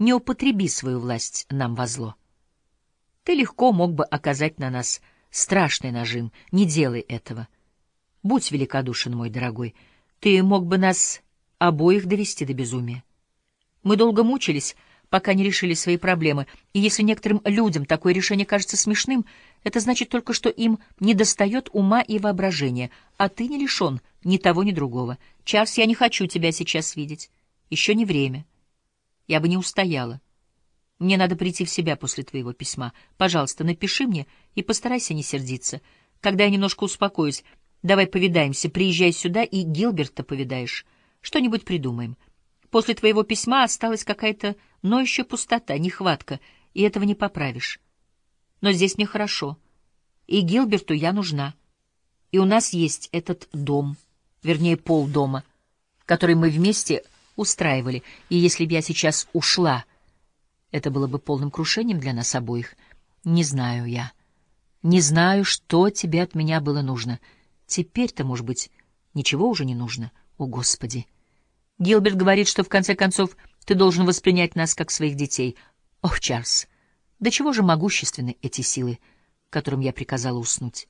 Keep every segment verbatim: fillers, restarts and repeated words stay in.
Не употреби свою власть нам во зло. Ты легко мог бы оказать на нас страшный нажим. Не делай этого. Будь великодушен, мой дорогой. Ты мог бы нас обоих довести до безумия. Мы долго мучились, пока не решили свои проблемы, и если некоторым людям такое решение кажется смешным, это значит только, что им недостает ума и воображения, а ты не лишен ни того, ни другого. Чарльз, я не хочу тебя сейчас видеть. Еще не время. Я бы не устояла. Мне надо прийти в себя после твоего письма. Пожалуйста, напиши мне и постарайся не сердиться. Когда я немножко успокоюсь, давай повидаемся, приезжай сюда и Гилберта повидаешь. Что-нибудь придумаем. После твоего письма осталась какая-то ноющая пустота, нехватка, и этого не поправишь. Но здесь мне хорошо, и Гилберту я нужна. И у нас есть этот дом, вернее, полдома, который мы вместе устраивали, и если бы я сейчас ушла, это было бы полным крушением для нас обоих. Не знаю я. Не знаю, что тебе от меня было нужно. Теперь-то, может быть, ничего уже не нужно. О, Господи! Гилберт говорит, что в конце концов ты должен воспринять нас как своих детей. Ох, Чарльз, до чего же могущественны эти силы, которым я приказала уснуть?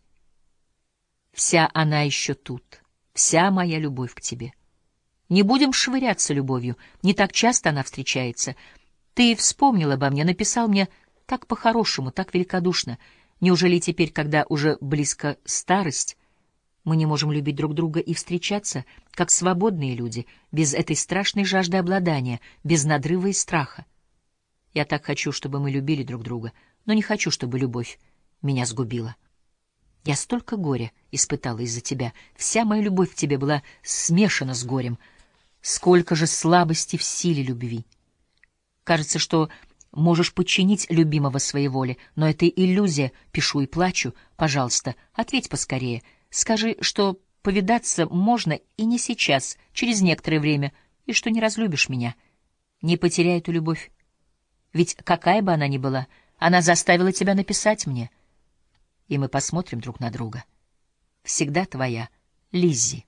Вся она еще тут, вся моя любовь к тебе. Не будем швыряться любовью, не так часто она встречается. Ты вспомнил обо мне, написал мне так по-хорошему, так великодушно. Неужели теперь, когда уже близко старость, мы не можем любить друг друга и встречаться, как свободные люди, без этой страшной жажды обладания, без надрыва и страха? Я так хочу, чтобы мы любили друг друга, но не хочу, чтобы любовь меня сгубила. Я столько горя испытала из-за тебя. Вся моя любовь к тебе была смешана с горем. Сколько же слабости в силе любви! Кажется, что можешь подчинить любимого своей воле, но это иллюзия. Пишу и плачу. Пожалуйста, ответь поскорее. Скажи, что повидаться можно и не сейчас, через некоторое время, и что не разлюбишь меня. Не потеряй эту любовь. Ведь какая бы она ни была, она заставила тебя написать мне. И мы посмотрим друг на друга. Всегда твоя Лиззи.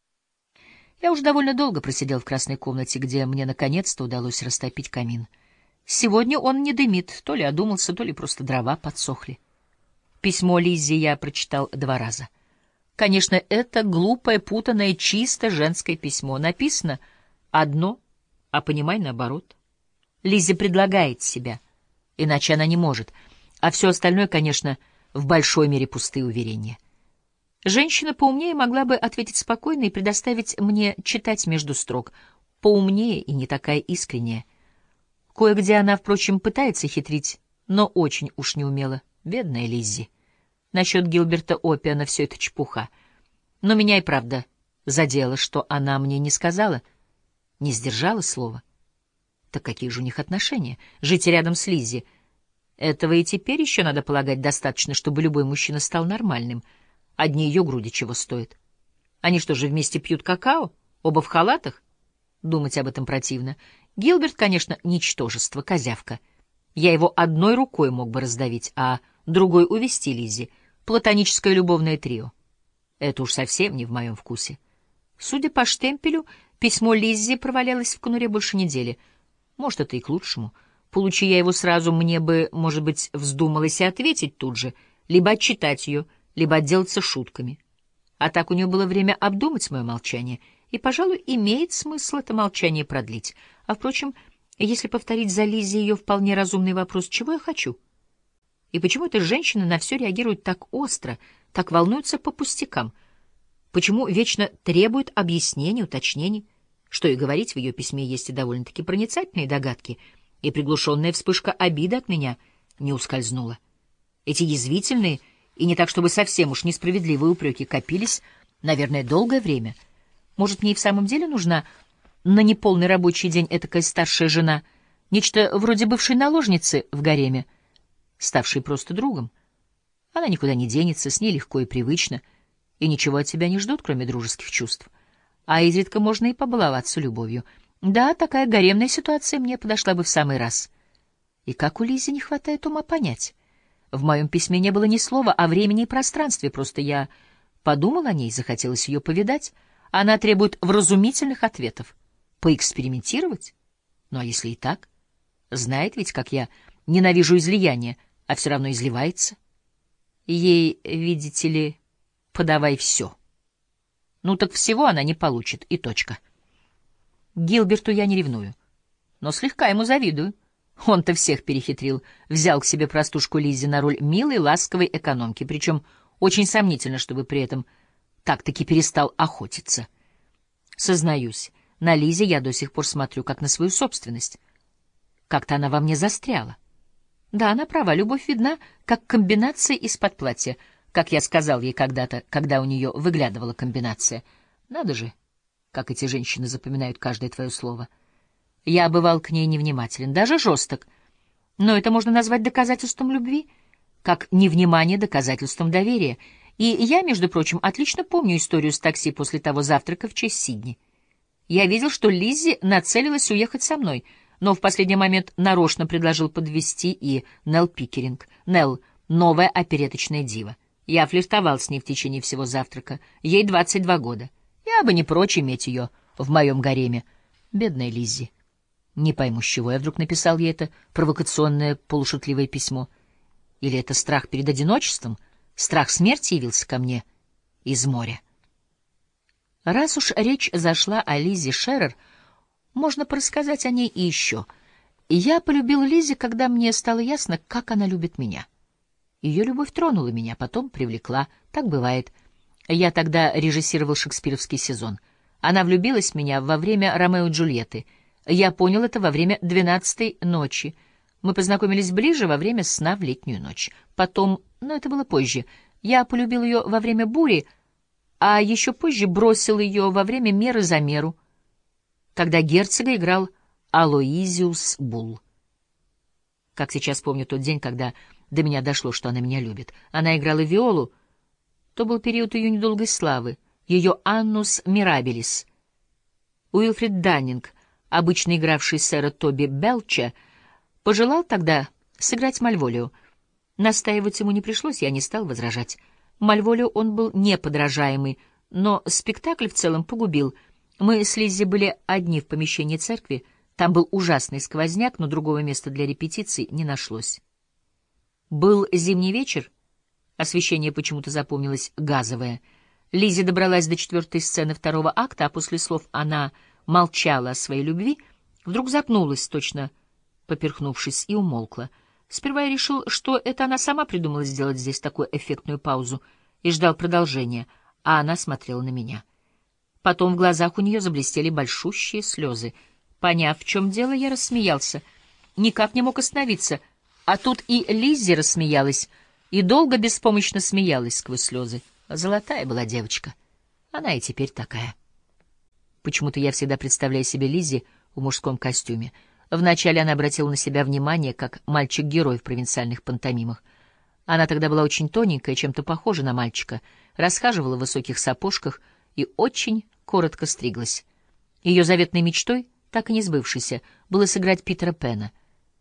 Я уж довольно долго просидел в красной комнате, где мне наконец-то удалось растопить камин. Сегодня он не дымит, то ли одумался, то ли просто дрова подсохли. Письмо Лиззи я прочитал два раза. Конечно, это глупое, путанное, чисто женское письмо. Написано одно, а понимай наоборот. Лиззи предлагает себя, иначе она не может. А все остальное, конечно, в большой мере пустые уверения. Женщина поумнее могла бы ответить спокойно и предоставить мне читать между строк. Поумнее и не такая искренняя. Кое-где она, впрочем, пытается хитрить, но очень уж неумело. Бедная Лиззи. Насчет Гилберта Опиана все это чепуха. Но меня и правда задело, что она мне не сказала, не сдержала слова. Так какие же у них отношения? Жить рядом с Лиззи. Этого и теперь еще, надо полагать, достаточно, чтобы любой мужчина стал нормальным. Одни ее груди чего стоят. Они что же, вместе пьют какао? Оба в халатах? Думать об этом противно. Гилберт, конечно, ничтожество, козявка. Я его одной рукой мог бы раздавить, а другой увести Лиззи. Платоническое любовное трио. Это уж совсем не в моем вкусе. Судя по штемпелю, письмо Лиззи провалялось в конуре больше недели. Может, это и к лучшему. Получи я его сразу, мне бы, может быть, вздумалось и ответить тут же, либо отчитать ее, либо отделаться шутками. А так у нее было время обдумать мое молчание, и, пожалуй, имеет смысл это молчание продлить. А, впрочем, если повторить за Лиззи ее вполне разумный вопрос, чего я хочу? И почему эта женщина на все реагирует так остро, так волнуется по пустякам? Почему вечно требует объяснений, уточнений? Что и говорить, в ее письме есть и довольно-таки проницательные догадки, и приглушенная вспышка обиды от меня не ускользнула. Эти язвительные и не так, чтобы совсем уж несправедливые упреки копились, наверное, долгое время. Может, мне и в самом деле нужна на неполный рабочий день этакая старшая жена, нечто вроде бывшей наложницы в гареме, ставшей просто другом. Она никуда не денется, с ней легко и привычно, и ничего от тебя не ждут, кроме дружеских чувств. А изредка можно и побаловаться любовью. Да, такая гаремная ситуация мне подошла бы в самый раз. И как у Лиззи не хватает ума понять. В моем письме не было ни слова о времени и пространстве, просто я подумал о ней, захотелось ее повидать. Она требует вразумительных ответов. Поэкспериментировать? Ну а если и так? Знает ведь, как я ненавижу излияние, а все равно изливается. Ей, видите ли, подавай все. Ну так всего она не получит, и точка. Гилберту я не ревную, но слегка ему завидую. Он-то всех перехитрил, взял к себе простушку Лиззи на роль милой, ласковой экономки, причем очень сомнительно, чтобы при этом так-таки перестал охотиться. Сознаюсь, на Лиззи я до сих пор смотрю как на свою собственность. Как-то она во мне застряла. Да, она права, любовь видна, как комбинация из-под платья, как я сказал ей когда-то, когда у нее выглядывала комбинация. Надо же, как эти женщины запоминают каждое твое слово. Я бывал к ней невнимателен, даже жесток, но это можно назвать доказательством любви, как невнимание доказательством доверия. И я, между прочим, отлично помню историю с такси после того завтрака в честь Сидни. Я видел, что Лиззи нацелилась уехать со мной, но в последний момент нарочно предложил подвезти и Нелл Пикеринг. Нелл — новая опереточная дива. Я флиртовал с ней в течение всего завтрака. Ей двадцать два года. Я бы не прочь иметь ее в моем гареме. Бедная Лиззи. Не пойму, с чего я вдруг написал ей это провокационное полушутливое письмо. Или это страх перед одиночеством, страх смерти явился ко мне из моря. Раз уж речь зашла о Лиззи Шерер, можно порассказать о ней и еще. Я полюбил Лиззи, когда мне стало ясно, как она любит меня. Ее любовь тронула меня, потом привлекла. Так бывает. Я тогда режиссировал шекспировский сезон. Она влюбилась в меня во время «Ромео и Джульетты». Я понял это во время «Двенадцатой ночи». Мы познакомились ближе во время «Сна в летнюю ночь». Потом, но это было позже, я полюбил ее во время «Бури», а еще позже бросил ее во время «Меры за меру», когда герцога играл Алоизиус Булл. Как сейчас помню тот день, когда до меня дошло, что она меня любит. Она играла Виолу. То был период ее недолгой славы, ее «Аннус Мирабилис». Уилфрид Даннинг, обычно игравший сэра Тоби Белча, пожелал тогда сыграть Мальволио. Настаивать ему не пришлось, я не стал возражать. Мальволио он был неподражаемый, но спектакль в целом погубил. Мы с Лиззи были одни в помещении церкви, там был ужасный сквозняк, но другого места для репетиций не нашлось. Был зимний вечер, освещение почему-то запомнилось газовое. Лиззи добралась до четвертой сцены второго акта, а после слов «она молчала о своей любви», вдруг запнулась, точно поперхнувшись, и умолкла. Сперва я решил, что это она сама придумала сделать здесь такую эффектную паузу, и ждал продолжения, а она смотрела на меня. Потом в глазах у нее заблестели большущие слезы. Поняв, в чем дело, я рассмеялся. Никак не мог остановиться. А тут и Лиззи рассмеялась, и долго беспомощно смеялась сквозь слезы. Золотая была девочка. Она и теперь такая. Почему-то я всегда представляю себе Лиззи в мужском костюме. Вначале она обратила на себя внимание, как мальчик-герой в провинциальных пантомимах. Она тогда была очень тоненькая, чем-то похожа на мальчика, расхаживала в высоких сапожках и очень коротко стриглась. Ее заветной мечтой, так и не сбывшейся, было сыграть Питера Пэна.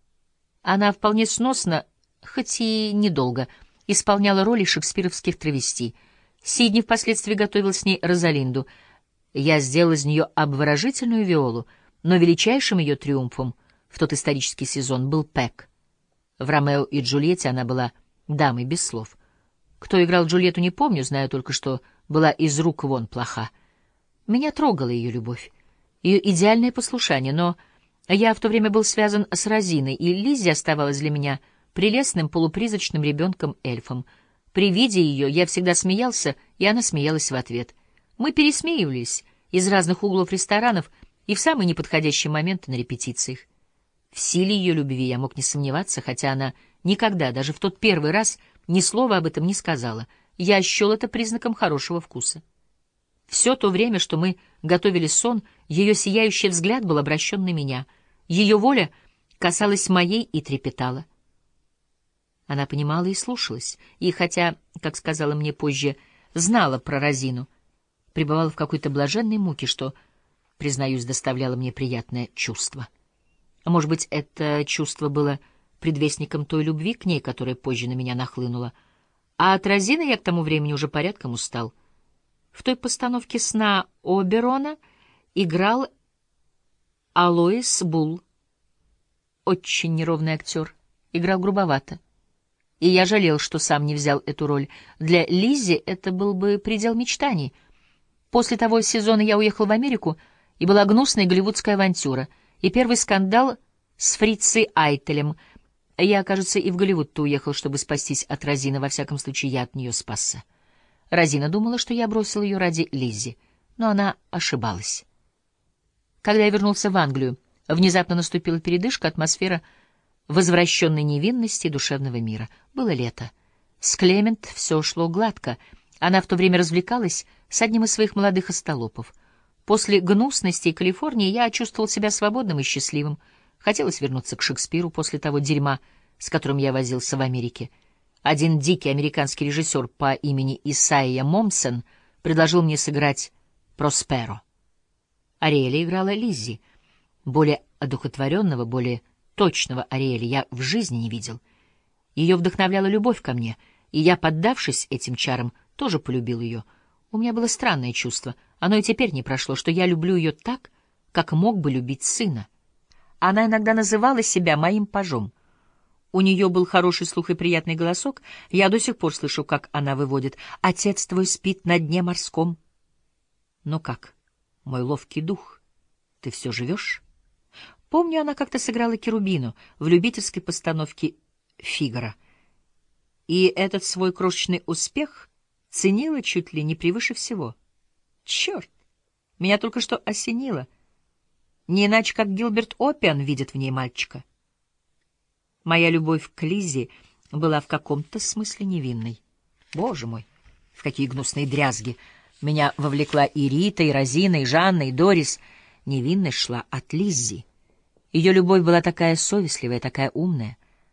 Она вполне сносно, хоть и недолго, исполняла роли шекспировских травести. Сидни впоследствии готовил с ней Розалинду. Я сделал из нее обворожительную Виолу, но величайшим ее триумфом в тот исторический сезон был Пэк. В «Ромео и Джульетте» она была дамой без слов. Кто играл Джульетту, не помню, знаю только, что была из рук вон плоха. Меня трогала ее любовь, ее идеальное послушание, но я в то время был связан с Розиной, и Лиззи оставалась для меня прелестным полупризрачным ребенком-эльфом. При виде ее я всегда смеялся, и она смеялась в ответ. Мы пересмеивались из разных углов ресторанов и в самые неподходящие моменты на репетициях. В силе ее любви я мог не сомневаться, хотя она никогда, даже в тот первый раз, ни слова об этом не сказала. Я счел это признаком хорошего вкуса. Все то время, что мы готовили сон, ее сияющий взгляд был обращен на меня. Ее воля касалась моей и трепетала. Она понимала и слушалась, и хотя, как сказала мне позже, знала про Розину, пребывала в какой-то блаженной муке, что, признаюсь, доставляло мне приятное чувство. Может быть, это чувство было предвестником той любви к ней, которая позже на меня нахлынула. А от Розины я к тому времени уже порядком устал. В той постановке «Сна Оберона» играл Алоис Булл. очень неровный актер, играл грубовато. И я жалел, что сам не взял эту роль. Для Лиззи это был бы предел мечтаний. После того сезона я уехал в Америку, и была гнусная голливудская авантюра, и первый скандал с Фрицей Айтелем. Я, кажется, и в Голливуд-то уехал, чтобы спастись от Розины, во всяком случае, я от нее спасся. Розина думала, что я бросил ее ради Лиззи, но она ошибалась. Когда я вернулся в Англию, внезапно наступила передышка, атмосфера возвращенной невинности и душевного мира. Было лето. С Клемент все шло гладко. Она в то время развлекалась с одним из своих молодых остолопов. После гнусности Калифорнии я чувствовал себя свободным и счастливым. Хотелось вернуться к Шекспиру после того дерьма, с которым я возился в Америке. Один дикий американский режиссер по имени Исайя Момсен предложил мне сыграть Просперо. Ариэля играла Лиззи. Более одухотворенного, более точного Ариэля я в жизни не видел. Ее вдохновляла любовь ко мне, и я, поддавшись этим чарам, тоже полюбил ее. У меня было странное чувство, оно и теперь не прошло, что я люблю ее так, как мог бы любить сына. Она иногда называла себя моим пажом. У нее был хороший слух и приятный голосок. Я до сих пор слышу, как она выводит: «Отец твой спит на дне морском». Ну как, мой ловкий дух, ты все живешь? Помню, она как-то сыграла Керубину в любительской постановке «Фигаро». И этот свой крошечный успех ценила чуть ли не превыше всего. Черт! Меня только что осенило. Не иначе, как Гилберт Опиан видит в ней мальчика. Моя любовь к Лиззи была в каком-то смысле невинной. Боже мой, в какие гнусные дрязги! Меня вовлекла и Рита, и Розина, и Жанна, и Дорис. Невинность шла от Лиззи. Ее любовь была такая совестливая, такая умная.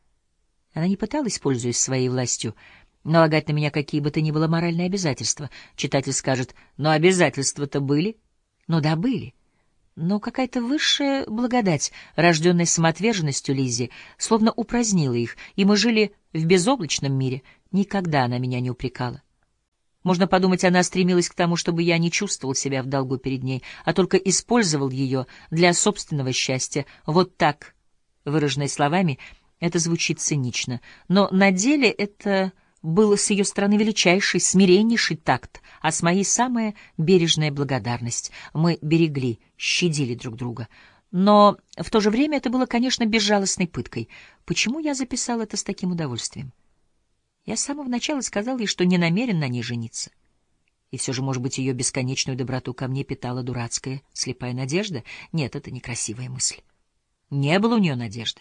Она не пыталась, пользуясь своей властью, налагать на меня какие бы то ни было моральные обязательства. Читатель скажет: «Но обязательства-то были». Ну да, были. Но какая-то высшая благодать, рожденная самоотверженностью Лиззи, словно упразднила их, и мы жили в безоблачном мире. Никогда она меня не упрекала. Можно подумать, она стремилась к тому, чтобы я не чувствовал себя в долгу перед ней, а только использовал ее для собственного счастья. Вот так, выраженное словами, это звучит цинично. Но на деле это был с ее стороны величайший, смиреннейший такт, а с моей самая бережная благодарность. Мы берегли, щадили друг друга. Но в то же время это было, конечно, безжалостной пыткой. Почему я записал это с таким удовольствием? Я с самого начала сказал ей, что не намерен на ней жениться. И все же, может быть, ее бесконечную доброту ко мне питала дурацкая, слепая надежда? Нет, это некрасивая мысль. Не было у нее надежды.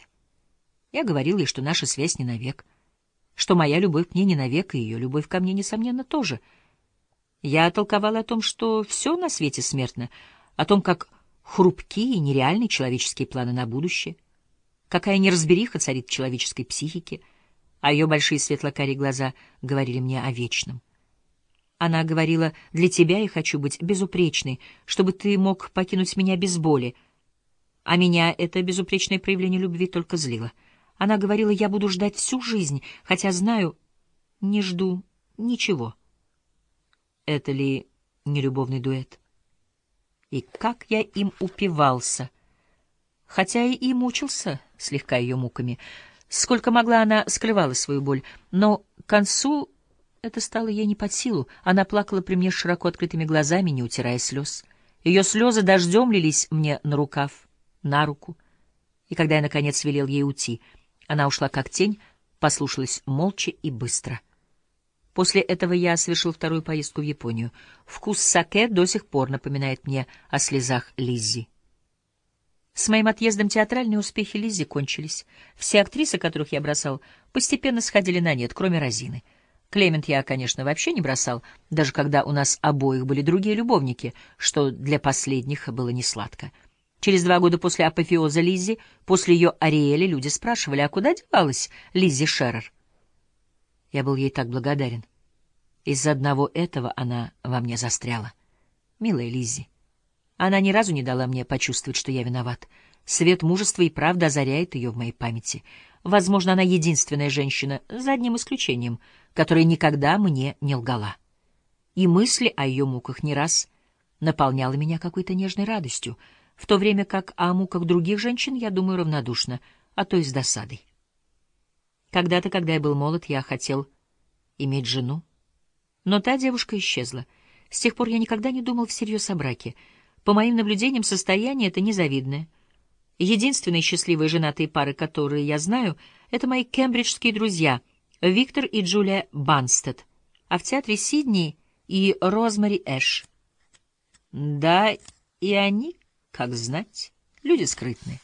Я говорил ей, что наша связь не навек, что моя любовь к ней не навек, и ее любовь ко мне, несомненно, тоже. Я толковала о том, что все на свете смертно, о том, как хрупкие и нереальные человеческие планы на будущее, какая неразбериха царит в человеческой психике, а ее большие светло-карие глаза говорили мне о вечном. Она говорила: «Для тебя я хочу быть безупречной, чтобы ты мог покинуть меня без боли». А меня это безупречное проявление любви только злило. Она говорила: «Я буду ждать всю жизнь, хотя знаю, не жду ничего». Это ли не любовный дуэт? И как я им упивался, хотя и мучился слегка ее муками. Сколько могла, она скрывала свою боль, но к концу это стало ей не под силу. Она плакала при мне с широко открытыми глазами, не утирая слез. Ее слезы дождем лились мне на рукав, на руку. И когда я, наконец, велел ей уйти, она ушла как тень, послушалась молча и быстро. После этого я совершил вторую поездку в Японию. Вкус саке до сих пор напоминает мне о слезах Лиззи. С моим отъездом театральные успехи Лиззи кончились. Все актрисы, которых я бросал, постепенно сходили на нет, кроме Розины. Клемент я, конечно, вообще не бросал, даже когда у нас обоих были другие любовники, что для последних было несладко. Через два года после апофеоза Лиззи, после ее Ариэля, люди спрашивали: «А куда девалась Лиззи Шерер?» Я был ей так благодарен. Из-за одного этого она во мне застряла. Милая Лиззи. Она ни разу не дала мне почувствовать, что я виноват. Свет мужества и правды озаряет ее в моей памяти. Возможно, она единственная женщина, за одним исключением, которая никогда мне не лгала. И мысли о ее муках не раз наполняла меня какой-то нежной радостью, в то время как о муках других женщин я думаю равнодушно. а то и с досадой. Когда-то, когда я был молод, я хотел иметь жену, но та девушка исчезла. С тех пор я никогда не думал всерьез о браке. По моим наблюдениям, состояние это незавидное. Единственные счастливые женатые пары, которые я знаю, это мои кембриджские друзья Виктор и Джулия Банстед, а в театре Сидни и Розмари Эш. Да, и они, как знать, люди скрытные.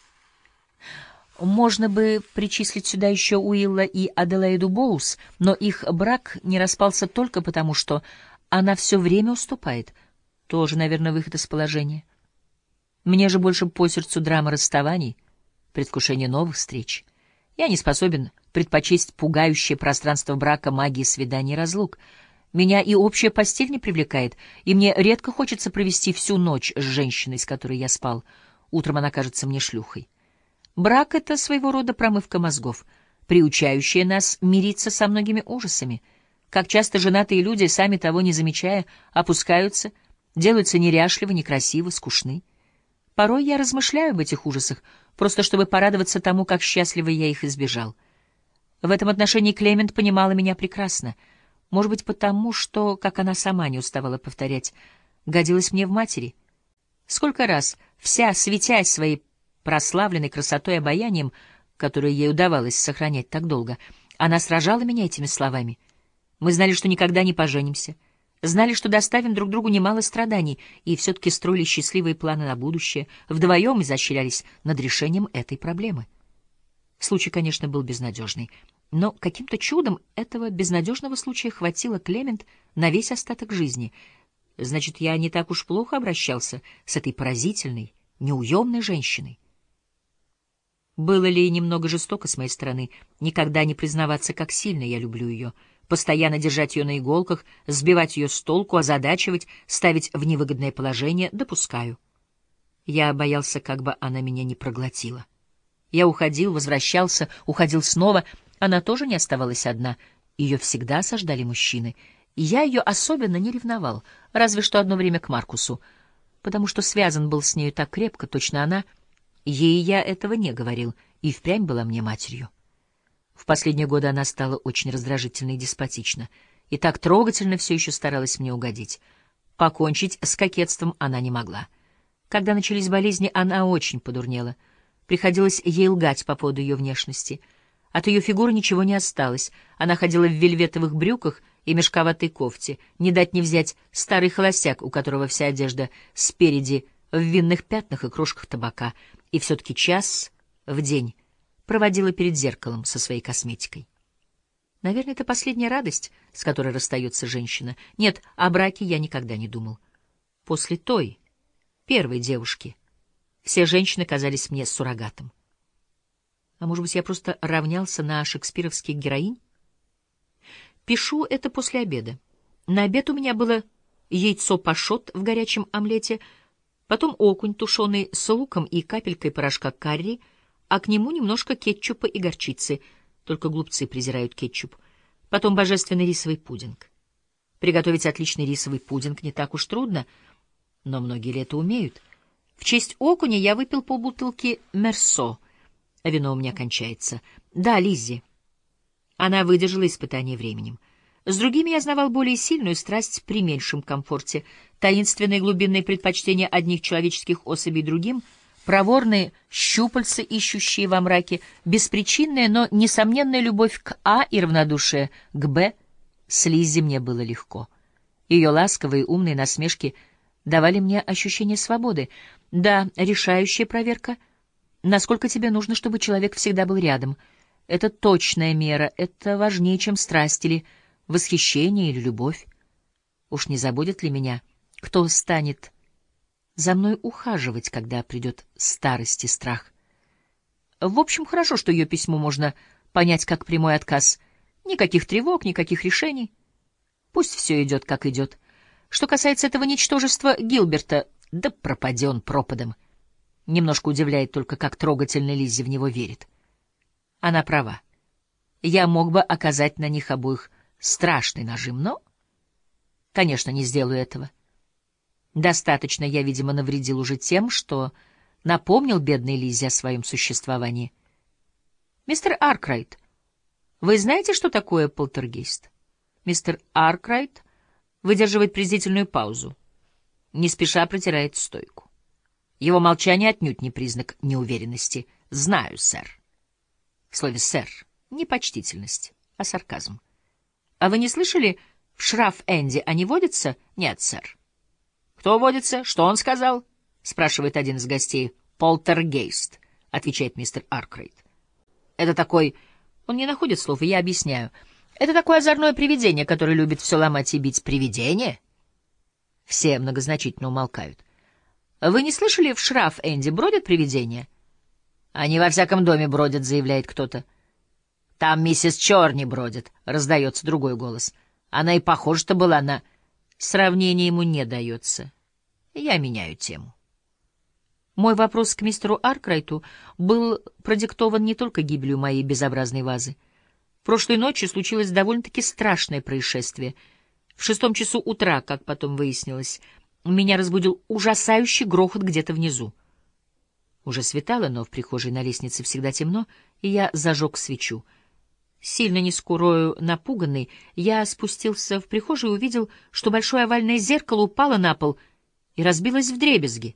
Можно бы причислить сюда еще Уилла и Аделаиду Боус, но их брак не распался только потому, что она все время уступает. Тоже, наверное, выход из положения. Мне же больше по сердцу драма расставаний, предвкушение новых встреч. Я не способен предпочесть пугающее пространство брака магии свиданий и разлук. Меня и общая постель не привлекает, и мне редко хочется провести всю ночь с женщиной, с которой я спал. Утром она кажется мне шлюхой. Брак — это своего рода промывка мозгов, приучающая нас мириться со многими ужасами. Как часто женатые люди, сами того не замечая, опускаются, делаются неряшливы, некрасивы, скучны. Порой я размышляю об этих ужасах, просто чтобы порадоваться тому, как счастливо я их избежал. В этом отношении Клемент понимала меня прекрасно. Может быть, потому, что, как она сама не уставала повторять, годилась мне в матери. Сколько раз, вся светясь своей прославленной красотой и обаянием, которое ей удавалось сохранять так долго, она сражала меня этими словами. Мы знали, что никогда не поженимся, знали, что доставим друг другу немало страданий, и все-таки строили счастливые планы на будущее, вдвоем изощрялись над решением этой проблемы. Случай, конечно, был безнадежный, но каким-то чудом этого безнадежного случая хватило Клемент на весь остаток жизни. Значит, я не так уж плохо обращался с этой поразительной, неуемной женщиной. Было ли немного жестоко с моей стороны никогда не признаваться, как сильно я люблю ее, постоянно держать ее на иголках, сбивать ее с толку, озадачивать, ставить в невыгодное положение? Допускаю. Я боялся, как бы она меня не проглотила. Я уходил, возвращался, уходил снова. Она тоже не оставалась одна. Ее всегда осаждали мужчины. И я ее особенно не ревновал, разве что одно время к Маркусу, потому что связан был с нею так крепко, точно она... Ей я этого не говорил, и впрямь была мне матерью. В последние годы она стала очень раздражительна и деспотична, и так трогательно все еще старалась мне угодить. Покончить с кокетством она не могла. Когда начались болезни, она очень подурнела. Приходилось ей лгать по поводу ее внешности. От ее фигуры ничего не осталось. Она ходила в вельветовых брюках и мешковатой кофте. Не дать не взять старый холостяк, у которого вся одежда спереди в винных пятнах и крошках табака, и все-таки час в день проводила перед зеркалом со своей косметикой. Наверное, это последняя радость, с которой расстается женщина. Нет, о браке я никогда не думал. После той, первой девушки, все женщины казались мне суррогатом. А может быть, я просто равнялся на шекспировских героинь? Пишу это после обеда. На обед у меня было яйцо пашот в горячем омлете, потом окунь, тушеный с луком и капелькой порошка карри, а к нему немножко кетчупа и горчицы, только глупцы презирают кетчуп, потом божественный рисовый пудинг. Приготовить отличный рисовый пудинг не так уж трудно, но многие ли это умеют? В честь окуня я выпил полбутылки мерсо, а вино у меня кончается. Да, Лиззи. Она выдержала испытание временем. С другими я знавал более сильную страсть при меньшем комфорте, таинственные глубинные предпочтения одних человеческих особей другим, проворные щупальца, ищущие во мраке, беспричинная, но несомненная любовь к А и равнодушие к Б. С Лиззи мне было легко. Ее ласковые умные насмешки давали мне ощущение свободы. Да, решающая проверка. Насколько тебе нужно, чтобы человек всегда был рядом? Это точная мера, это важнее, чем страсть или восхищение или любовь. Уж не забудет ли меня, кто станет за мной ухаживать, когда придет старость и страх? В общем, хорошо, что ее письмо можно понять как прямой отказ. Никаких тревог, никаких решений. Пусть все идет, как идет. Что касается этого ничтожества Гилберта, да пропади он пропадом. Немножко удивляет только, как трогательно Лиззи в него верит. Она права. Я мог бы оказать на них обоих страшный нажим, но, конечно, не сделаю этого. Достаточно я, видимо, навредил уже тем, что напомнил бедной Лизе о своем существовании. Мистер Аркрайт, вы знаете, что такое полтергейст? Мистер Аркрайт выдерживает презрительную паузу, не спеша протирает стойку. Его молчание отнюдь не признак неуверенности. «Знаю, сэр». В слове «сэр» не почтительность, а сарказм. «А вы не слышали, в Шраф-Энде они водятся?» «Нет, сэр». «Кто водится? Что он сказал?» — спрашивает один из гостей. «Полтергейст», — отвечает мистер Аркрайт. «Это такой...» Он не находит слов, и я объясняю. «Это такое озорное привидение, которое любит все ломать и бить». «Привидение?» Все многозначительно умолкают. «Вы не слышали, в Шраф-Энде бродят привидения?» «Они во всяком доме бродят», — заявляет кто-то. «Там миссис Чорни бродит», — раздается другой голос. «Она и похожа-то была на...» Сравнение ему не дается. Я меняю тему. Мой вопрос к мистеру Аркрайту был продиктован не только гибелью моей безобразной вазы. Прошлой ночью случилось довольно-таки страшное происшествие. В шестом часу утра, как потом выяснилось, меня разбудил ужасающий грохот где-то внизу. Уже светало, но в прихожей на лестнице всегда темно, и я зажег свечу. Сильно не скурою напуганный, я спустился в прихожую и увидел, что большое овальное зеркало упало на пол и разбилось вдребезги.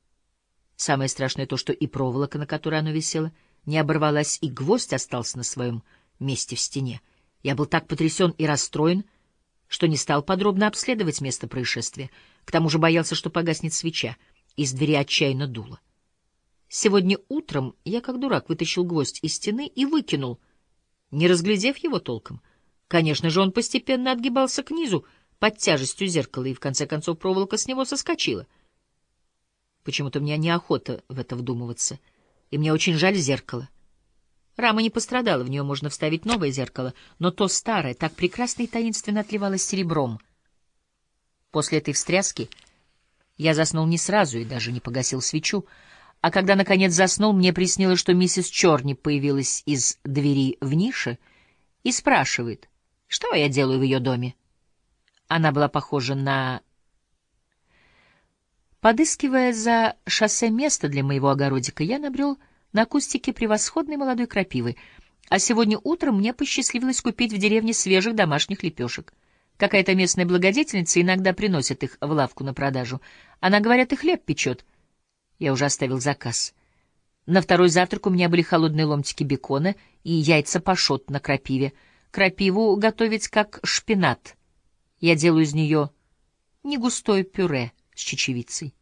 Самое страшное то, что и проволока, на которой оно висело, не оборвалась, и гвоздь остался на своем месте в стене. Я был так потрясен и расстроен, что не стал подробно обследовать место происшествия. К тому же боялся, что погаснет свеча. Из двери отчаянно дуло. Сегодня утром я, как дурак, вытащил гвоздь из стены и выкинул, не разглядев его толком. Конечно же, он постепенно отгибался к низу под тяжестью зеркала, и в конце концов проволока с него соскочила. Почему-то мне неохота в это вдумываться, и мне очень жаль зеркало. Рама не пострадала, в нее можно вставить новое зеркало, но то старое так прекрасно и таинственно отливалось серебром. После этой встряски я заснул не сразу и даже не погасил свечу, а когда, наконец, заснул, мне приснилось, что миссис Чорни появилась из двери в нише и спрашивает, что я делаю в ее доме. Она была похожа на... Подыскивая за шоссе место для моего огородика, я набрел на кустике превосходной молодой крапивы, а сегодня утром мне посчастливилось купить в деревне свежих домашних лепешек. Какая-то местная благодетельница иногда приносит их в лавку на продажу. Она, говорят, и хлеб печет. Я уже оставил заказ. На второй завтрак у меня были холодные ломтики бекона и яйца пашот на крапиве. Крапиву готовить как шпинат. Я делаю из нее не густое пюре с чечевицей.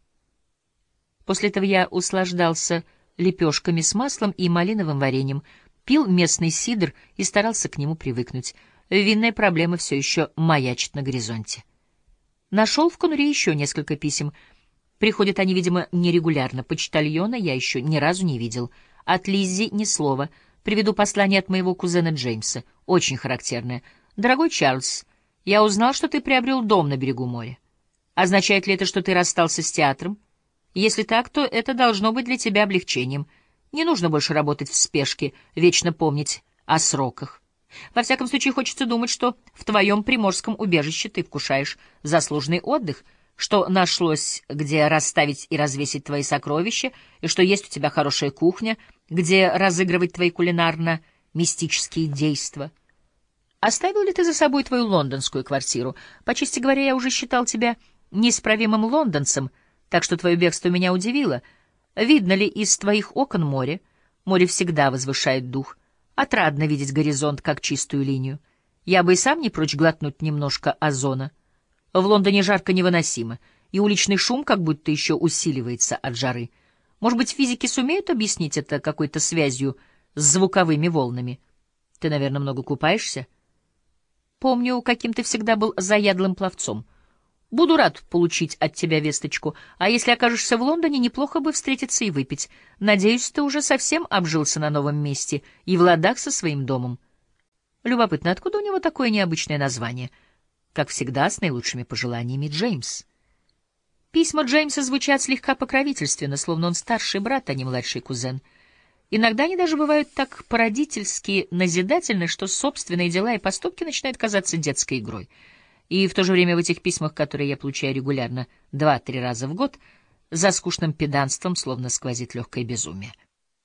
После этого я услаждался лепешками с маслом и малиновым вареньем, пил местный сидр и старался к нему привыкнуть. Винная проблема все еще маячит на горизонте. Нашел в конуре еще несколько писем. Приходят они, видимо, нерегулярно. Почтальона я еще ни разу не видел. От Лиззи ни слова. Приведу послание от моего кузена Джеймса. Очень характерное. «Дорогой Чарльз, я узнал, что ты приобрел дом на берегу моря. Означает ли это, что ты расстался с театром? Если так, то это должно быть для тебя облегчением. Не нужно больше работать в спешке, вечно помнить о сроках. Во всяком случае, хочется думать, что в твоем приморском убежище ты вкушаешь заслуженный отдых, что нашлось, где расставить и развесить твои сокровища, и что есть у тебя хорошая кухня, где разыгрывать твои кулинарно-мистические действа. Оставил ли ты за собой твою лондонскую квартиру? По чести говоря, я уже считал тебя неисправимым лондонцем, так что твое бегство меня удивило. Видно ли из твоих окон море? Море всегда возвышает дух. Отрадно видеть горизонт как чистую линию. Я бы и сам не прочь глотнуть немножко озона. В Лондоне жарко невыносимо, и уличный шум как будто еще усиливается от жары. Может быть, физики сумеют объяснить это какой-то связью с звуковыми волнами? Ты, наверное, много купаешься? Помню, каким ты всегда был заядлым пловцом. Буду рад получить от тебя весточку, а если окажешься в Лондоне, неплохо бы встретиться и выпить. Надеюсь, ты уже совсем обжился на новом месте и в ладах со своим домом. Любопытно, откуда у него такое необычное название? Как всегда, с наилучшими пожеланиями, Джеймс. Письма Джеймса звучат слегка покровительственно, словно он старший брат, а не младший кузен. Иногда они даже бывают так породительски назидательны, что собственные дела и поступки начинают казаться детской игрой. И в то же время в этих письмах, которые я получаю регулярно два-три раза в год, за скучным педанством словно сквозит легкое безумие.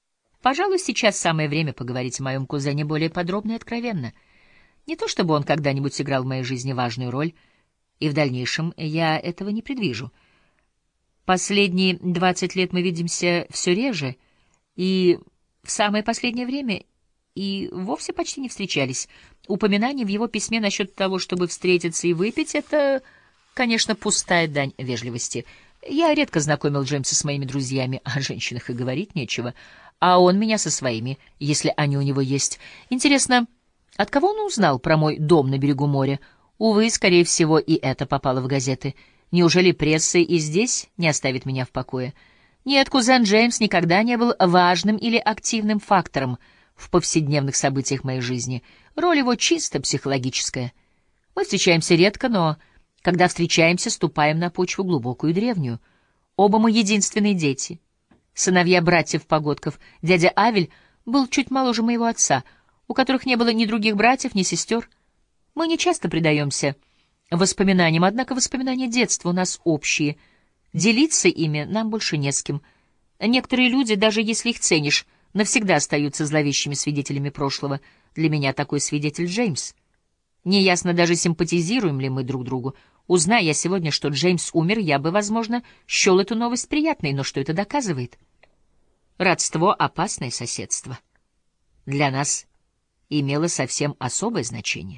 Пожалуй, сейчас самое время поговорить о моем кузене более подробно и откровенно. Не то чтобы он когда-нибудь играл в моей жизни важную роль, и в дальнейшем я этого не предвижу. Последние двадцать лет мы видимся все реже, и в самое последнее время и вовсе почти не встречались. Упоминание в его письме насчет того, чтобы встретиться и выпить, — это, конечно, пустая дань вежливости. Я редко знакомил Джеймса с моими друзьями, о женщинах и говорить нечего, а он меня со своими, если они у него есть. Интересно, от кого он узнал про мой дом на берегу моря? Увы, скорее всего, и это попало в газеты. Неужели пресса и здесь не оставит меня в покое? Нет, кузен Джеймс никогда не был важным или активным фактором в повседневных событиях моей жизни. Роль его чисто психологическая. Мы встречаемся редко, но когда встречаемся, ступаем на почву глубокую и древнюю. Оба мы единственные дети. Сыновья братьев-погодков. Дядя Авель был чуть моложе моего отца, у которых не было ни других братьев, ни сестер. Мы не часто предаемся воспоминаниям, однако воспоминания детства у нас общие. Делиться ими нам больше не с кем. Некоторые люди, даже если их ценишь, навсегда остаются зловещими свидетелями прошлого. Для меня такой свидетель Джеймс. Неясно даже, симпатизируем ли мы друг другу. Узная я сегодня, что Джеймс умер, я бы, возможно, счел эту новость приятной, но что это доказывает? Родство — опасное соседство. Для нас имело совсем особое значение.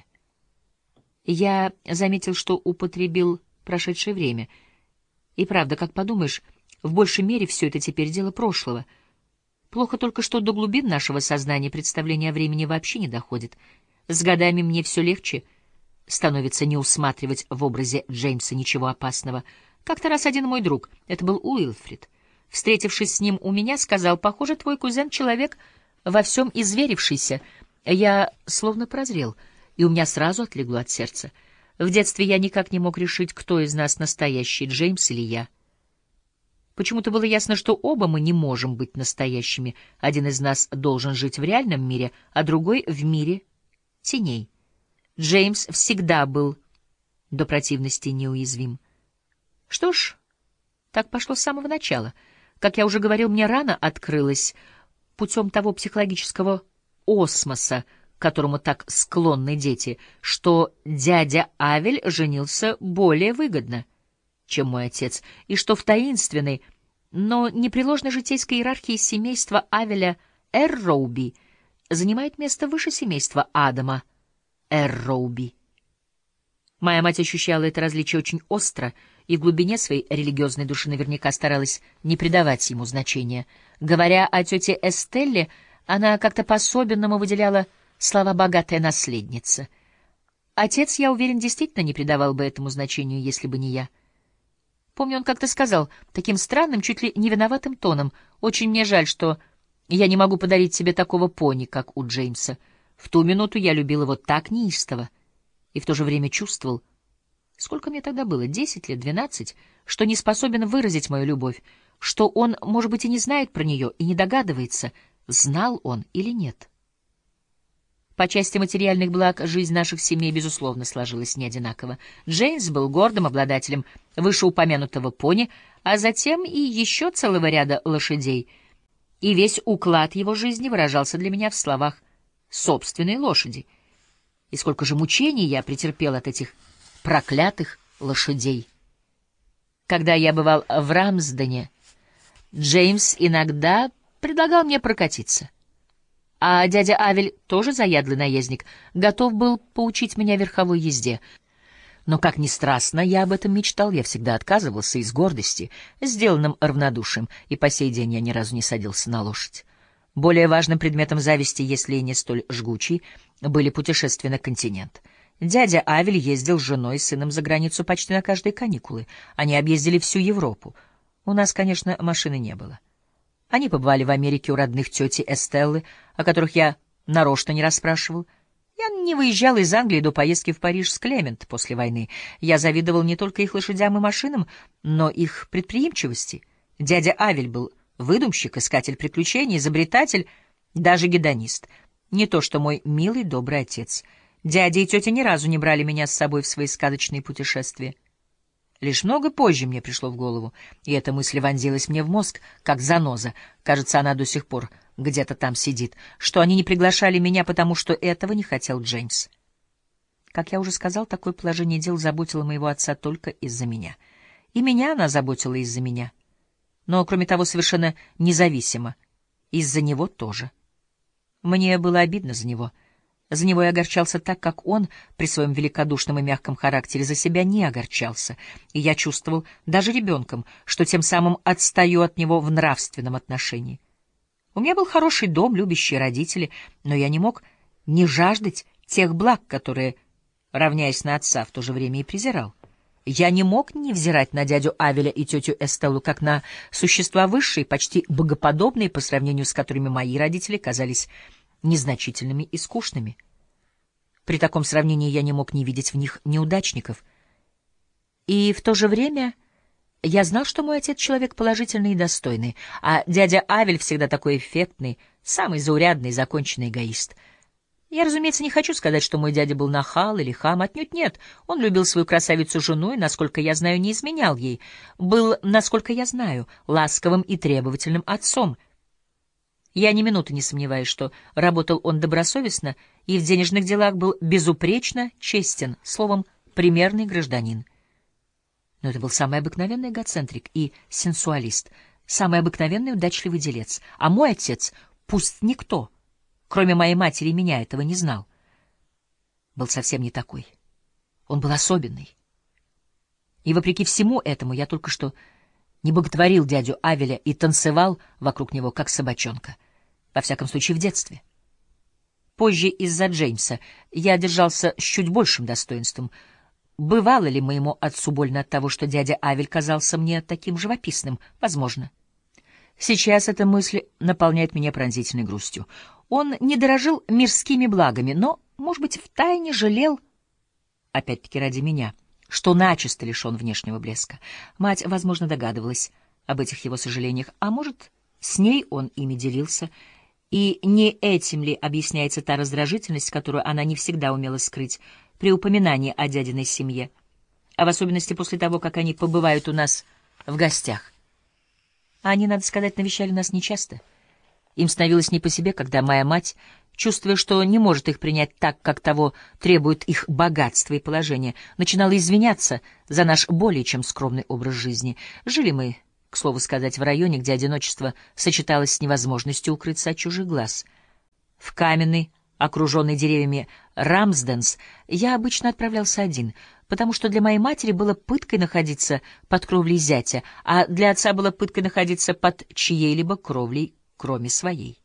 Я заметил, что употребил прошедшее время. И правда, как подумаешь, в большей мере все это теперь дело прошлого. Плохо только, что до глубин нашего сознания представление о времени вообще не доходит. С годами мне все легче становится не усматривать в образе Джеймса ничего опасного. Как-то раз один мой друг, это был Уилфрид, встретившись с ним у меня, сказал: «Похоже, твой кузен — человек во всем изверившийся». Я словно прозрел, и у меня сразу отлегло от сердца. В детстве я никак не мог решить, кто из нас настоящий, Джеймс или я. Почему-то было ясно, что оба мы не можем быть настоящими. Один из нас должен жить в реальном мире, а другой — в мире теней. Джеймс всегда был до противности неуязвим. Что ж, так пошло с самого начала. Как я уже говорил, мне рано открылось путем того психологического осмоса, к которому так склонны дети, что дядя Авель женился более выгодно, чем мой отец, и что в таинственной, но непреложной житейской иерархии семейства Авеля Эрроуби занимает место выше семейства Адама Эрроуби. Моя мать ощущала это различие очень остро и в глубине своей религиозной души наверняка старалась не придавать ему значения. Говоря о тете Эстелле, она как-то по-особенному выделяла слова «богатая наследница». Отец, я уверен, действительно не придавал бы этому значению, если бы не я. Помню, он как-то сказал таким странным, чуть ли не виноватым тоном: «Очень мне жаль, что я не могу подарить тебе такого пони, как у Джеймса». В ту минуту я любил его так неистово и в то же время чувствовал, сколько мне тогда было, десять лет, двенадцать, что не способен выразить мою любовь, что он, может быть, и не знает про нее, и не догадывается, знал он или нет. По части материальных благ жизнь наших семей, безусловно, сложилась не одинаково. Джеймс был гордым обладателем вышеупомянутого пони, а затем и еще целого ряда лошадей, и весь уклад его жизни выражался для меня в словах собственной лошади. И сколько же мучений я претерпел от этих проклятых лошадей. Когда я бывал в Рамсдене, Джеймс иногда предлагал мне прокатиться. А дядя Авель, тоже заядлый наездник, готов был поучить меня верховой езде. Но, как ни страстно я об этом мечтал, я всегда отказывался из гордости, сделанным равнодушием, и по сей день я ни разу не садился на лошадь. Более важным предметом зависти, если и не столь жгучей, были путешествия на континент. Дядя Авель ездил с женой и сыном за границу почти на каждые каникулы. Они объездили всю Европу. У нас, конечно, машины не было. Они побывали в Америке у родных тети Эстеллы, о которых я нарочно не расспрашивал. Я не выезжал из Англии до поездки в Париж с Клемент после войны. Я завидовал не только их лошадям и машинам, но их предприимчивости. Дядя Авель был выдумщик, искатель приключений, изобретатель, даже гедонист. Не то что мой милый добрый отец. Дядя и тетя ни разу не брали меня с собой в свои сказочные путешествия. Лишь много позже мне пришло в голову, и эта мысль вонзилась мне в мозг, как заноза. Кажется, она до сих пор где-то там сидит, что они не приглашали меня, потому что этого не хотел Джеймс. Как я уже сказал, такое положение дел заботило моего отца только из-за меня. И меня она заботила из-за меня. Но, кроме того, совершенно независимо. Из-за него тоже. Мне было обидно за него. За него я огорчался так, как он при своем великодушном и мягком характере за себя не огорчался. И я чувствовал, даже ребенком, что тем самым отстаю от него в нравственном отношении. У меня был хороший дом, любящие родители, но я не мог не жаждать тех благ, которые, равняясь на отца, в то же время и презирал. Я не мог не взирать на дядю Авеля и тетю Эстеллу как на существа высшие, почти богоподобные, по сравнению с которыми мои родители казались незначительными и скучными. При таком сравнении я не мог не видеть в них неудачников. И в то же время я знал, что мой отец человек положительный и достойный, а дядя Авель всегда такой эффектный, самый заурядный, законченный эгоист. Я, разумеется, не хочу сказать, что мой дядя был нахал или хам, отнюдь нет. Он любил свою красавицу-жену и, насколько я знаю, не изменял ей. Был, насколько я знаю, ласковым и требовательным отцом. Я ни минуты не сомневаюсь, что работал он добросовестно и в денежных делах был безупречно честен, словом, примерный гражданин. Но это был самый обыкновенный эгоцентрик и сенсуалист, самый обыкновенный удачливый делец. А мой отец, пусть никто, кроме моей матери и меня, этого не знал, был совсем не такой. Он был особенный. И вопреки всему этому я только что не боготворил дядю Авеля и танцевал вокруг него, как собачонка. Во всяком случае, в детстве. Позже из-за Джеймса я держался с чуть большим достоинством. Бывало ли моему отцу больно от того, что дядя Авель казался мне таким живописным? Возможно. Сейчас эта мысль наполняет меня пронзительной грустью. Он не дорожил мирскими благами, но, может быть, втайне жалел, опять-таки ради меня, что начисто лишен внешнего блеска. Мать, возможно, догадывалась об этих его сожалениях, а может, с ней он ими делился. И не этим ли объясняется та раздражительность, которую она не всегда умела скрыть при упоминании о дядиной семье, а в особенности после того, как они побывают у нас в гостях? Они, надо сказать, навещали нас нечасто. Им становилось не по себе, когда моя мать, чувствуя, что не может их принять так, как того требует их богатство и положение, начинала извиняться за наш более чем скромный образ жизни. Жили мы, к слову сказать, в районе, где одиночество сочеталось с невозможностью укрыться от чужих глаз. В каменный, окруженный деревьями Рамсденс я обычно отправлялся один, потому что для моей матери было пыткой находиться под кровлей зятя, а для отца было пыткой находиться под чьей-либо кровлей, кроме своей.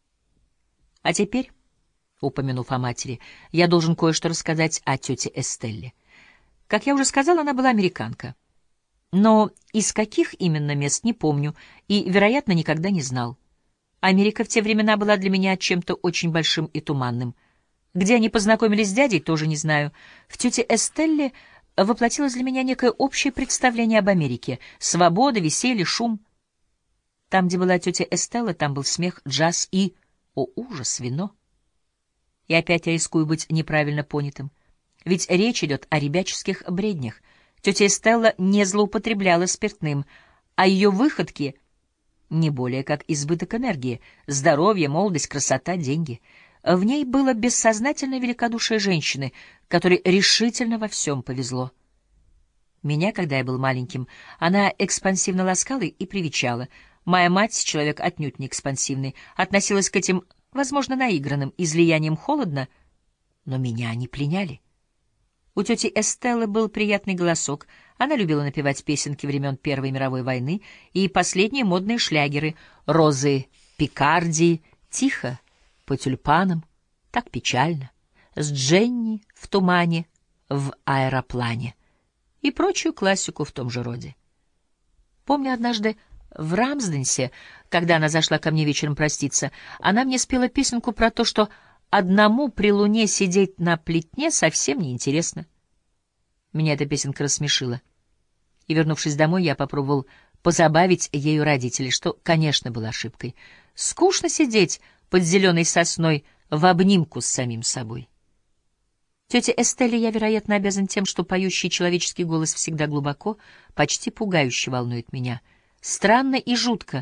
А теперь, упомянув о матери, я должен кое-что рассказать о тете Эстелле. Как я уже сказала, она была американка. Но из каких именно мест не помню и, вероятно, никогда не знал. Америка в те времена была для меня чем-то очень большим и туманным. Где они познакомились с дядей, тоже не знаю. В тете Эстелле воплотилось для меня некое общее представление об Америке. Свобода, веселье, шум. Там, где была тетя Эстелла, там был смех, джаз и, о ужас, вино. И опять я рискую быть неправильно понятым. Ведь речь идет о ребяческих бреднях. Тетя Эстелла не злоупотребляла спиртным, а ее выходки не более как избыток энергии, здоровье, молодость, красота, деньги. В ней было бессознательное великодушие женщины, которой решительно во всем повезло. Меня, когда я был маленьким, она экспансивно ласкала и привечала. Моя мать, человек отнюдь не экспансивный, относилась к этим, возможно, наигранным излияниям холодно, но меня они пленяли. У тети Эстеллы был приятный голосок, она любила напевать песенки времен Первой мировой войны и последние модные шлягеры «Розы Пикардии», «Тихо по тюльпанам», «Так печально», «С Дженни в тумане», «В аэроплане» и прочую классику в том же роде. Помню, однажды в Рамсденсе, когда она зашла ко мне вечером проститься, она мне спела песенку про то, что одному при луне сидеть на плетне совсем неинтересно. Меня эта песенка рассмешила. И, вернувшись домой, я попробовал позабавить ею родителей, что, конечно, было ошибкой. Скучно сидеть под зеленой сосной в обнимку с самим собой. Тете Эстелле я, вероятно, обязан тем, что поющий человеческий голос всегда глубоко, почти пугающе волнует меня. Странно и жутко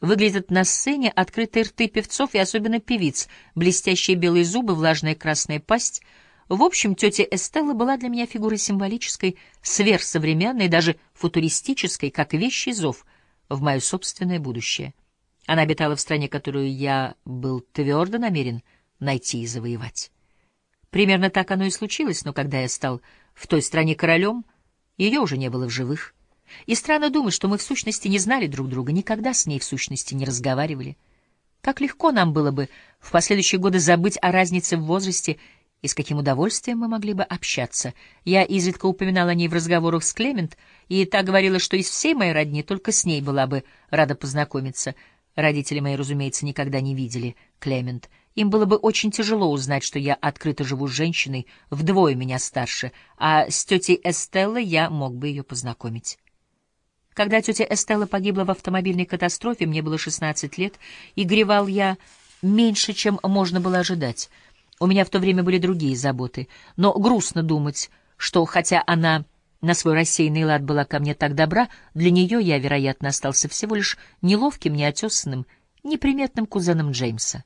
выглядят на сцене открытые рты певцов и особенно певиц, блестящие белые зубы, влажная красная пасть. В общем, тетя Эстелла была для меня фигурой символической, сверхсовременной, даже футуристической, как вещий зов в мое собственное будущее. Она обитала в стране, которую я был твердо намерен найти и завоевать. Примерно так оно и случилось, но когда я стал в той стране королем, ее уже не было в живых. И странно думать, что мы в сущности не знали друг друга, никогда с ней в сущности не разговаривали. Как легко нам было бы в последующие годы забыть о разнице в возрасте и с каким удовольствием мы могли бы общаться. Я изредка упоминал о ней в разговорах с Клемент, и та говорила, что из всей моей родни только с ней была бы рада познакомиться. Родители мои, разумеется, никогда не видели Клемент. Им было бы очень тяжело узнать, что я открыто живу с женщиной вдвое меня старше, а с тетей Эстеллой я мог бы ее познакомить. Когда тетя Эстелла погибла в автомобильной катастрофе, мне было шестнадцать лет, и горевал я меньше, чем можно было ожидать. У меня в то время были другие заботы, но грустно думать, что, хотя она на свой рассеянный лад была ко мне так добра, для нее я, вероятно, остался всего лишь неловким, неотесанным, неприметным кузеном Джеймса.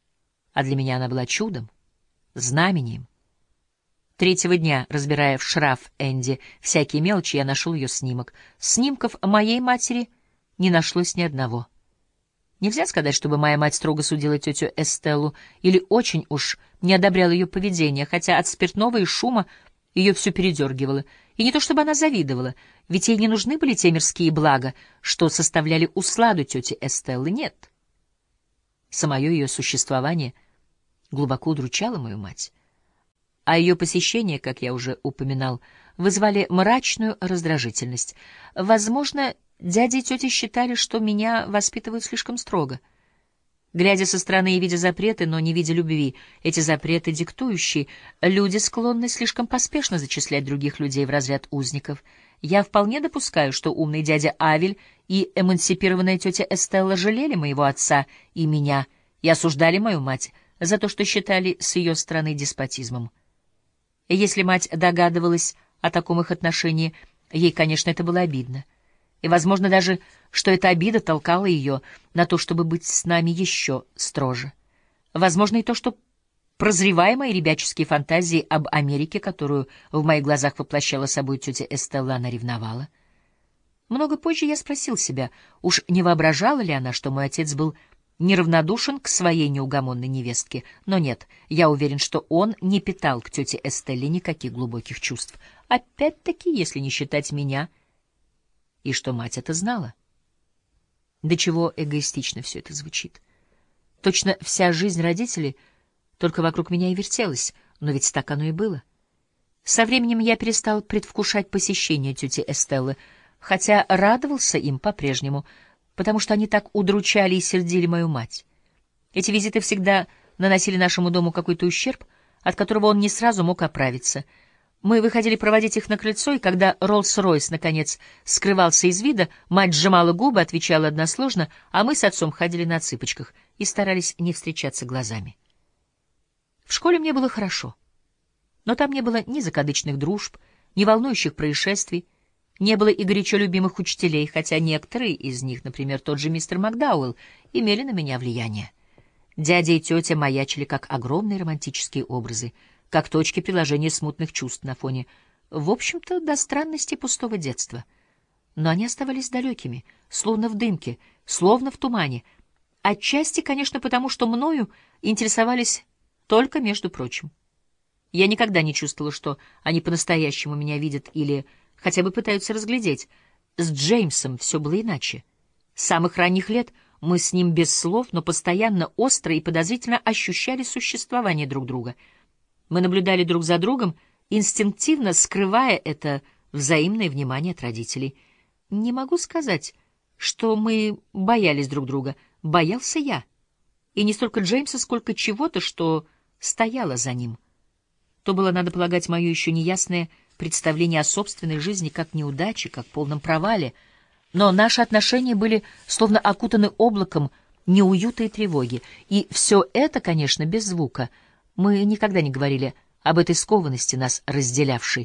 А для меня она была чудом, знамением. Третьего дня, разбирая в шраф Энди всякие мелочи, я нашел ее снимок. Снимков моей матери не нашлось ни одного. Нельзя сказать, чтобы моя мать строго судила тетю Эстеллу или очень уж не одобряла ее поведение, хотя от спиртного и шума ее все передергивало. И не то чтобы она завидовала, ведь ей не нужны были те мирские блага, что составляли усладу тети Эстеллы. Нет. Самое ее существование глубоко удручало мою мать. А ее посещения, как я уже упоминал, вызвали мрачную раздражительность. Возможно, дядя и тетя считали, что меня воспитывают слишком строго. Глядя со стороны и видя запреты, но не видя любви, эти запреты диктующие, люди склонны слишком поспешно зачислять других людей в разряд узников. Я вполне допускаю, что умный дядя Авель и эмансипированная тетя Эстелла жалели моего отца и меня и осуждали мою мать за то, что считали с ее стороны деспотизмом. Если мать догадывалась о таком их отношении, ей, конечно, это было обидно. И, возможно, даже, что эта обида толкала ее на то, чтобы быть с нами еще строже. Возможно, и то, что, прозревая мои ребяческие фантазии об Америке, которую в моих глазах воплощала собой тетя Эстелла, она ревновала. Много позже я спросил себя, уж не воображала ли она, что мой отец был неравнодушен к своей неугомонной невестке, но нет, я уверен, что он не питал к тете Эстелле никаких глубоких чувств. Опять-таки, если не считать меня, и что мать это знала. До чего эгоистично все это звучит. Точно вся жизнь родителей только вокруг меня и вертелась, но ведь так оно и было. Со временем я перестал предвкушать посещение тети Эстеллы, хотя радовался им по-прежнему, потому что они так удручали и сердили мою мать. Эти визиты всегда наносили нашему дому какой-то ущерб, от которого он не сразу мог оправиться. Мы выходили проводить их на крыльцо, и когда Роллс-Ройс, наконец, скрывался из вида, мать сжимала губы, отвечала односложно, а мы с отцом ходили на цыпочках и старались не встречаться глазами. В школе мне было хорошо, но там не было ни закадычных дружб, ни волнующих происшествий, не было и горячо любимых учителей, хотя некоторые из них, например, тот же мистер Макдауэлл, имели на меня влияние. Дядя и тетя маячили как огромные романтические образы, как точки приложения смутных чувств на фоне, в общем-то, до странности пустого детства. Но они оставались далекими, словно в дымке, словно в тумане. Отчасти, конечно, потому что мною интересовались только между прочим. Я никогда не чувствовала, что они по-настоящему меня видят или хотя бы пытаются разглядеть. С Джеймсом все было иначе. С самых ранних лет мы с ним без слов, но постоянно остро и подозрительно ощущали существование друг друга. Мы наблюдали друг за другом, инстинктивно скрывая это взаимное внимание от родителей. Не могу сказать, что мы боялись друг друга. Боялся я. И не столько Джеймса, сколько чего-то, что стояло за ним. То было, надо полагать, мое еще неясное представление о собственной жизни как неудаче, как полном провале. Но наши отношения были словно окутаны облаком неуюта и тревоги. И все это, конечно, без звука. Мы никогда не говорили об этой скованности, нас разделявшей.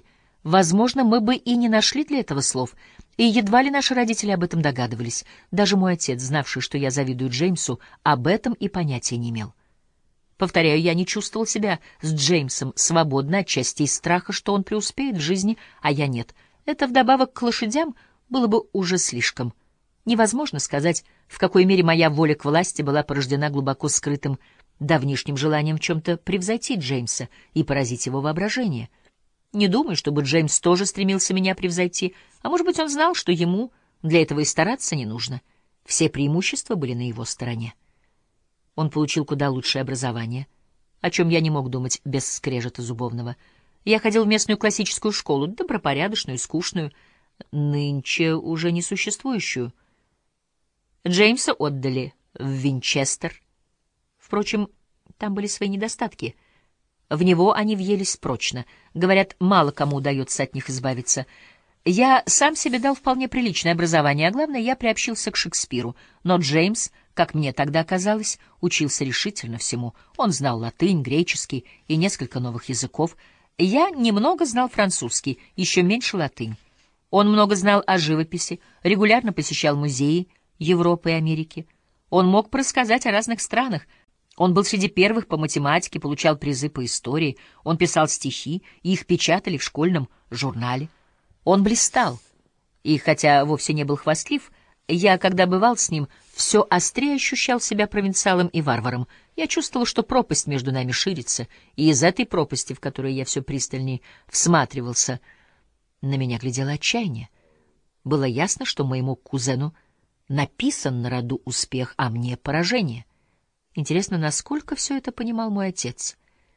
Возможно, мы бы и не нашли для этого слов, и едва ли наши родители об этом догадывались. Даже мой отец, знавший, что я завидую Джеймсу, об этом и понятия не имел. Повторяю, я не чувствовал себя с Джеймсом свободно отчасти из страха, что он преуспеет в жизни, а я нет. Это вдобавок к лошадям было бы уже слишком. Невозможно сказать, в какой мере моя воля к власти была порождена глубоко скрытым давнишним желанием в чем-то превзойти Джеймса и поразить его воображение. Не думаю, чтобы Джеймс тоже стремился меня превзойти, а может быть, он знал, что ему для этого и стараться не нужно. Все преимущества были на его стороне. Он получил куда лучшее образование, о чем я не мог думать без скрежета зубовного. Я ходил в местную классическую школу, добропорядочную, скучную, нынче уже несуществующую. Джеймса отдали в Винчестер. Впрочем, там были свои недостатки. В него они въелись прочно. Говорят, мало кому удается от них избавиться. Я сам себе дал вполне приличное образование, а главное, я приобщился к Шекспиру. Но Джеймс, как мне тогда казалось, учился решительно всему. Он знал латынь, греческий и несколько новых языков. Я немного знал французский, еще меньше латынь. Он много знал о живописи, регулярно посещал музеи Европы и Америки. Он мог рассказать о разных странах. Он был среди первых по математике, получал призы по истории. Он писал стихи, и их печатали в школьном журнале. Он блистал, и хотя вовсе не был хвастлив, я, когда бывал с ним, все острее ощущал себя провинциалом и варваром. Я чувствовал, что пропасть между нами ширится, и из этой пропасти, в которой я все пристальнее всматривался, на меня глядело отчаяние. Было ясно, что моему кузену написан на роду успех, а мне поражение. Интересно, насколько все это понимал мой отец?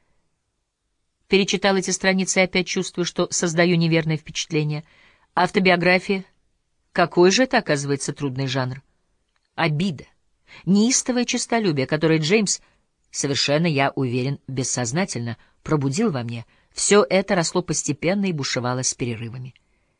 Перечитал эти страницы и опять чувствую, что создаю неверное впечатление. Автобиография. Какой же это, оказывается, трудный жанр? Обида, неистовое честолюбие, которое Джеймс, совершенно, я уверен, бессознательно пробудил во мне, все это росло постепенно и бушевало с перерывами.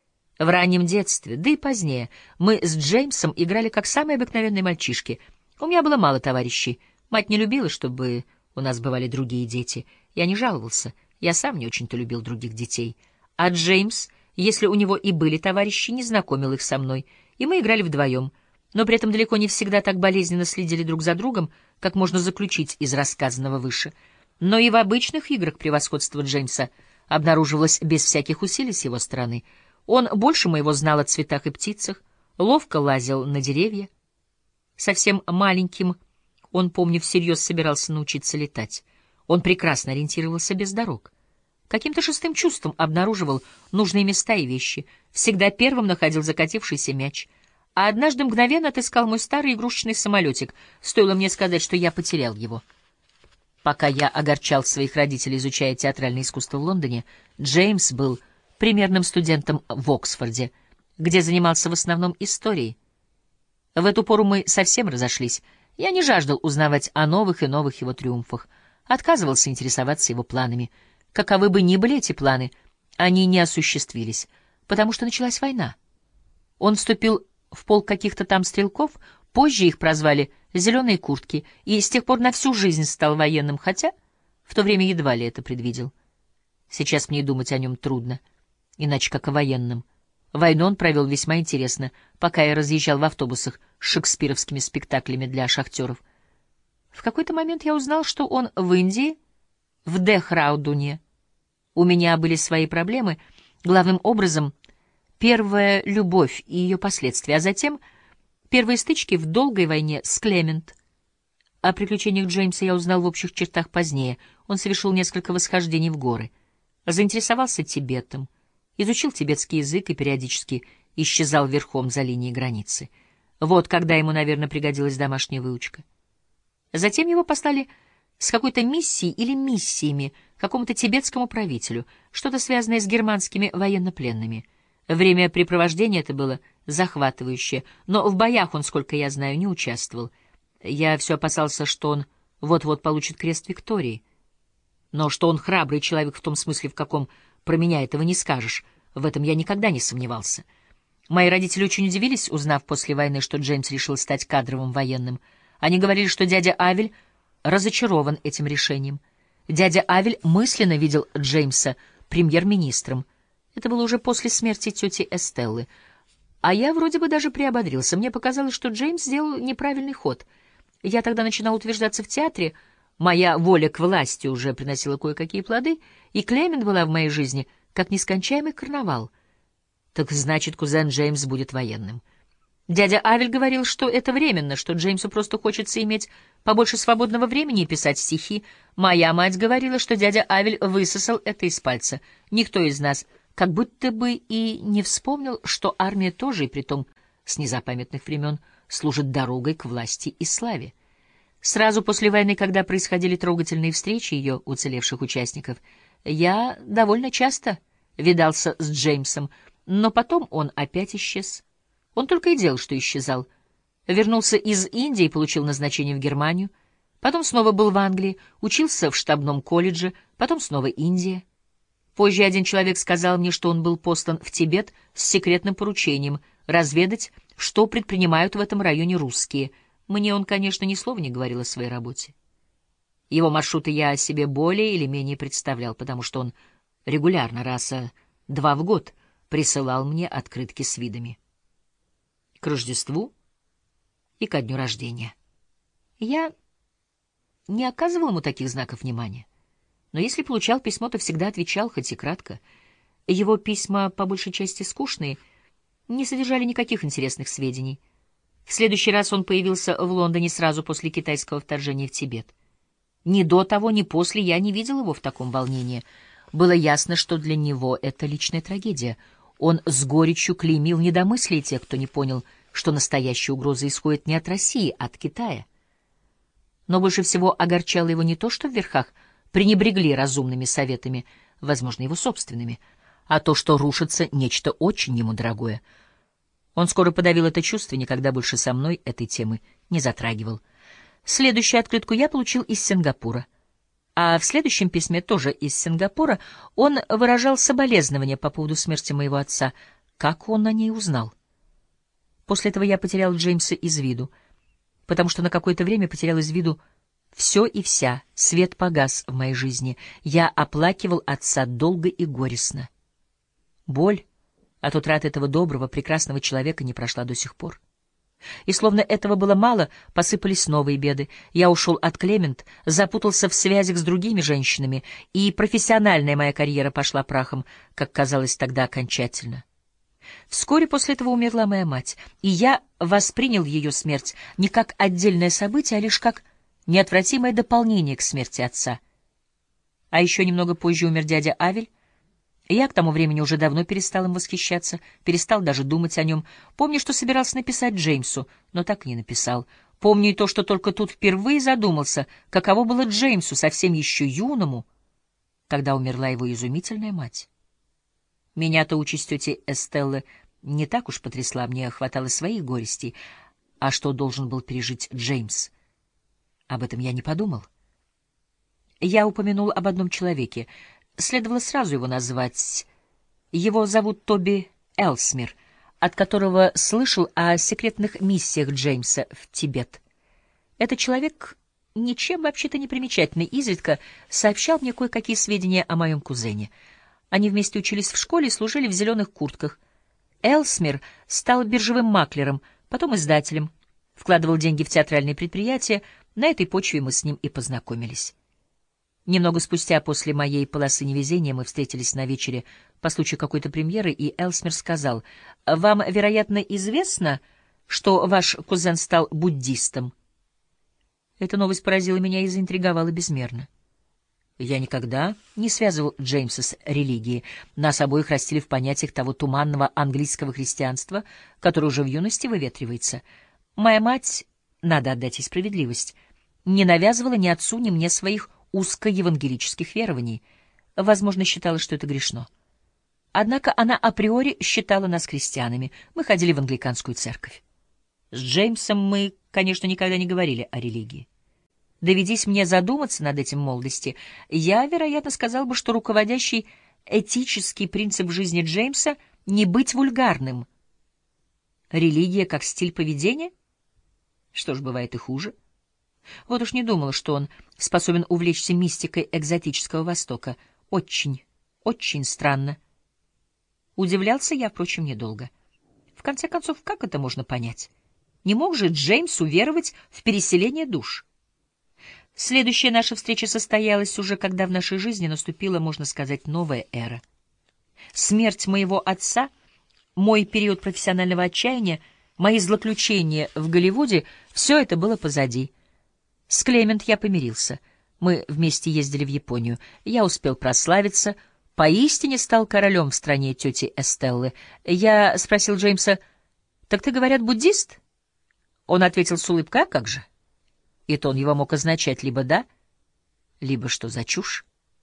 В раннем детстве, да и позднее, мы с Джеймсом играли как самые обыкновенные мальчишки. У меня было мало товарищей. Мать не любила, чтобы у нас бывали другие дети. Я не жаловался. Я сам не очень-то любил других детей. А Джеймс, если у него и были товарищи, не знакомил их со мной, и мы играли вдвоем, но при этом далеко не всегда так болезненно следили друг за другом, как можно заключить из рассказанного выше. Но и в обычных играх превосходство Джеймса обнаруживалось без всяких усилий с его стороны. Он больше моего знал о цветах и птицах, ловко лазил на деревья. Совсем маленьким он, помню, всерьез собирался научиться летать. Он прекрасно ориентировался без дорог. Каким-то шестым чувством обнаруживал нужные места и вещи. Всегда первым находил закатившийся мяч. А однажды мгновенно отыскал мой старый игрушечный самолетик. Стоило мне сказать, что я потерял его. Пока я огорчал своих родителей, изучая театральное искусство в Лондоне, Джеймс был примерным студентом в Оксфорде, где занимался в основном историей. В эту пору мы совсем разошлись. Я не жаждал узнавать о новых и новых его триумфах. Отказывался интересоваться его планами. Каковы бы ни были эти планы, они не осуществились, потому что началась война. Он вступил в полк каких-то там стрелков, позже их прозвали «зеленые куртки», и с тех пор на всю жизнь стал военным, хотя в то время едва ли это предвидел. Сейчас мне думать о нем трудно, иначе как о военном. Войну он провел весьма интересно, пока я разъезжал в автобусах с шекспировскими спектаклями для шахтеров. В какой-то момент я узнал, что он в Индии, в Дехраудуне. У меня были свои проблемы, главным образом первая любовь и ее последствия, а затем первые стычки в долгой войне с Клемент. О приключениях Джеймса я узнал в общих чертах позднее. Он совершил несколько восхождений в горы, заинтересовался Тибетом, изучил тибетский язык и периодически исчезал верхом за линией границы. Вот когда ему, наверное, пригодилась домашняя выучка. Затем его послали с какой-то миссией или миссиями к какому-то тибетскому правителю, что-то связанное с германскими военнопленными. Времяпрепровождение это было захватывающее, но в боях он, сколько я знаю, не участвовал. Я все опасался, что он вот-вот получит крест Виктории. Но что он храбрый человек в том смысле, в каком про меня этого не скажешь, в этом я никогда не сомневался. Мои родители очень удивились, узнав после войны, что Джеймс решил стать кадровым военным. Они говорили, что дядя Авель разочарован этим решением. Дядя Авель мысленно видел Джеймса премьер-министром. Это было уже после смерти тети Эстеллы. А я вроде бы даже приободрился. Мне показалось, что Джеймс сделал неправильный ход. Я тогда начинал утверждаться в театре, моя воля к власти уже приносила кое-какие плоды, и Клемент была в моей жизни как нескончаемый карнавал. Так значит, кузен Джеймс будет военным. Дядя Авель говорил, что это временно, что Джеймсу просто хочется иметь побольше свободного времени и писать стихи. Моя мать говорила, что дядя Авель высосал это из пальца. Никто из нас как будто бы и не вспомнил, что армия тоже, и притом с незапамятных времен, служит дорогой к власти и славе. Сразу после войны, когда происходили трогательные встречи ее уцелевших участников, я довольно часто видался с Джеймсом, но потом он опять исчез. Он только и делал, что исчезал. Вернулся из Индии и получил назначение в Германию, потом снова был в Англии, учился в штабном колледже, потом снова Индия. Позже один человек сказал мне, что он был послан в Тибет с секретным поручением разведать, что предпринимают в этом районе русские. Мне он, конечно, ни слова не говорил о своей работе. Его маршруты я о себе более или менее представлял, потому что он регулярно, раза два в год, присылал мне открытки с видами. К Рождеству и ко дню рождения. Я не оказывал ему таких знаков внимания. Но если получал письмо, то всегда отвечал, хоть и кратко. Его письма, по большей части скучные, не содержали никаких интересных сведений. В следующий раз он появился в Лондоне сразу после китайского вторжения в Тибет. Ни до того, ни после я не видел его в таком волнении. Было ясно, что для него это личная трагедия. Он с горечью клеймил недомыслие тех, кто не понял, что настоящая угроза исходит не от России, а от Китая. Но больше всего огорчало его не то, что в верхах пренебрегли разумными советами, возможно, его собственными, а то, что рушится нечто очень ему дорогое. Он скоро подавил это чувство, никогда больше со мной этой темы не затрагивал. Следующую открытку я получил из Сингапура. А в следующем письме, тоже из Сингапура, он выражал соболезнования по поводу смерти моего отца. Как он о ней узнал? После этого я потерял Джеймса из виду, потому что на какое-то время потерял из виду все и вся, свет погас в моей жизни. Я оплакивал отца долго и горестно. Боль от утраты этого доброго, прекрасного человека не прошла до сих пор. И словно этого было мало, посыпались новые беды. Я ушел от Клемент, запутался в связях с другими женщинами, и профессиональная моя карьера пошла прахом, как казалось тогда, окончательно. Вскоре после этого умерла моя мать, и я воспринял ее смерть не как отдельное событие, а лишь как неотвратимое дополнение к смерти отца. А еще немного позже умер дядя Авель. Я к тому времени уже давно перестал им восхищаться, перестал даже думать о нем. Помню, что собирался написать Джеймсу, но так и не написал. Помню и то, что только тут впервые задумался, каково было Джеймсу, совсем еще юному, когда умерла его изумительная мать. Меня-то участь тети Эстеллы не так уж потрясла, мне хватало своих горестей. А что должен был пережить Джеймс? Об этом я не подумал. Я упомянул об одном человеке. Следовало сразу его назвать. Его зовут Тоби Элсмир, от которого слышал о секретных миссиях Джеймса в Тибет. Этот человек ничем вообще-то не примечательный, изредка сообщал мне кое-какие сведения о моем кузене. Они вместе учились в школе и служили в зеленых куртках. Элсмир стал биржевым маклером, потом издателем, вкладывал деньги в театральные предприятия. На этой почве мы с ним и познакомились. Немного спустя после моей полосы невезения мы встретились на вечере по случаю какой-то премьеры, и Элсмир сказал: «Вам, вероятно, известно, что ваш кузен стал буддистом?» Эта новость поразила меня и заинтриговала безмерно. Я никогда не связывал Джеймса с религией. Нас обоих растили в понятиях того туманного английского христианства, которое уже в юности выветривается. Моя мать, надо отдать ей справедливость, не навязывала ни отцу, ни мне своих узкоевангелических верований. Возможно, считала, что это грешно. Однако она априори считала нас христианами. Мы ходили в англиканскую церковь. С Джеймсом мы, конечно, никогда не говорили о религии. Доведись мне задуматься над этим в молодости, я, вероятно, сказал бы, что руководящий этический принцип жизни Джеймса — не быть вульгарным. Религия как стиль поведения? Что ж, бывает и хуже. Вот уж не думала, что он способен увлечься мистикой экзотического Востока. Очень, очень странно. Удивлялся я, впрочем, недолго. В конце концов, как это можно понять? Не мог же Джеймс уверовать в переселение душ? Следующая наша встреча состоялась уже, когда в нашей жизни наступила, можно сказать, новая эра. Смерть моего отца, мой период профессионального отчаяния, мои злоключения в Голливуде — все это было позади. С Клемент я помирился. Мы вместе ездили в Японию. Я успел прославиться, поистине стал королем в стране тети Эстеллы. Я спросил Джеймса: «Так ты, говорят, буддист?» Он ответил с улыбкой: «А как же?» И тон его мог означать либо «да», либо «что за чушь».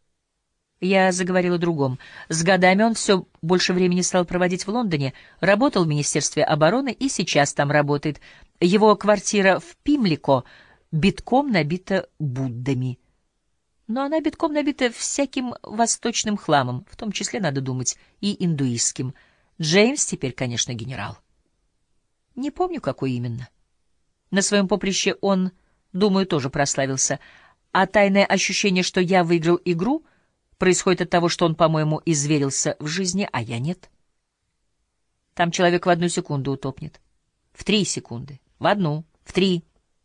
Я заговорил о другом. С годами он все больше времени стал проводить в Лондоне, работал в Министерстве обороны и сейчас там работает. Его квартира в Пимлико битком набита Буддами. Но она битком набита всяким восточным хламом, в том числе, надо думать, и индуистским. Джеймс теперь, конечно, генерал. Не помню, какой именно. На своем поприще он, думаю, тоже прославился. А тайное ощущение, что я выиграл игру, происходит от того, что он, по-моему, изверился в жизни, а я нет. Там человек в одну секунду утопнет. В три секунды. В одну. В три.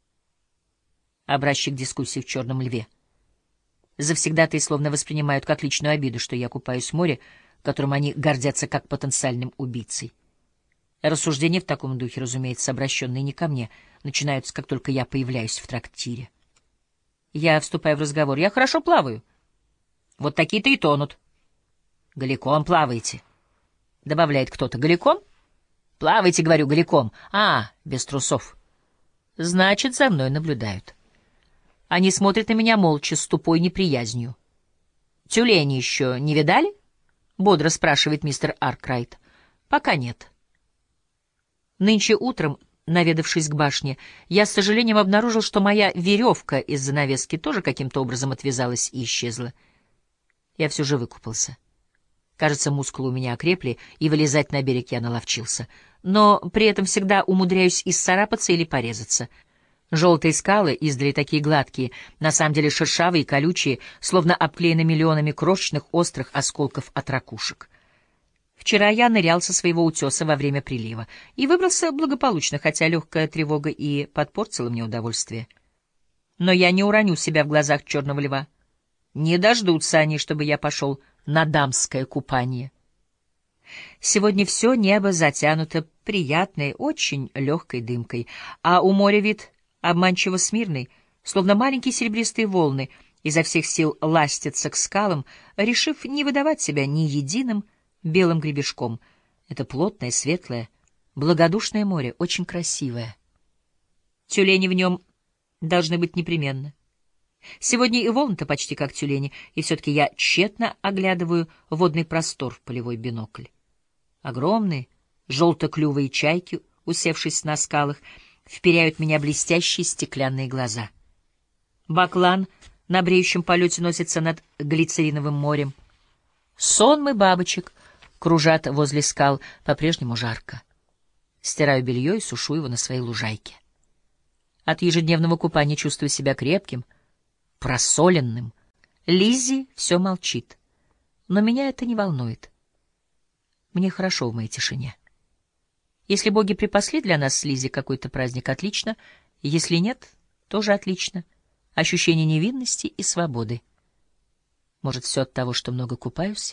Образчик дискуссии в «Черном льве». Завсегдатаи словно воспринимают как личную обиду, что я купаюсь в море, которым они гордятся как потенциальным убийцей. Рассуждения в таком духе, разумеется, обращенные не ко мне, начинаются, как только я появляюсь в трактире. Я вступаю в разговор. Я хорошо плаваю. Вот такие-то и тонут. Голиком плаваете, добавляет кто-то. Голиком? Плавайте, говорю, голиком. А, без трусов. Значит, за мной наблюдают. Они смотрят на меня молча, с тупой неприязнью. «Тюлени еще не видали?» — бодро спрашивает мистер Аркрайт. «Пока нет». Нынче утром, наведавшись к башне, я с сожалением обнаружил, что моя веревка из занавески тоже каким-то образом отвязалась и исчезла. Я все же выкупался. Кажется, мускулы у меня окрепли, и вылезать на берег я наловчился. Но при этом всегда умудряюсь исцарапаться или порезаться. Желтые скалы, издали такие гладкие, на самом деле шершавые и колючие, словно обклеены миллионами крошечных острых осколков от ракушек. Вчера я нырял со своего утеса во время прилива и выбрался благополучно, хотя легкая тревога и подпортила мне удовольствие. Но я не уроню себя в глазах черного льва. Не дождутся они, чтобы я пошел на дамское купание. Сегодня все небо затянуто приятной, очень легкой дымкой, а у моря вид обманчиво смирный, словно маленькие серебристые волны изо всех сил ластятся к скалам, решив не выдавать себя ни единым белым гребешком. Это плотное, светлое, благодушное море, очень красивое. Тюлени в нем должны быть непременно. Сегодня и волны-то почти как тюлени, и все-таки я тщетно оглядываю водный простор в полевой бинокль. Огромные желто-клювые чайки, усевшись на скалах, вперяют в меня блестящие стеклянные глаза. Баклан на бреющем полете носится над глицериновым морем. Сонмы бабочек кружат возле скал, по-прежнему жарко. Стираю белье и сушу его на своей лужайке. От ежедневного купания чувствую себя крепким, просоленным. Лиззи все молчит, но меня это не волнует. Мне хорошо в моей тишине. Если боги припасли для нас с Лиззи какой-то праздник, отлично. Если нет, тоже отлично. Ощущение невинности и свободы. Может, все от того, что много купаюсь?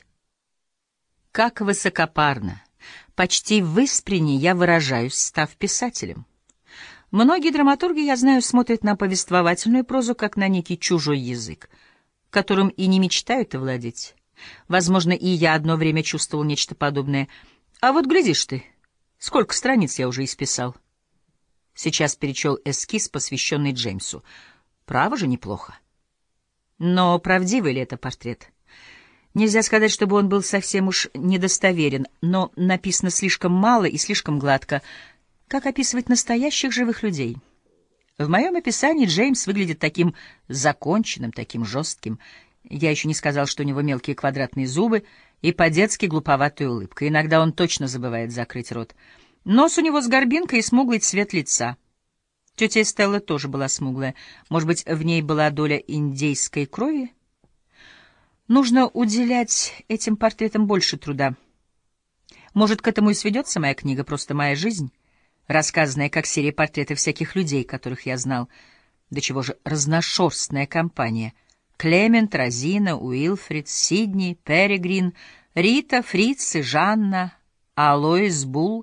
Как высокопарно, почти в испрени я выражаюсь, став писателем. Многие драматурги, я знаю, смотрят на повествовательную прозу как на некий чужой язык, которым и не мечтают овладеть. Возможно, и я одно время чувствовал нечто подобное. А вот глядишь ты, сколько страниц я уже исписал. Сейчас перечел эскиз, посвященный Джеймсу. Право же неплохо. Но правдивый ли это портрет? Нельзя сказать, чтобы он был совсем уж недостоверен, но написано слишком мало и слишком гладко. Как описывать настоящих живых людей? В моем описании Джеймс выглядит таким законченным, таким жестким. Я еще не сказал, что у него мелкие квадратные зубы и по-детски глуповатая улыбка. Иногда он точно забывает закрыть рот. Нос у него с горбинкой и смуглый цвет лица. Тетя Эстелла тоже была смуглая. Может быть, в ней была доля индейской крови? Нужно уделять этим портретам больше труда. Может, к этому и сведется моя книга, просто моя жизнь, рассказанная как серия портретов всяких людей, которых я знал. До чего же разношерстная компания. Клемент, Розина, Уилфрид, Сидни, Перегрин, Рита, Фриц и Жанна, Алоис Булл.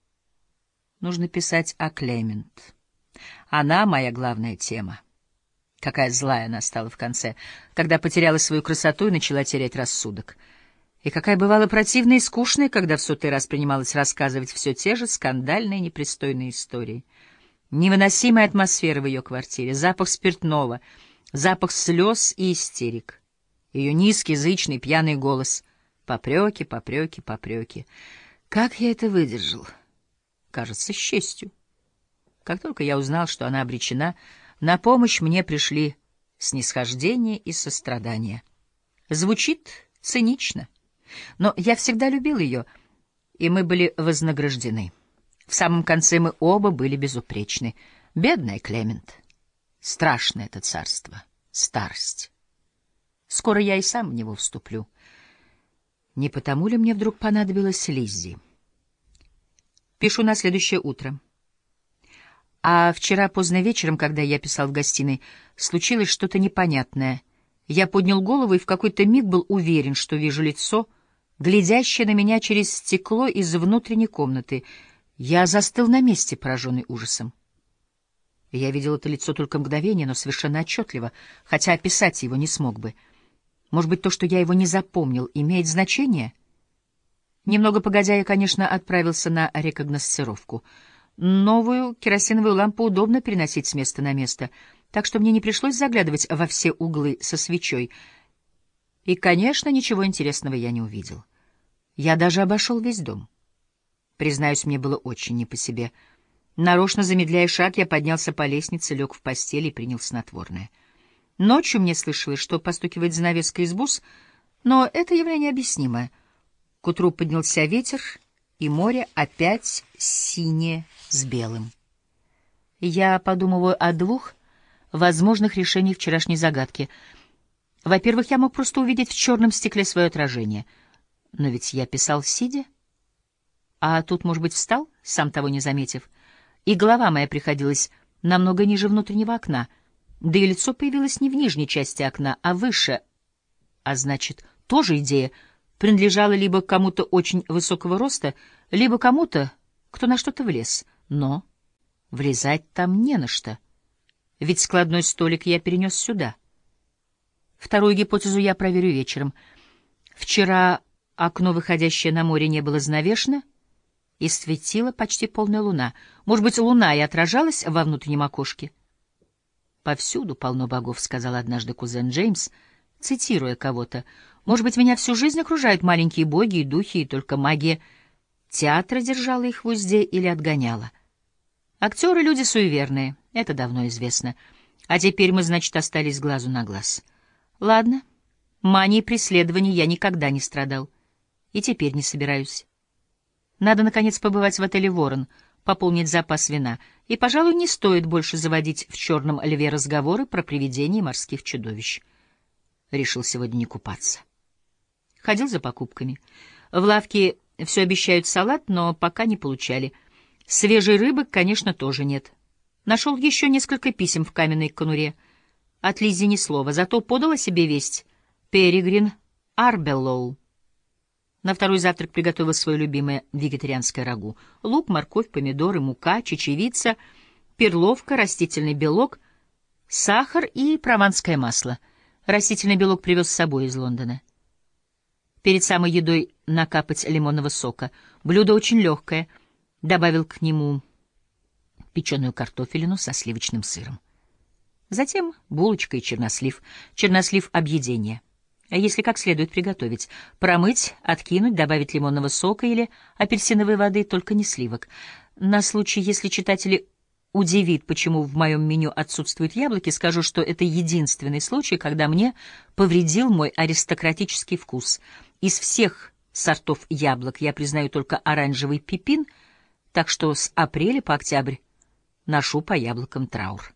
Нужно писать о Клемент. Она моя главная тема. Какая злая она стала в конце, когда потеряла свою красоту и начала терять рассудок. И какая бывала противная и скучная, когда в сотый раз принималась рассказывать все те же скандальные непристойные истории. Невыносимая атмосфера в ее квартире, запах спиртного, запах слез и истерик. Ее низкий, зычный, пьяный голос. Попреки, попреки, попреки. Как я это выдержал? Кажется, с честью. Как только я узнал, что она обречена, на помощь мне пришли снисхождение и сострадание. Звучит цинично, но я всегда любил ее, и мы были вознаграждены. В самом конце мы оба были безупречны. Бедная Клемент. Страшно это царство, старость. Скоро я и сам в него вступлю. Не потому ли мне вдруг понадобилась Лиззи? Пишу на следующее утро. А вчера поздно вечером, когда я писал в гостиной, случилось что-то непонятное. Я поднял голову и в какой-то миг был уверен, что вижу лицо, глядящее на меня через стекло из внутренней комнаты. Я застыл на месте, пораженный ужасом. Я видел это лицо только мгновение, но совершенно отчетливо, хотя описать его не смог бы. Может быть, то, что я его не запомнил, имеет значение? Немного погодя, я, конечно, отправился на рекогносцировку. Новую керосиновую лампу удобно переносить с места на место, так что мне не пришлось заглядывать во все углы со свечой. И, конечно, ничего интересного я не увидел. Я даже обошел весь дом. Признаюсь, мне было очень не по себе. Нарочно замедляя шаг, я поднялся по лестнице, лег в постель и принял снотворное. Ночью мне слышалось, что постукивает занавеска из бус, но это явление объяснимое. К утру поднялся ветер, и море опять синее с белым. Я подумываю о двух возможных решениях вчерашней загадки. Во-первых, я мог просто увидеть в черном стекле свое отражение. Но ведь я писал сидя. А тут, может быть, встал, сам того не заметив. И голова моя приходилась намного ниже внутреннего окна. Да и лицо появилось не в нижней части окна, а выше. А значит, тоже идея принадлежала либо кому-то очень высокого роста, либо кому-то, кто на что-то влез. Но влезать там не на что. Ведь складной столик я перенес сюда. Вторую гипотезу я проверю вечером. Вчера окно, выходящее на море, не было занавешено, и светила почти полная луна. Может быть, луна и отражалась во внутреннем окошке? «Повсюду полно богов», — сказал однажды кузен Джеймс, цитируя кого-то. «Может быть, меня всю жизнь окружают маленькие боги и духи, и только магия театра держала их в узде или отгоняла. Актеры — люди суеверные, это давно известно. А теперь мы, значит, остались глазу на глаз. Ладно, манией преследований я никогда не страдал, и теперь не собираюсь. Надо, наконец, побывать в отеле «Ворон», пополнить запас вина, и, пожалуй, не стоит больше заводить в «Черном льве» разговоры про привидения и морских чудовищ. Решил сегодня не купаться. Ходил за покупками. В лавке все обещают салат, но пока не получали. Свежей рыбы, конечно, тоже нет. Нашел еще несколько писем в каменной конуре. От Лиззи ни слова, зато подал о себе весть Перегрин Арбеллоу. На второй завтрак приготовил свое любимое вегетарианское рагу. Лук, морковь, помидоры, мука, чечевица, перловка, растительный белок, сахар и прованское масло. Растительный белок привез с собой из Лондона. Перед самой едой накапать лимонного сока. Блюдо очень легкое. Добавил к нему печеную картофелину со сливочным сыром. Затем булочка и чернослив. Чернослив — объедение. А если как следует приготовить? Промыть, откинуть, добавить лимонного сока или апельсиновой воды, только не сливок. На случай, если читатели удивит, почему в моем меню отсутствуют яблоки, скажу, что это единственный случай, когда мне повредил мой аристократический вкус. Из всех сортов яблок я признаю только оранжевый пипин, так что с апреля по октябрь ношу по яблокам траур.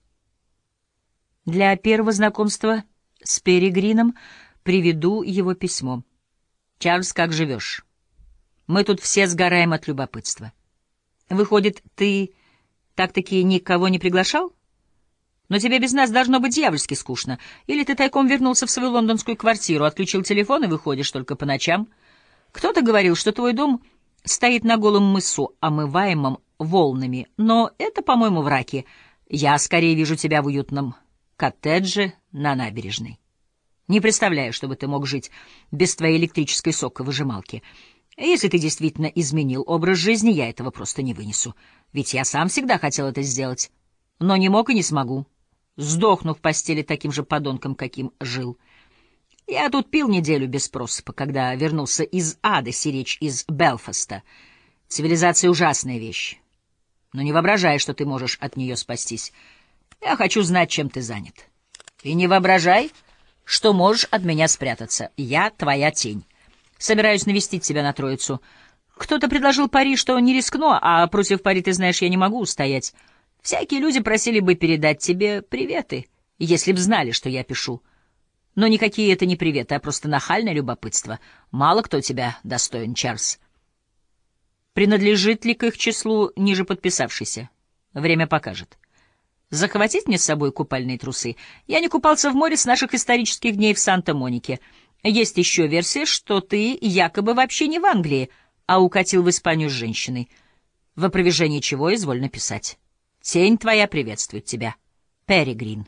Для первого знакомства с Перегрином приведу его письмо. «Чарльз, как живешь? Мы тут все сгораем от любопытства. Выходит, ты так-таки никого не приглашал? Но тебе без нас должно быть дьявольски скучно. Или ты тайком вернулся в свою лондонскую квартиру, отключил телефон и выходишь только по ночам? Кто-то говорил, что твой дом стоит на голом мысу, омываемом волнами, но это, по-моему, враки. Я скорее вижу тебя в уютном коттедже на набережной. Не представляю, чтобы ты мог жить без твоей электрической соковыжималки. Если ты действительно изменил образ жизни, я этого просто не вынесу. Ведь я сам всегда хотел это сделать, но не мог и не смогу. Сдохну в постели таким же подонком, каким жил. Я тут пил неделю без просыпа, когда вернулся из ада сиречь из Белфаста. Цивилизация — ужасная вещь. Но не воображай, что ты можешь от нее спастись. Я хочу знать, чем ты занят. И не воображай, что можешь от меня спрятаться. Я твоя тень. Собираюсь навестить тебя на Троицу. Кто-то предложил пари, что не рискну, а против пари, ты знаешь, я не могу устоять. Всякие люди просили бы передать тебе приветы, если б знали, что я пишу. Но никакие это не приветы, а просто нахальное любопытство. Мало кто тебя достоин, Чарльз. Принадлежит ли к их числу ниже подписавшийся? Время покажет. Захватить мне с собой купальные трусы? Я не купался в море с наших исторических дней в Санта-Монике. Есть еще версия, что ты якобы вообще не в Англии, а укатил в Испанию с женщиной. В опровержении чего изволь писать. Тень твоя приветствует тебя. Перегрин.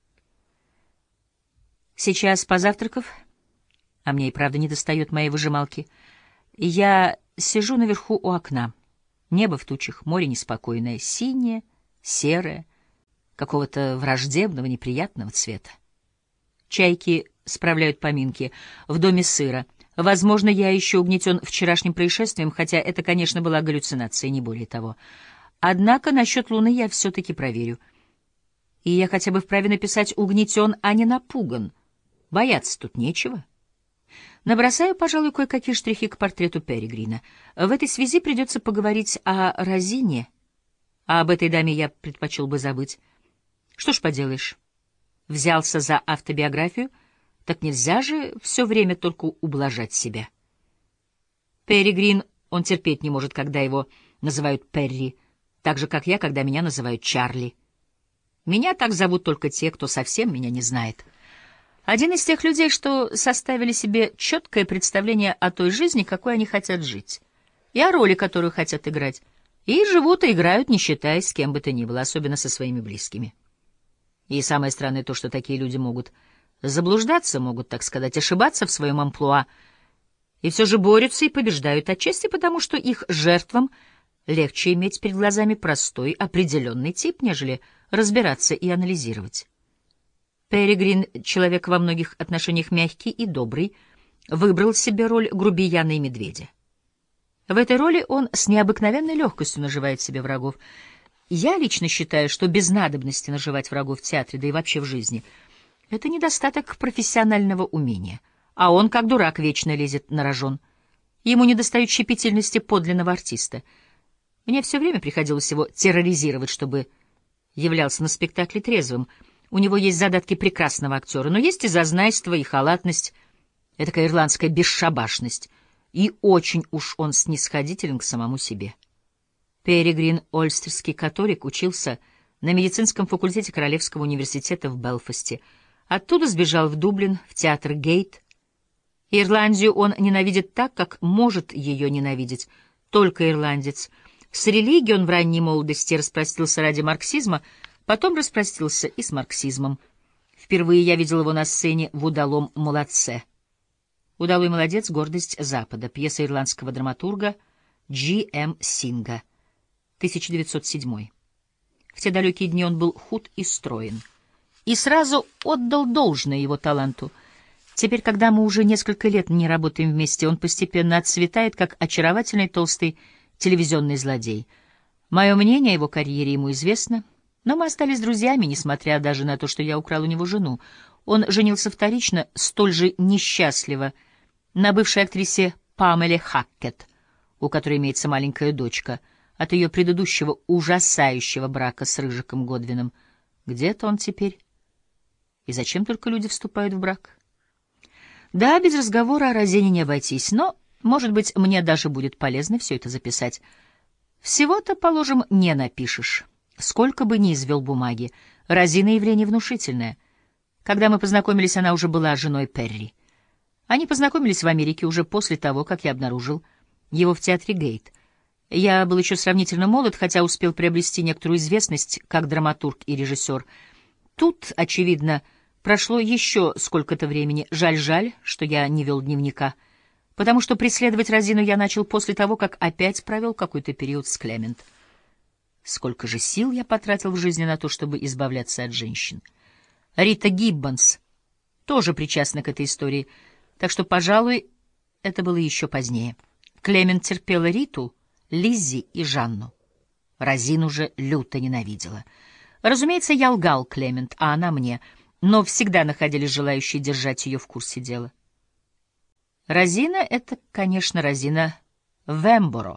Сейчас, позавтракав, а мне и правда не достает моей выжималки, я сижу наверху у окна. Небо в тучах, море неспокойное, синее, серое, какого-то враждебного, неприятного цвета. Чайки справляют поминки. В доме сыро. Возможно, я еще угнетен вчерашним происшествием, хотя это, конечно, была галлюцинация, не более того. Однако насчет Луны я все-таки проверю. И я хотя бы вправе написать «угнетен», а не «напуган». Бояться тут нечего. Набросаю, пожалуй, кое-какие штрихи к портрету Перегрина. В этой связи придется поговорить о Розине, а об этой даме я предпочел бы забыть. Что ж поделаешь, взялся за автобиографию, так нельзя же все время только ублажать себя. Перегрин, он терпеть не может, когда его называют Перри, так же, как я, когда меня называют Чарли. Меня так зовут только те, кто совсем меня не знает. Один из тех людей, что составили себе четкое представление о той жизни, какой они хотят жить, и о роли, которую хотят играть, и живут и играют, не считаясь с кем бы то ни было, особенно со своими близкими. И самое странное то, что такие люди могут заблуждаться, могут, так сказать, ошибаться в своем амплуа, и все же борются и побеждают отчасти потому, что их жертвам легче иметь перед глазами простой, определенный тип, нежели разбираться и анализировать. Перегрин, человек во многих отношениях мягкий и добрый, выбрал себе роль грубияна и медведя. В этой роли он с необыкновенной легкостью наживает себе врагов. Я лично считаю, что без надобности наживать врагов в театре, да и вообще в жизни, это недостаток профессионального умения, а он, как дурак, вечно лезет на рожон. Ему недостает щепетильности подлинного артиста. Мне все время приходилось его терроризировать, чтобы являлся на спектакле трезвым. У него есть задатки прекрасного актера, но есть и зазнайство, и халатность, этакая ирландская бесшабашность, и очень уж он снисходителен к самому себе. Перегрин, ольстерский католик, учился на медицинском факультете Королевского университета в Белфасте. Оттуда сбежал в Дублин, в театр Гейт. Ирландию он ненавидит так, как может ее ненавидеть только ирландец. С религией он в ранней молодости распростился ради марксизма, потом распростился и с марксизмом. Впервые я видел его на сцене в «Удалом молодце». «Удалой молодец. Гордость Запада», пьеса ирландского драматурга Джи Эм Синга, тысяча девятьсот седьмой. В те далекие дни он был худ и строен. И сразу отдал должное его таланту. Теперь, когда мы уже несколько лет не работаем вместе, он постепенно отцветает, как очаровательный толстый телевизионный злодей. Мое мнение о его карьере ему известно, но мы остались друзьями, несмотря даже на то, что я украл у него жену. Он женился вторично, столь же несчастливо, на бывшей актрисе Памеле Хаккет, у которой имеется маленькая дочка, от ее предыдущего ужасающего брака с Рыжиком Годвином. Где-то он теперь. И зачем только люди вступают в брак? Да, без разговора о Розине не обойтись, но Может быть, мне даже будет полезно все это записать. Всего-то, положим, не напишешь. Сколько бы ни извел бумаги, Розина явление внушительное. Когда мы познакомились, она уже была женой Перри. Они познакомились в Америке уже после того, как я обнаружил его в театре Гейт. Я был еще сравнительно молод, хотя успел приобрести некоторую известность как драматург и режиссер. Тут, очевидно, прошло еще сколько-то времени. Жаль-жаль, что я не вел дневника, потому что преследовать Розину я начал после того, как опять провел какой-то период с Клемент. Сколько же сил я потратил в жизни на то, чтобы избавляться от женщин. Рита Гиббонс тоже причастна к этой истории, так что, пожалуй, это было еще позднее. Клемент терпела Риту, Лиззи и Жанну. Розину же люто ненавидела. Разумеется, я лгал Клемент, а она мне, но всегда находились желающие держать ее в курсе дела. Розина — это, конечно, Розина Вэмборо.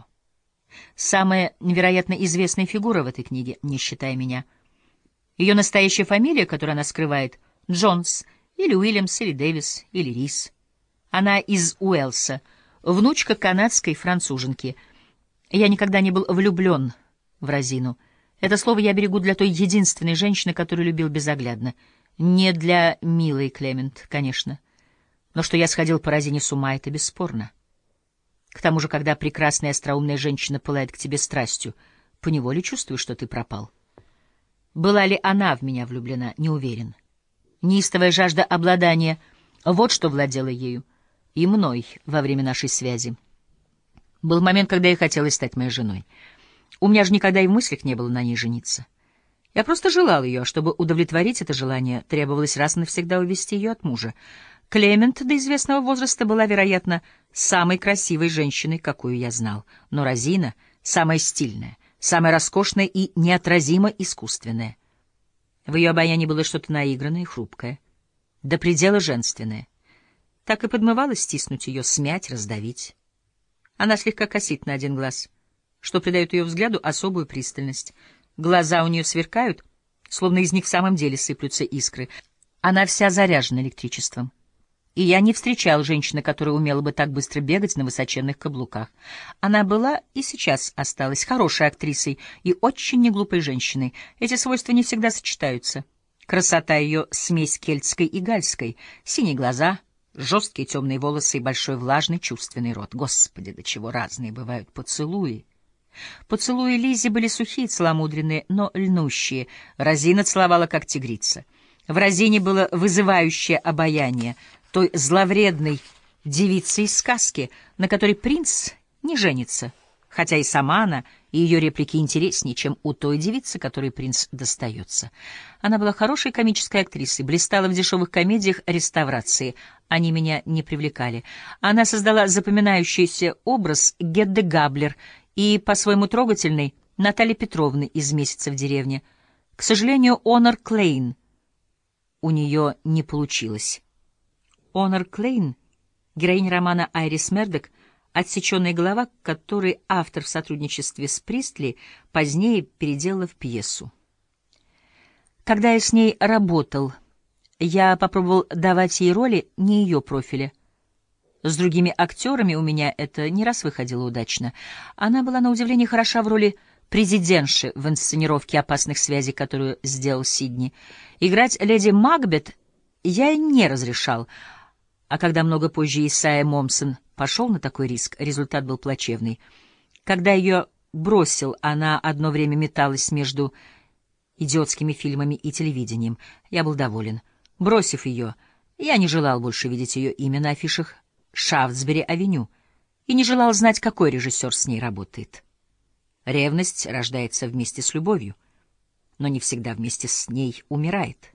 Самая невероятно известная фигура в этой книге, не считая меня. Ее настоящая фамилия, которую она скрывает, Джонс, или Уильямс, или Дэвис, или Рис. Она из Уэльса, внучка канадской француженки. Я никогда не был влюблен в Розину. Это слово я берегу для той единственной женщины, которую любил безоглядно. Не для милой Клемент, конечно. Но что я сходил по Розине с ума, это бесспорно. К тому же, когда прекрасная остроумная женщина пылает к тебе страстью, поневоле чувствуешь, что ты пропал. Была ли она в меня влюблена, не уверен. Неистовая жажда обладания — вот что владела ею и мной во время нашей связи. Был момент, когда ей хотелось стать моей женой. У меня же никогда и в мыслях не было на ней жениться. Я просто желал ее, а чтобы удовлетворить это желание, требовалось раз и навсегда увести ее от мужа. Клемент до известного возраста была, вероятно, самой красивой женщиной, какую я знал, но Розина — самая стильная, самая роскошная и неотразимо искусственная. В ее обаянии было что-то наигранное и хрупкое, до предела женственное. Так и подмывало стиснуть ее, смять, раздавить. Она слегка косит на один глаз, что придает ее взгляду особую пристальность. Глаза у нее сверкают, словно из них в самом деле сыплются искры. Она вся заряжена электричеством. И я не встречал женщины, которая умела бы так быстро бегать на высоченных каблуках. Она была и сейчас осталась хорошей актрисой и очень неглупой женщиной. Эти свойства не всегда сочетаются. Красота ее — смесь кельтской и гальской. Синие глаза, жесткие темные волосы и большой влажный чувственный рот. Господи, до чего разные бывают поцелуи. Поцелуи Лиззи были сухие, целомудренные, но льнущие. Розина целовала, как тигрица. В Розине было вызывающее обаяние той зловредной девицы из сказки, на которой принц не женится, хотя и сама она, и ее реплики интереснее, чем у той девицы, которой принц достается. Она была хорошей комической актрисой, блистала в дешевых комедиях реставрации. Они меня не привлекали. Она создала запоминающийся образ Гетты Габлер и, по-своему трогательный, Натальи Петровны из «Месяца в деревне». К сожалению, Онор Клейн у нее не получилось. Онор Клейн — героиня романа Айрис Мердок, отсеченная голова, который автор в сотрудничестве с Пристли позднее переделала в пьесу. Когда я с ней работал, я попробовал давать ей роли не ее профиля. С другими актерами у меня это не раз выходило удачно. Она была на удивление хороша в роли президентши в инсценировке «Опасных связей», которую сделал Сидни. Играть леди Макбет я не разрешал, а когда много позже Исайя Момсон пошел на такой риск, результат был плачевный. Когда ее бросил, она одно время металась между идиотскими фильмами и телевидением. Я был доволен. Бросив ее, я не желал больше видеть ее имя на афишах Шафтсбери-авеню и не желал знать, какой режиссер с ней работает. Ревность рождается вместе с любовью, но не всегда вместе с ней умирает.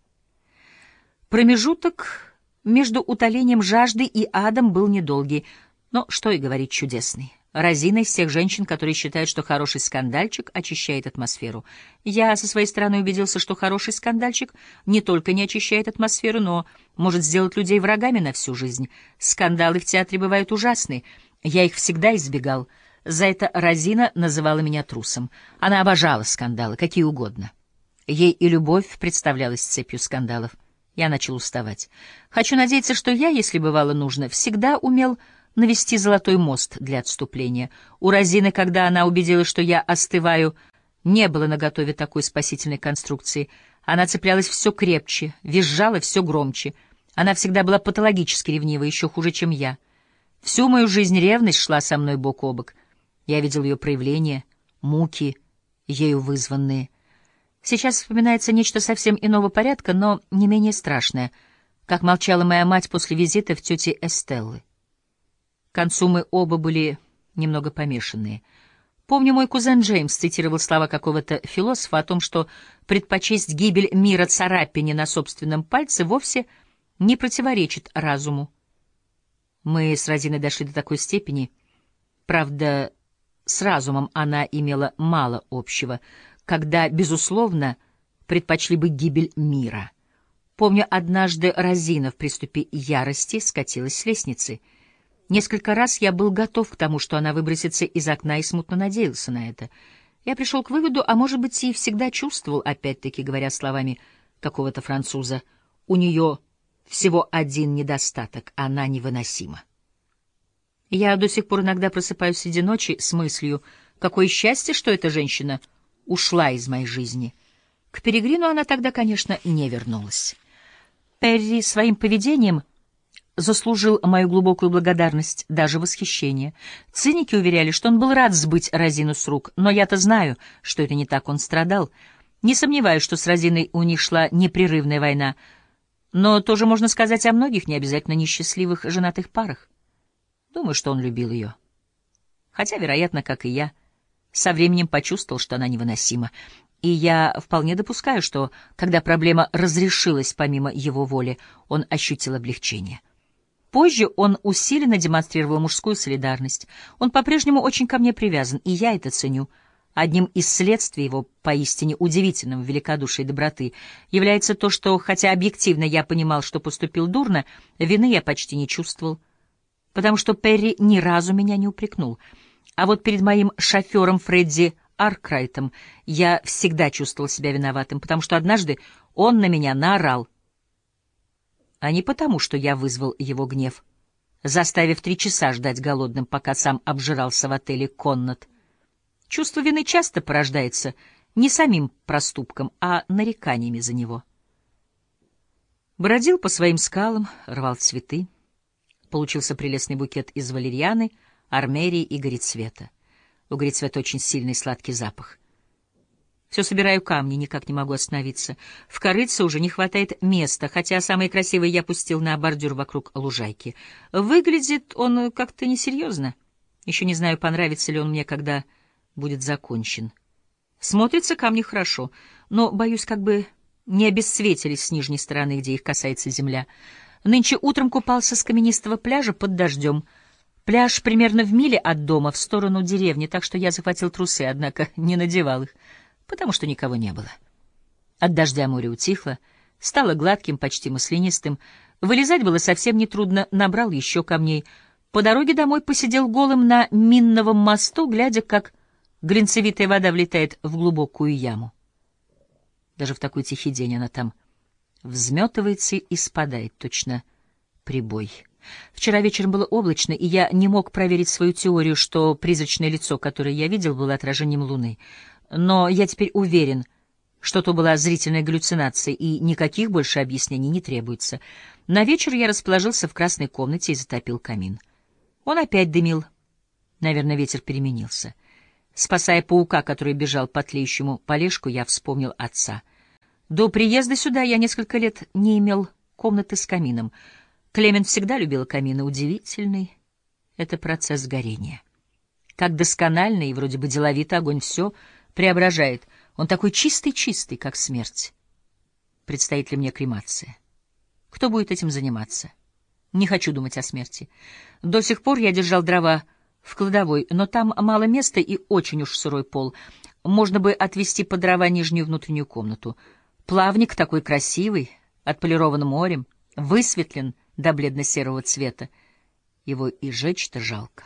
Промежуток между утолением жажды и адом был недолгий, но, что и говорить, чудесный. Розина из всех женщин, которые считают, что хороший скандальчик очищает атмосферу. Я со своей стороны убедился, что хороший скандальчик не только не очищает атмосферу, но может сделать людей врагами на всю жизнь. Скандалы в театре бывают ужасны. Я их всегда избегал. За это Розина называла меня трусом. Она обожала скандалы, какие угодно. Ей и любовь представлялась цепью скандалов. Я начал уставать. Хочу надеяться, что я, если бывало нужно, всегда умел навести золотой мост для отступления. У Розины, когда она убедилась, что я остываю, не было наготове такой спасительной конструкции. Она цеплялась все крепче, визжала все громче. Она всегда была патологически ревнива, еще хуже, чем я. Всю мою жизнь ревность шла со мной бок о бок. Я видел ее проявления, муки, ею вызванные. Сейчас вспоминается нечто совсем иного порядка, но не менее страшное, как молчала моя мать после визита в тети Эстеллы. К концу мы оба были немного помешанные. Помню, мой кузен Джеймс цитировал слова какого-то философа о том, что предпочесть гибель мира царапине на собственном пальце вовсе не противоречит разуму. Мы с Розиной дошли до такой степени, правда, с разумом она имела мало общего, когда, безусловно, предпочли бы гибель мира. Помню, однажды Розина в приступе ярости скатилась с лестницы. Несколько раз я был готов к тому, что она выбросится из окна, и смутно надеялся на это. Я пришел к выводу, а может быть, и всегда чувствовал, опять-таки говоря словами какого-то француза, у нее всего один недостаток — она невыносима. Я до сих пор иногда просыпаюсь среди ночи с мыслью, какое счастье, что эта женщина ушла из моей жизни. К Перегрину она тогда, конечно, не вернулась. Перри своим поведением заслужил мою глубокую благодарность, даже восхищение. Циники уверяли, что он был рад сбыть Розину с рук, но я-то знаю, что это не так, он страдал. Не сомневаюсь, что с Розиной у них шла непрерывная война, но тоже можно сказать о многих, не обязательно несчастливых женатых парах. Думаю, что он любил ее. Хотя, вероятно, как и я, со временем почувствовал, что она невыносима. И я вполне допускаю, что, когда проблема разрешилась помимо его воли, он ощутил облегчение. Позже он усиленно демонстрировал мужскую солидарность. Он по-прежнему очень ко мне привязан, и я это ценю. Одним из следствий его поистине удивительного великодушия и доброты является то, что, хотя объективно я понимал, что поступил дурно, вины я почти не чувствовал, потому что Перри ни разу меня не упрекнул. А вот перед моим шофером Фредди Аркрайтом я всегда чувствовал себя виноватым, потому что однажды он на меня наорал, а не потому, что я вызвал его гнев, заставив три часа ждать голодным, пока сам обжирался в отеле «Коннот». Чувство вины часто порождается не самим проступком, а нареканиями за него. Бродил по своим скалам, рвал цветы. Получился прелестный букет из валерьяны, армерии и горецвета. У горецвета очень сильный сладкий запах. Все собираю камни, никак не могу остановиться. В корытце уже не хватает места, хотя самые красивые я пустил на бордюр вокруг лужайки. Выглядит он как-то несерьезно. Еще не знаю, понравится ли он мне, когда будет закончен. Смотрятся камни хорошо, но, боюсь, как бы не обесцветились с нижней стороны, где их касается земля. Нынче утром купался с каменистого пляжа под дождем. Пляж примерно в миле от дома, в сторону деревни, так что я захватил трусы, однако не надевал их, потому что никого не было. От дождя море утихло, стало гладким, почти маслянистым. Вылезать было совсем нетрудно, набрал еще камней. По дороге домой посидел голым на минновом мосту, глядя, как глинцевитая вода влетает в глубокую яму. Даже в такой тихий день она там взметывается и спадает, точно прибой. Вчера вечером было облачно, и я не мог проверить свою теорию, что призрачное лицо, которое я видел, было отражением луны. Но я теперь уверен, что то была зрительная галлюцинация, и никаких больше объяснений не требуется. На вечер я расположился в красной комнате и затопил камин. Он опять дымил. Наверное, ветер переменился. Спасая паука, который бежал по тлеющему полежку, я вспомнил отца. До приезда сюда я несколько лет не имел комнаты с камином. Клемент всегда любила камины. Удивительный — это процесс горения. Как доскональный и вроде бы деловитый огонь все преображает. Он такой чистый-чистый, как смерть. Предстоит ли мне кремация? Кто будет этим заниматься? Не хочу думать о смерти. До сих пор я держал дрова в кладовой, но там мало места и очень уж сырой пол. Можно бы отвести под дрова нижнюю внутреннюю комнату. Плавник такой красивый, отполирован морем, высветлен до бледно-серого цвета. Его и жечь-то жалко.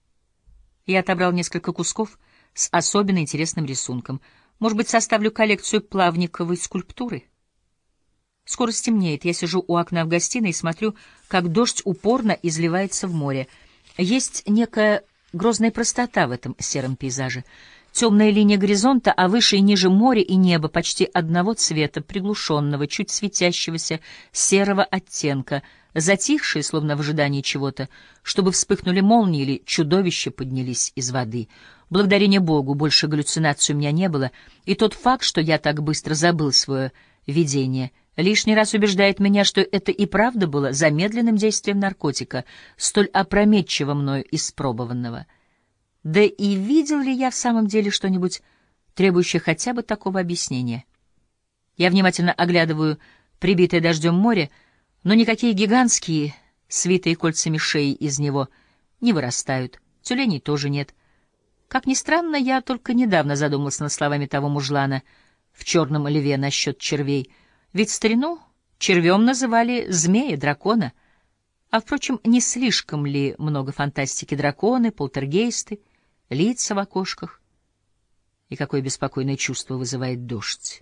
Я отобрал несколько кусков с особенно интересным рисунком. Может быть, составлю коллекцию плавниковой скульптуры? Скоро стемнеет. Я сижу у окна в гостиной и смотрю, как дождь упорно изливается в море. Есть некая грозная простота в этом сером пейзаже. Темная линия горизонта, а выше и ниже море и небо почти одного цвета, приглушенного, чуть светящегося серого оттенка, затихшие, словно в ожидании чего-то, чтобы вспыхнули молнии или чудовища поднялись из воды. Благодарение Богу, больше галлюцинаций у меня не было, и тот факт, что я так быстро забыл свое видение, лишний раз убеждает меня, что это и правда было замедленным действием наркотика, столь опрометчиво мною испробованного. Да и видел ли я в самом деле что-нибудь, требующее хотя бы такого объяснения? Я внимательно оглядываю прибитое дождем море, но никакие гигантские, свитые кольцами шеи из него, не вырастают, тюленей тоже нет. Как ни странно, я только недавно задумался над словами того мужлана в черном льве насчет червей, ведь в старину червем называли змея, дракона. А, впрочем, не слишком ли много фантастики: драконы, полтергейсты, лица в окошках? И какое беспокойное чувство вызывает дождь.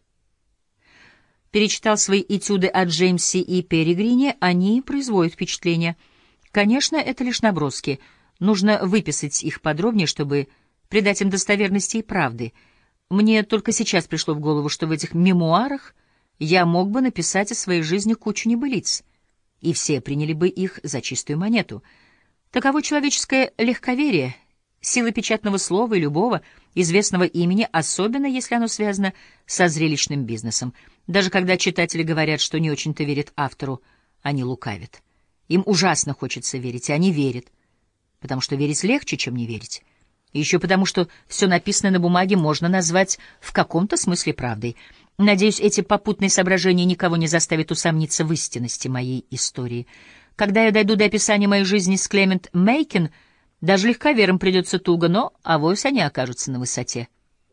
Перечитал свои этюды о Джеймсе и Перегрине, они производят впечатление. Конечно, это лишь наброски, нужно выписать их подробнее, чтобы придать им достоверности и правды. Мне только сейчас пришло в голову, что в этих мемуарах я мог бы написать о своей жизни кучу небылиц, и все приняли бы их за чистую монету. Таково человеческое легковерие, сила печатного слова и любого известного имени, особенно если оно связано со зрелищным бизнесом. Даже когда читатели говорят, что не очень-то верят автору, они лукавят. Им ужасно хочется верить, и они верят, потому что верить легче, чем не верить. И еще потому, что все написанное на бумаге можно назвать в каком-то смысле правдой. Надеюсь, эти попутные соображения никого не заставят усомниться в истинности моей истории. Когда я дойду до описания моей жизни с Клемент Мейкин, даже легковерам придется туго, но авось они окажутся на высоте.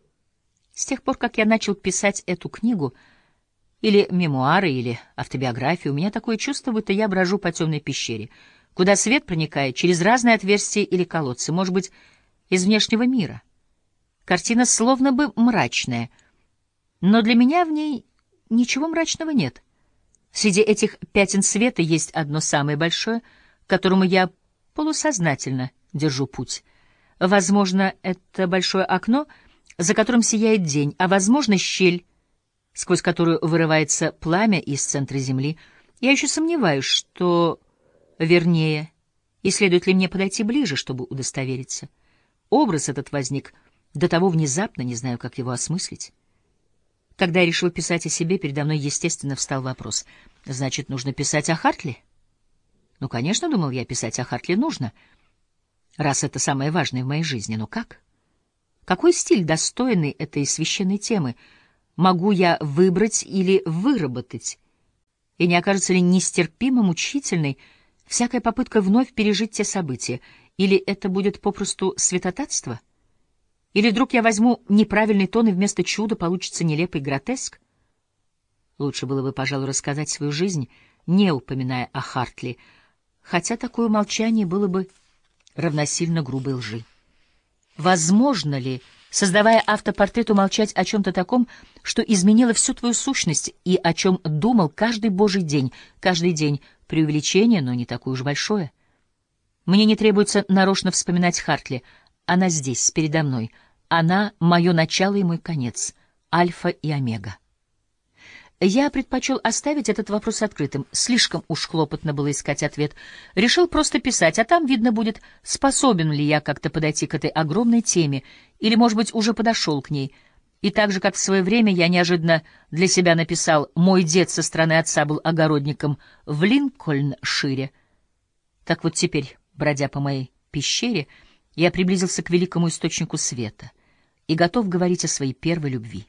С тех пор, как я начал писать эту книгу, или мемуары, или автобиографию, у меня такое чувство, будто я брожу по темной пещере, куда свет проникает через разные отверстия или колодцы, может быть, из внешнего мира. Картина словно бы мрачная, но для меня в ней ничего мрачного нет. Среди этих пятен света есть одно самое большое, к которому я полусознательно держу путь. Возможно, это большое окно, за которым сияет день, а, возможно, щель, сквозь которую вырывается пламя из центра земли. Я еще сомневаюсь, что вернее, и следует ли мне подойти ближе, чтобы удостовериться. Образ этот возник до того внезапно, не знаю, как его осмыслить. Когда я решил писать о себе, передо мной, естественно, встал вопрос: значит, нужно писать о Хартли? Ну, конечно, думал я, писать о Хартли нужно, раз это самое важное в моей жизни. Но как? Какой стиль, достойный этой священной темы, могу я выбрать или выработать? И не окажется ли нестерпимо мучительной всякая попытка вновь пережить те события? Или это будет попросту святотатство? Или вдруг я возьму неправильный тон, и вместо чуда получится нелепый гротеск? Лучше было бы, пожалуй, рассказать свою жизнь, не упоминая о Хартли, хотя такое молчание было бы равносильно грубой лжи. Возможно ли, создавая автопортрет, умолчать о чем-то таком, что изменило всю твою сущность и о чем думал каждый божий день, каждый день? Преувеличение, но не такое уж большое. Мне не требуется нарочно вспоминать Хартли. Она здесь, передо мной. Она — мое начало и мой конец, альфа и омега. Я предпочел оставить этот вопрос открытым. Слишком уж хлопотно было искать ответ. Решил просто писать, а там видно будет, способен ли я как-то подойти к этой огромной теме, или, может быть, уже подошел к ней. И так же, как в свое время я неожиданно для себя написал «Мой дед со стороны отца был огородником в Линкольншире». Так вот теперь, бродя по моей пещере, я приблизился к великому источнику света и готов говорить о своей первой любви.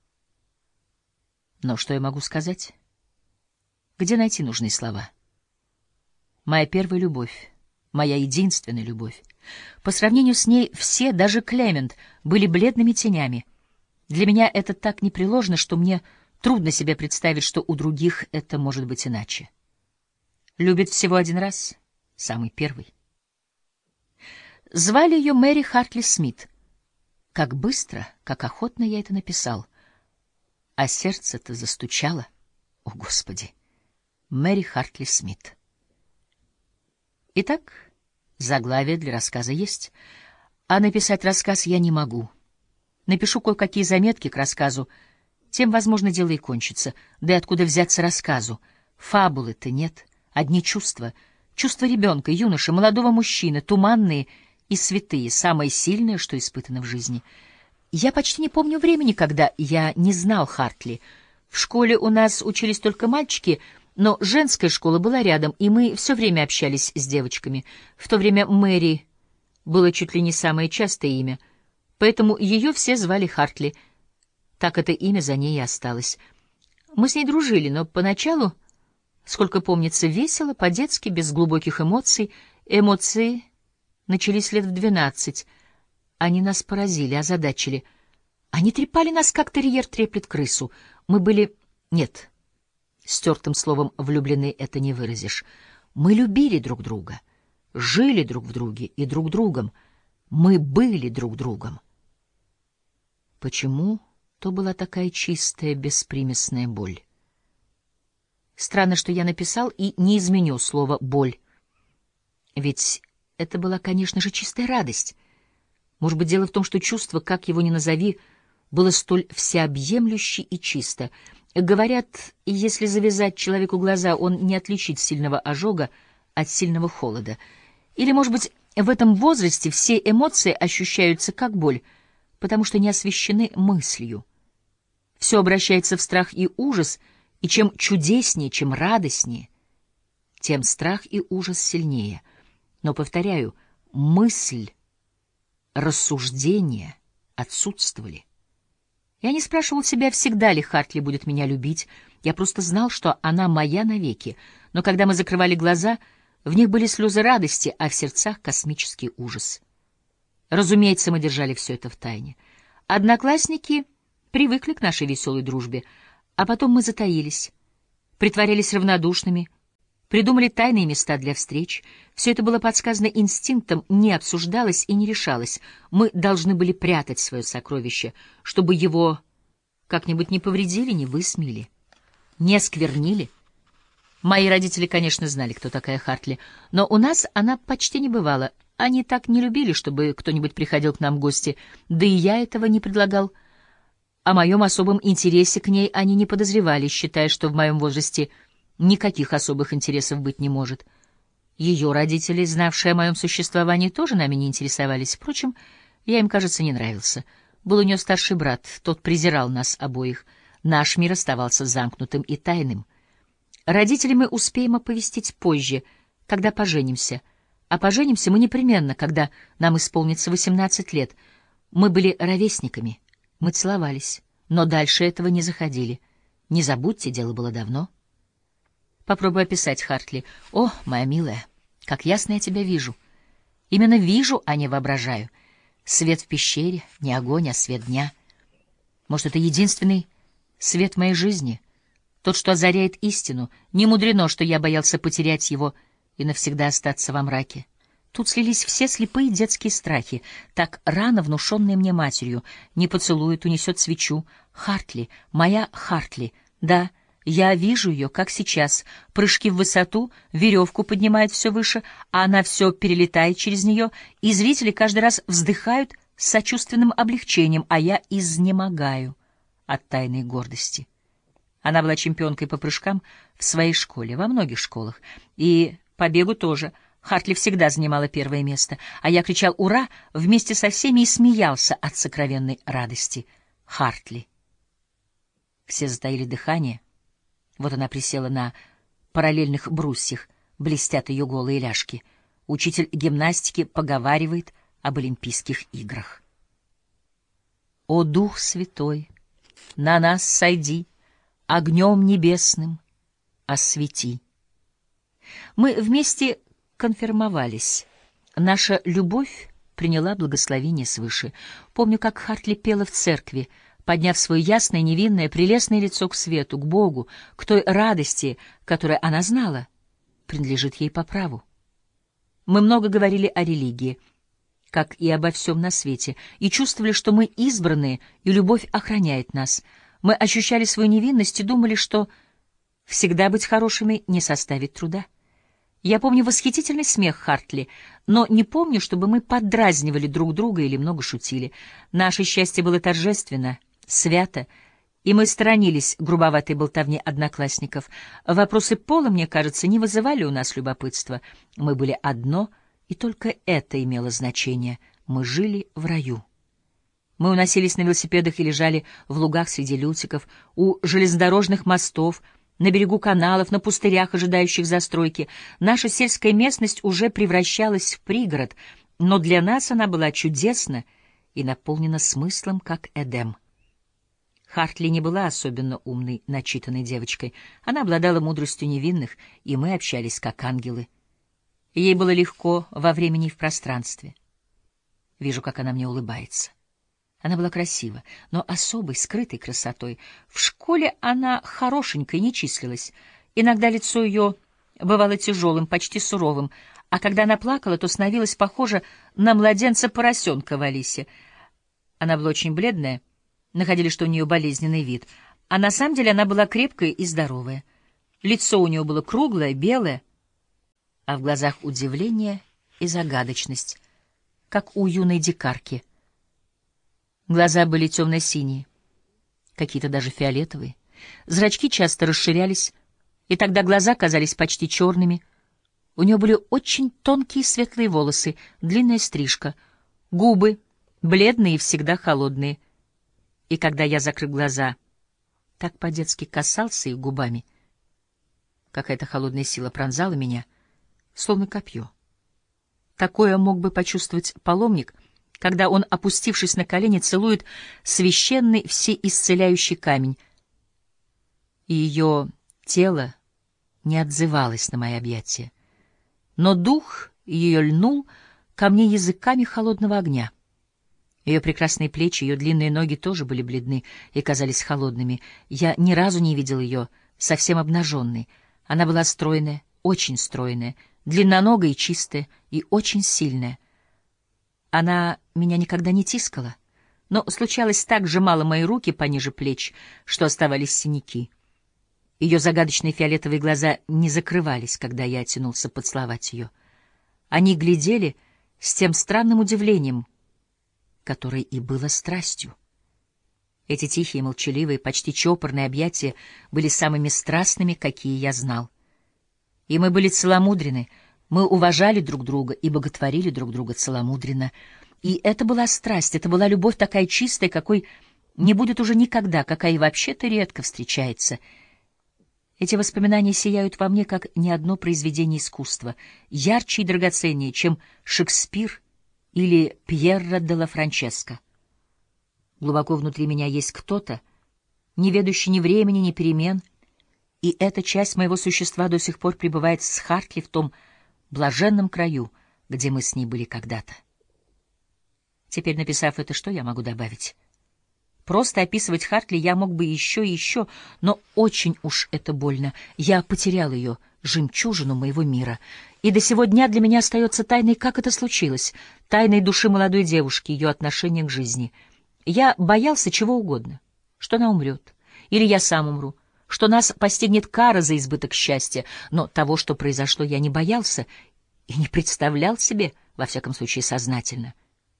Но что я могу сказать? Где найти нужные слова? Моя первая любовь, моя единственная любовь. По сравнению с ней все, даже Клемент, были бледными тенями. Для меня это так непреложно, что мне трудно себе представить, что у других это может быть иначе. Любит всего один раз, самый первый. Звали ее Мэри Хартли Смит. Как быстро, как охотно я это написал. А сердце-то застучало. О, Господи! Мэри Хартли Смит. Итак, Заглавие для рассказа есть. А написать рассказ я не могу. Напишу кое-какие заметки к рассказу, тем, возможно, дело и кончится. Да и откуда взяться рассказу? Фабулы-то нет, одни чувства. Чувства ребенка, юноши, молодого мужчины, туманные и святые, самое сильное, что испытано в жизни. Я почти не помню времени, когда я не знал Хартли. В школе у нас учились только мальчики, но женская школа была рядом, и мы все время общались с девочками. В то время Мэри было чуть ли не самое частое имя, поэтому ее все звали Хартли. Так это имя за ней и осталось. Мы с ней дружили, но поначалу, сколько помнится, весело, по-детски, без глубоких эмоций. Эмоции начались лет в двенадцать. Они нас поразили, озадачили. Они трепали нас, как терьер треплет крысу. Мы были... Нет, стертым словом «влюблены» это не выразишь. Мы любили друг друга, жили друг в друге и друг другом. Мы были друг другом. Почему то была такая чистая, беспримесная боль? Странно, что я написал и не изменил слово «боль». Ведь это была, конечно же, чистая радость. Может быть, дело в том, что чувство, как его ни назови, было столь всеобъемлюще и чисто. Говорят, если завязать человеку глаза, он не отличит сильного ожога от сильного холода. Или, может быть, в этом возрасте все эмоции ощущаются как боль, потому что не освещены мыслью. Все обращается в страх и ужас, и чем чудеснее, чем радостнее, тем страх и ужас сильнее. Но, повторяю, мысль, рассуждения отсутствовали. Я не спрашивал себя, всегда ли Хартли будет меня любить. Я просто знал, что она моя навеки. Но когда мы закрывали глаза, в них были слезы радости, а в сердцах космический ужас. Разумеется, мы держали все это в тайне. Одноклассники привыкли к нашей веселой дружбе, а потом мы затаились, притворялись равнодушными, придумали тайные места для встреч. Все это было подсказано инстинктом, не обсуждалось и не решалось. Мы должны были прятать свое сокровище, чтобы его как-нибудь не повредили, не высмеяли, не осквернили. Мои родители, конечно, знали, кто такая Хартли, но у нас она почти не бывала. Они так не любили, чтобы кто-нибудь приходил к нам в гости, да и я этого не предлагал. О моем особом интересе к ней они не подозревали, считая, что в моем возрасте никаких особых интересов быть не может. Ее родители, знавшие о моем существовании, тоже нами не интересовались. Впрочем, я им, кажется, не нравился. Был у нее старший брат, тот презирал нас обоих. Наш мир оставался замкнутым и тайным. Родителей мы успеем оповестить позже, когда поженимся. А поженимся мы непременно, когда нам исполнится восемнадцать лет. Мы были ровесниками, мы целовались, но дальше этого не заходили. Не забудьте, дело было давно. Попробуй описать Хартли. О, моя милая, как ясно я тебя вижу. Именно вижу, а не воображаю. Свет в пещере, не огонь, а свет дня. Может, это единственный свет в моей жизни, тот, что озаряет истину. Не мудрено, что я боялся потерять его и навсегда остаться во мраке. Тут слились все слепые детские страхи, так рано внушенные мне матерью. Не поцелует, унесет свечу. Хартли, моя Хартли, да, я вижу ее, как сейчас. Прыжки в высоту, веревку поднимает все выше, а она все перелетает через нее, и зрители каждый раз вздыхают с сочувственным облегчением, а я изнемогаю от тайной гордости. Она была чемпионкой по прыжкам в своей школе, во многих школах, и по бегу тоже. Хартли всегда занимала первое место, а я кричал «Ура!» вместе со всеми и смеялся от сокровенной радости. Хартли. Все затаили дыхание. Вот она присела на параллельных брусьях, блестят ее голые ляжки. Учитель гимнастики поговаривает об Олимпийских играх. «О, Дух Святой, на нас сойди, огнем небесным освети». Мы вместе конфирмовались. Наша любовь приняла благословение свыше. Помню, как Хартли пела в церкви, подняв свое ясное, невинное, прелестное лицо к свету, к Богу, к той радости, которую она знала, принадлежит ей по праву. Мы много говорили о религии, как и обо всем на свете, и чувствовали, что мы избранные, и любовь охраняет нас. Мы ощущали свою невинность и думали, что всегда быть хорошими не составит труда. Я помню восхитительный смех Хартли, но не помню, чтобы мы поддразнивали друг друга или много шутили. Наше счастье было торжественно, свято, и мы сторонились грубоватой болтовни одноклассников. Вопросы пола, мне кажется, не вызывали у нас любопытства. Мы были одно, и только это имело значение. Мы жили в раю. Мы уносились на велосипедах и лежали в лугах среди лютиков, у железнодорожных мостов, на берегу каналов, на пустырях, ожидающих застройки. Наша сельская местность уже превращалась в пригород, но для нас она была чудесна и наполнена смыслом, как Эдем. Хартли не была особенно умной, начитанной девочкой. Она обладала мудростью невинных, и мы общались как ангелы. Ей было легко во времени и в пространстве. Вижу, как она мне улыбается. Она была красива, но особой, скрытой красотой. В школе она хорошенькой не числилась. Иногда лицо ее бывало тяжелым, почти суровым, а когда она плакала, то становилась похожа на младенца-поросенка в Алисе. Она была очень бледная, находили, что у нее болезненный вид, а на самом деле она была крепкая и здоровая. Лицо у нее было круглое, белое, а в глазах удивление и загадочность, как у юной дикарки. Глаза были темно-синие, какие-то даже фиолетовые. Зрачки часто расширялись, и тогда глаза казались почти черными. У нее были очень тонкие светлые волосы, длинная стрижка, губы бледные и всегда холодные. И когда я, закрыв глаза, так по-детски касался их губами, какая-то холодная сила пронзала меня, словно копье. Такое мог бы почувствовать паломник, когда он, опустившись на колени, целует священный всеисцеляющий камень, и ее тело не отзывалось на мои объятия. Но дух ее льнул ко мне языками холодного огня. Ее прекрасные плечи, ее длинные ноги тоже были бледны и казались холодными. Я ни разу не видел ее совсем обнаженной. Она была стройная, очень стройная, длинноногая и чистая, и очень сильная. Она меня никогда не тискала, но случалось так сжимала мои руки пониже плеч, что оставались синяки. Ее загадочные фиолетовые глаза не закрывались, когда я тянулся поцеловать ее. Они глядели с тем странным удивлением, которое и было страстью. Эти тихие, молчаливые, почти чопорные объятия были самыми страстными, какие я знал. И мы были целомудрены, мы уважали друг друга и боготворили друг друга целомудренно. И это была страсть, это была любовь такая чистая, какой не будет уже никогда, какая и вообще-то редко встречается. Эти воспоминания сияют во мне, как ни одно произведение искусства, ярче и драгоценнее, чем Шекспир или Пьерро де ла Франческо. Глубоко внутри меня есть кто-то, не ведущий ни времени, ни перемен, и эта часть моего существа до сих пор пребывает с Хартли в том блаженном краю, где мы с ней были когда-то. Теперь, написав это, что я могу добавить? Просто описывать Хартли я мог бы еще и еще, но очень уж это больно. Я потерял ее, жемчужину моего мира. И до сего дня для меня остается тайной, как это случилось, тайной души молодой девушки, ее отношения к жизни. Я боялся чего угодно, что она умрет, или я сам умру, что нас постигнет кара за избыток счастья, но того, что произошло, я не боялся и не представлял себе, во всяком случае, сознательно.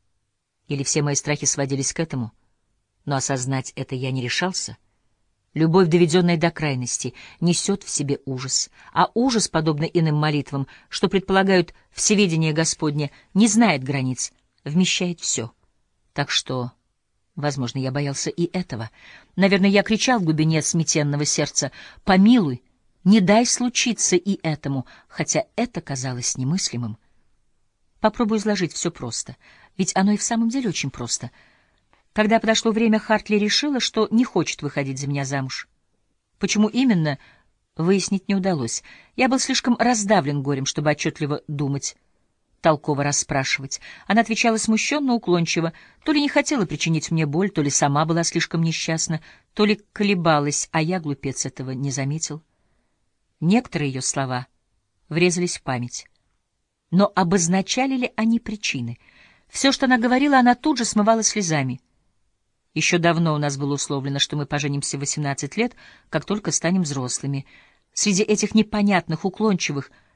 Или все мои страхи сводились к этому, но осознать это я не решался. Любовь, доведенная до крайности, несет в себе ужас, а ужас, подобно иным молитвам, что предполагают всеведение Господне, не знает границ, вмещает все. Так что, возможно, я боялся и этого. Наверное, я кричал в глубине сметенного сердца: «Помилуй, не дай случиться и этому», хотя это казалось немыслимым. Попробую изложить все просто, ведь оно и в самом деле очень просто. Когда подошло время, Хартли решила, что не хочет выходить за меня замуж. Почему именно, выяснить не удалось. Я был слишком раздавлен горем, чтобы отчетливо думать, толково расспрашивать. Она отвечала смущенно, уклончиво, то ли не хотела причинить мне боль, то ли сама была слишком несчастна, то ли колебалась, а я, глупец, этого не заметил. Некоторые ее слова врезались в память. Но обозначали ли они причины? Все, что она говорила, она тут же смывала слезами. Еще давно у нас было условлено, что мы поженимся в восемнадцать лет, как только станем взрослыми. Среди этих непонятных, уклончивых,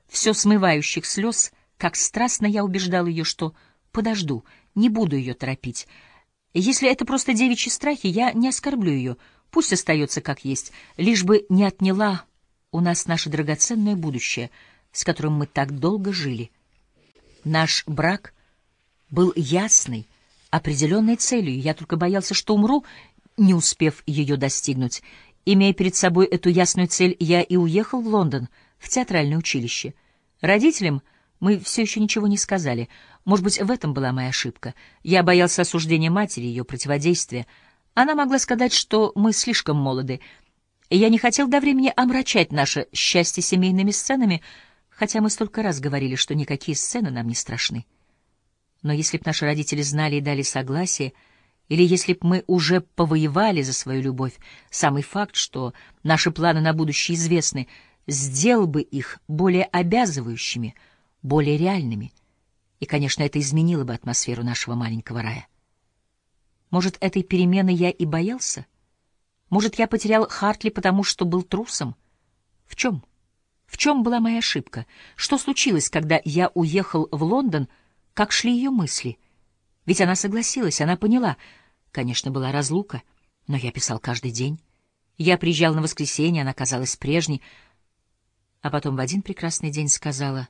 все смывающих слез, как страстно я убеждал ее, что подожду, не буду ее торопить. Если это просто девичьи страхи, я не оскорблю ее, пусть остается как есть, лишь бы не отняла у нас наше драгоценное будущее, с которым мы так долго жили. Наш брак был ясной, определенной целью, я только боялся, что умру, не успев ее достигнуть. Имея перед собой эту ясную цель, я и уехал в Лондон, в театральное училище. Родителям мы все еще ничего не сказали. Может быть, в этом была моя ошибка. Я боялся осуждения матери, ее противодействия. Она могла сказать, что мы слишком молоды. Я не хотел до времени омрачать наше счастье семейными сценами, хотя мы столько раз говорили, что никакие сцены нам не страшны. Но если б наши родители знали и дали согласие, или если б мы уже повоевали за свою любовь, самый факт, что наши планы на будущее известны, сделал бы их более обязывающими, более реальными. И, конечно, это изменило бы атмосферу нашего маленького рая. Может, этой перемены я и боялся? Может, я потерял Хартли, потому что был трусом? В чем? В чем была моя ошибка? Что случилось, когда я уехал в Лондон? Как шли ее мысли? Ведь она согласилась, она поняла. Конечно, была разлука, но я писал каждый день. Я приезжал на воскресенье, она казалась прежней, а потом в один прекрасный день сказала: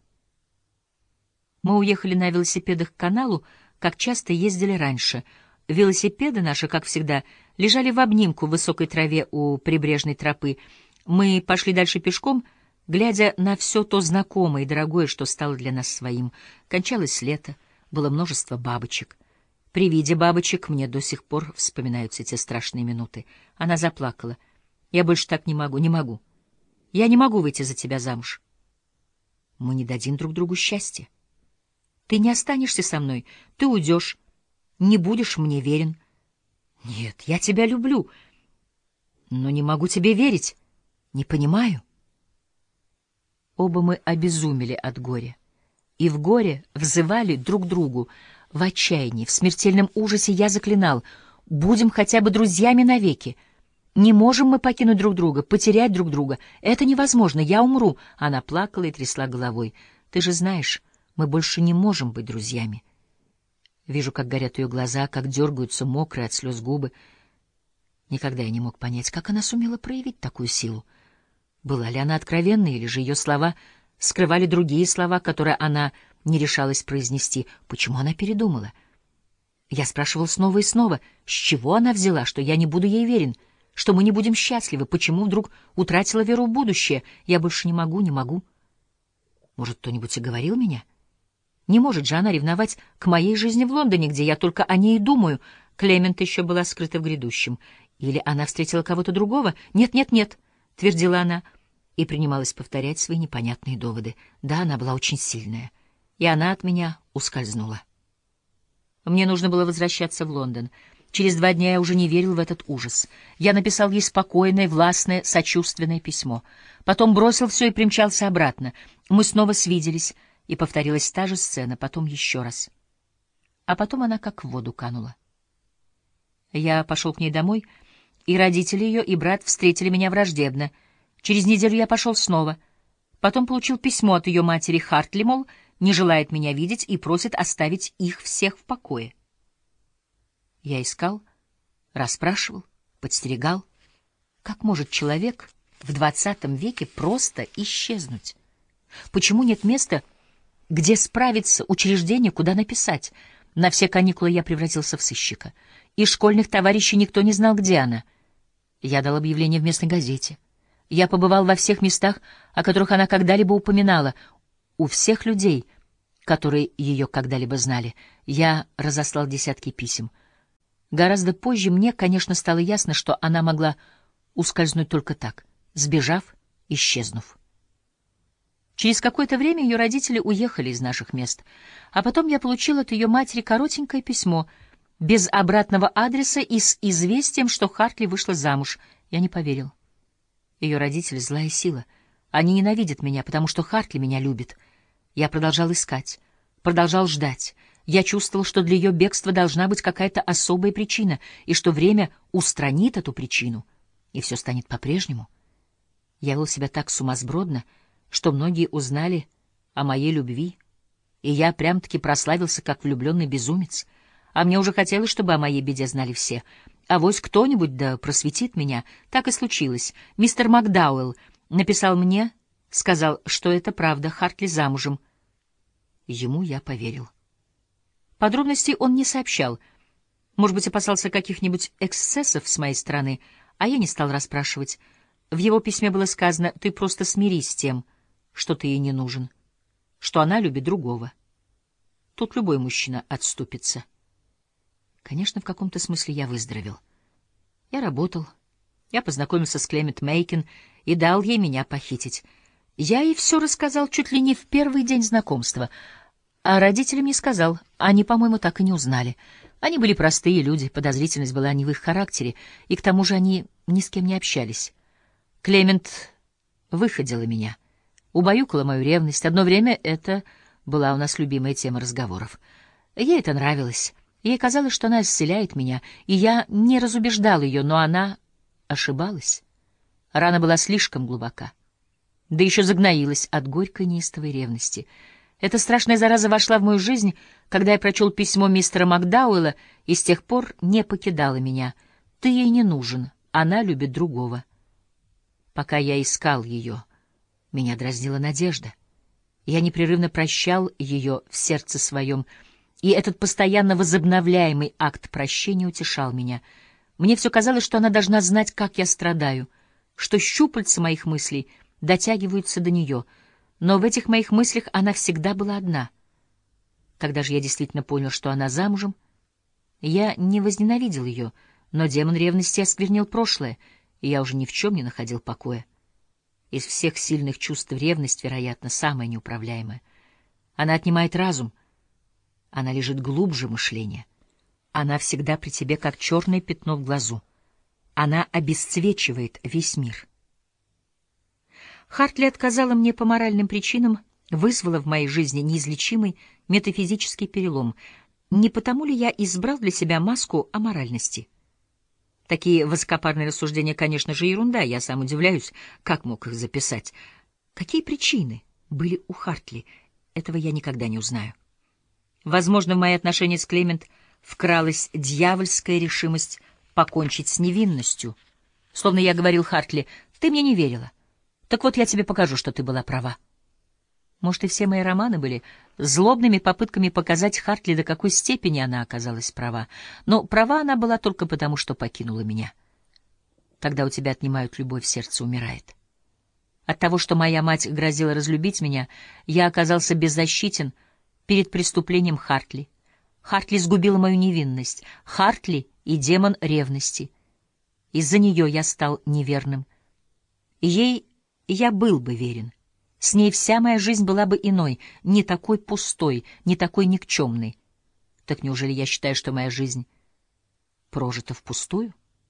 «Мы уехали на велосипедах к каналу, как часто ездили раньше. Велосипеды наши, как всегда, лежали в обнимку в высокой траве у прибрежной тропы. Мы пошли дальше пешком, глядя на все то знакомое и дорогое, что стало для нас своим. Кончалось лето, было множество бабочек. При виде бабочек мне до сих пор вспоминаются те страшные минуты». Она заплакала. «Я больше так не могу, не могу. Я не могу выйти за тебя замуж. Мы не дадим друг другу счастья. Ты не останешься со мной, ты уйдешь, не будешь мне верен. Нет, я тебя люблю, но не могу тебе верить, не понимаю». Оба мы обезумели от горя, и в горе взывали друг другу. В отчаянии, в смертельном ужасе я заклинал: будем хотя бы друзьями навеки. Не можем мы покинуть друг друга, потерять друг друга. Это невозможно, я умру. Она плакала и трясла головой. Ты же знаешь, мы больше не можем быть друзьями. Вижу, как горят ее глаза, как дергаются мокрые от слез губы. Никогда я не мог понять, как она сумела проявить такую силу. Была ли она откровенной, или же ее слова скрывали другие слова, которые она не решалась произнести? Почему она передумала? Я спрашивал снова и снова, с чего она взяла, что я не буду ей верен, что мы не будем счастливы, почему вдруг утратила веру в будущее? Я больше не могу, не могу. Может, кто-нибудь и говорил меня? Не может же она ревновать к моей жизни в Лондоне, где я только о ней и думаю. Клемент еще была скрыта в грядущем. Или она встретила кого-то другого? Нет, нет, нет, — твердила она, и принималась повторять свои непонятные доводы. Да, она была очень сильная, и она от меня ускользнула. Мне нужно было возвращаться в Лондон. Через два дня я уже не верил в этот ужас. Я написал ей спокойное, властное, сочувственное письмо. Потом бросил все и примчался обратно. Мы снова свиделись, и повторилась та же сцена, потом еще раз. А потом она как в воду канула. Я пошел к ней домой, и родители ее, и брат встретили меня враждебно. Через неделю я пошел снова. Потом получил письмо от ее матери Хартли, мол, не желает меня видеть и просит оставить их всех в покое. Я искал, расспрашивал, подстерегал. Как может человек в двадцатом веке просто исчезнуть? Почему нет места, где справиться, учреждения, куда написать? На все каникулы я превратился в сыщика. Из школьных товарищей никто не знал, где она. Я дал объявление в местной газете. Я побывал во всех местах, о которых она когда-либо упоминала. У всех людей, которые ее когда-либо знали, я разослал десятки писем. Гораздо позже мне, конечно, стало ясно, что она могла ускользнуть только так, сбежав, исчезнув. Через какое-то время ее родители уехали из наших мест, а потом я получил от ее матери коротенькое письмо, без обратного адреса и с известием, что Хартли вышла замуж. Я не поверил. Ее родители — злая сила. Они ненавидят меня, потому что Хартли меня любит. Я продолжал искать, продолжал ждать. Я чувствовал, что для ее бегства должна быть какая-то особая причина, и что время устранит эту причину, и все станет по-прежнему. Я вел себя так сумасбродно, что многие узнали о моей любви, и я прям-таки прославился как влюбленный безумец. А мне уже хотелось, чтобы о моей беде знали все. Авось кто-нибудь да просветит меня. Так и случилось. Мистер Макдауэлл написал мне, сказал, что это правда, Хартли замужем. Ему я поверил. Подробностей он не сообщал. Может быть, опасался каких-нибудь эксцессов с моей стороны, а я не стал расспрашивать. В его письме было сказано: «Ты просто смирись с тем, что ты ей не нужен, что она любит другого». Тут любой мужчина отступится. Конечно, в каком-то смысле я выздоровел. Я работал, я познакомился с Клемент Мейкин и дал ей меня похитить. Я ей все рассказал чуть ли не в первый день знакомства, а родителям не сказал, они, по-моему, так и не узнали. Они были простые люди, подозрительность была не в их характере, и к тому же они ни с кем не общались. Клемент выходила меня, убаюкала мою ревность. Одно время это была у нас любимая тема разговоров. Ей это нравилось. Ей казалось, что она исцеляет меня, и я не разубеждал ее, но она ошибалась. Рана была слишком глубока, да еще загноилась от горькой неистовой ревности. Эта страшная зараза вошла в мою жизнь, когда я прочел письмо мистера Макдауэлла, и с тех пор не покидала меня. Ты ей не нужен, она любит другого. Пока я искал ее, меня дразнила надежда. Я непрерывно прощал ее в сердце своем, и этот постоянно возобновляемый акт прощения утешал меня. Мне все казалось, что она должна знать, как я страдаю, что щупальца моих мыслей дотягиваются до нее, но в этих моих мыслях она всегда была одна. Когда же я действительно понял, что она замужем, я не возненавидел ее, но демон ревности осквернил прошлое, и я уже ни в чем не находил покоя. Из всех сильных чувств ревность, вероятно, самая неуправляемая. Она отнимает разум, она лежит глубже мышления. Она всегда при тебе, как черное пятно в глазу. Она обесцвечивает весь мир. Хартли отказала мне по моральным причинам, вызвала в моей жизни неизлечимый метафизический перелом. Не потому ли я избрал для себя маску аморальности? Такие высокопарные рассуждения, конечно же, ерунда, я сам удивляюсь, как мог их записать. Какие причины были у Хартли, этого я никогда не узнаю. Возможно, в мои отношения с Клемент вкралась дьявольская решимость покончить с невинностью. Словно я говорил Хартли: «Ты мне не верила. Так вот я тебе покажу, что ты была права». Может, и все мои романы были злобными попытками показать Хартли, до какой степени она оказалась права. Но права она была только потому, что покинула меня. Когда у тебя отнимают любовь, сердце умирает. От того, что моя мать грозила разлюбить меня, я оказался беззащитен перед преступлением Хартли. Хартли сгубила мою невинность. Хартли и демон ревности. Из-за нее я стал неверным. Ей я был бы верен. С ней вся моя жизнь была бы иной, не такой пустой, не такой никчемной. Так неужели я считаю, что моя жизнь прожита впустую?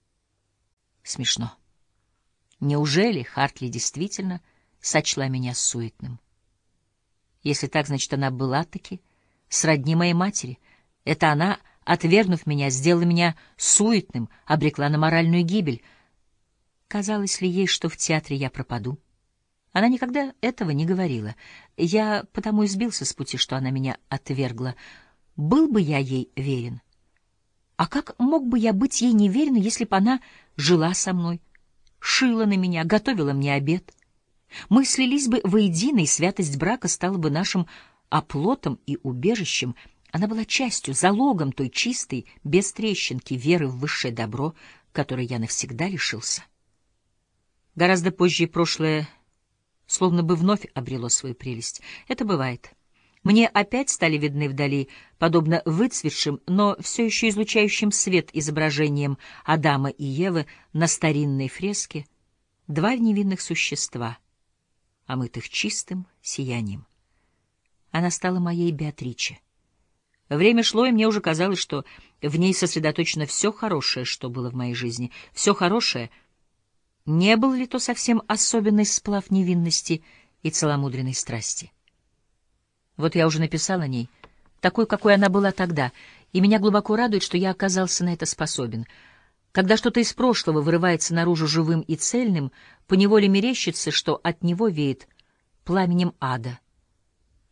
Смешно. Неужели Хартли действительно сочла меня суетным? Если так, значит, она была-таки сродни моей матери. Это она, отвергнув меня, сделала меня суетным, обрекла на моральную гибель. Казалось ли ей, что в театре я пропаду? Она никогда этого не говорила. Я потому и сбился с пути, что она меня отвергла. Был бы я ей верен? А как мог бы я быть ей неверен, если бы она жила со мной, шила на меня, готовила мне обед? Мы слились бы воедино, и святость брака стала бы нашим оплотом и убежищем. Она была частью, залогом той чистой, без трещинки веры в высшее добро, которой я навсегда лишился. Гораздо позже прошлое словно бы вновь обрело свою прелесть. Это бывает. Мне опять стали видны вдали, подобно выцветшим, но все еще излучающим свет изображениям Адама и Евы на старинной фреске, два невинных существа, омытых чистым сиянием. Она стала моей Беатриче. Время шло, и мне уже казалось, что в ней сосредоточено все хорошее, что было в моей жизни. Все хорошее. Не был ли то совсем особенный сплав невинности и целомудренной страсти? Вот я уже написал о ней, такой, какой она была тогда, и меня глубоко радует, что я оказался на это способен. Когда что-то из прошлого вырывается наружу живым и цельным, поневоле мерещится, что от него веет пламенем ада.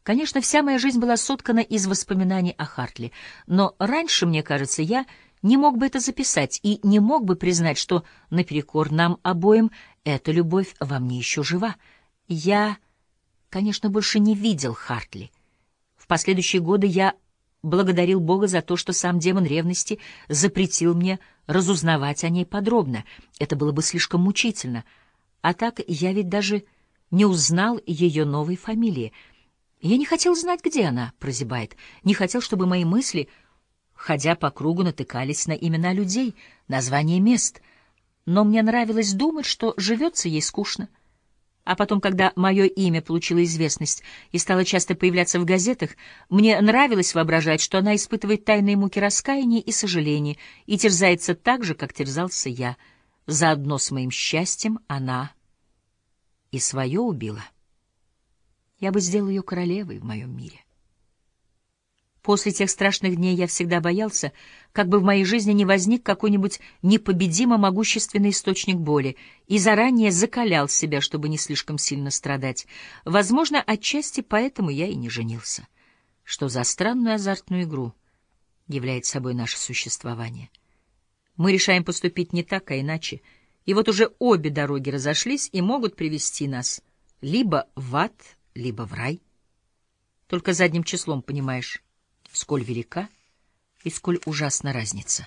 Конечно, вся моя жизнь была соткана из воспоминаний о Хартли, но раньше, мне кажется, я не мог бы это записать и не мог бы признать, что наперекор нам обоим эта любовь во мне еще жива. Я, конечно, больше не видел Хартли. В последующие годы я благодарил Бога за то, что сам демон ревности запретил мне разузнавать о ней подробно. Это было бы слишком мучительно. А так я ведь даже не узнал ее новой фамилии. Я не хотел знать, где она прозябает, не хотел, чтобы мои мысли, ходя по кругу, натыкались на имена людей, названия мест. Но мне нравилось думать, что живется ей скучно. А потом, когда мое имя получило известность и стало часто появляться в газетах, мне нравилось воображать, что она испытывает тайные муки раскаяния и сожаления и терзается так же, как терзался я. Заодно с моим счастьем она и свое убила. Я бы сделал ее королевой в моем мире. После тех страшных дней я всегда боялся, как бы в моей жизни не возник какой-нибудь непобедимо могущественный источник боли, и заранее закалял себя, чтобы не слишком сильно страдать. Возможно, отчасти поэтому я и не женился. Что за странную азартную игру является собой наше существование? Мы решаем поступить не так, а иначе, и вот уже обе дороги разошлись и могут привести нас либо в ад, либо в рай. Только задним числом понимаешь, сколь велика и сколь ужасна разница.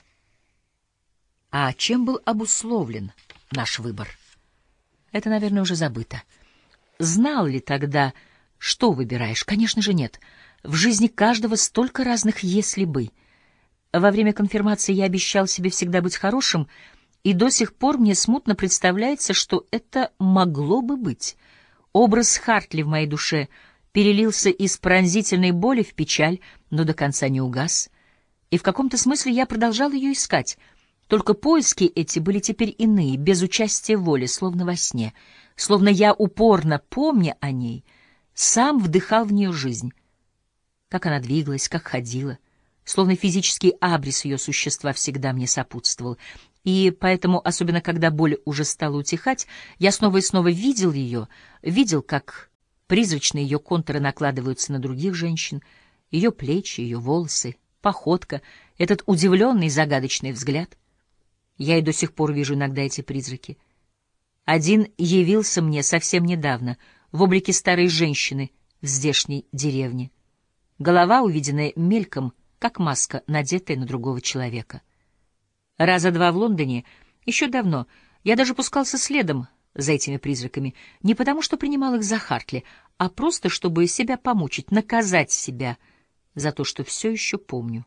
А чем был обусловлен наш выбор? Это, наверное, уже забыто. Знал ли тогда, что выбираешь? Конечно же, нет. В жизни каждого столько разных «если бы». Во время конфирмации я обещал себе всегда быть хорошим, и до сих пор мне смутно представляется, что это могло бы быть. Образ Хартли в моей душе перелился из пронзительной боли в печаль, но до конца не угас. И в каком-то смысле я продолжал ее искать. Только поиски эти были теперь иные, без участия воли, словно во сне. Словно я, упорно помня о ней, сам вдыхал в нее жизнь. Как она двигалась, как ходила. Словно физический абрис ее существа всегда мне сопутствовал. И поэтому, особенно когда боль уже стала утихать, я снова и снова видел ее, видел, как призрачные ее контуры накладываются на других женщин, ее плечи, ее волосы, походка, этот удивленный загадочный взгляд. Я и до сих пор вижу иногда эти призраки. Один явился мне совсем недавно, в облике старой женщины в здешней деревне. Голова, увиденная мельком, как маска, надетая на другого человека. Раза два в Лондоне, еще давно, я даже пускался следом за этими призраками, не потому что принимал их за Хартли, а просто чтобы себя помучить, наказать себя за то, что все еще помню.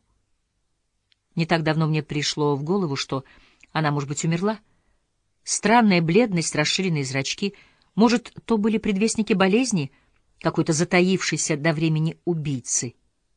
Не так давно мне пришло в голову, что она, может быть, умерла. Странная бледность, расширенные зрачки, может, то были предвестники болезни, какой-то затаившейся до времени убийцы.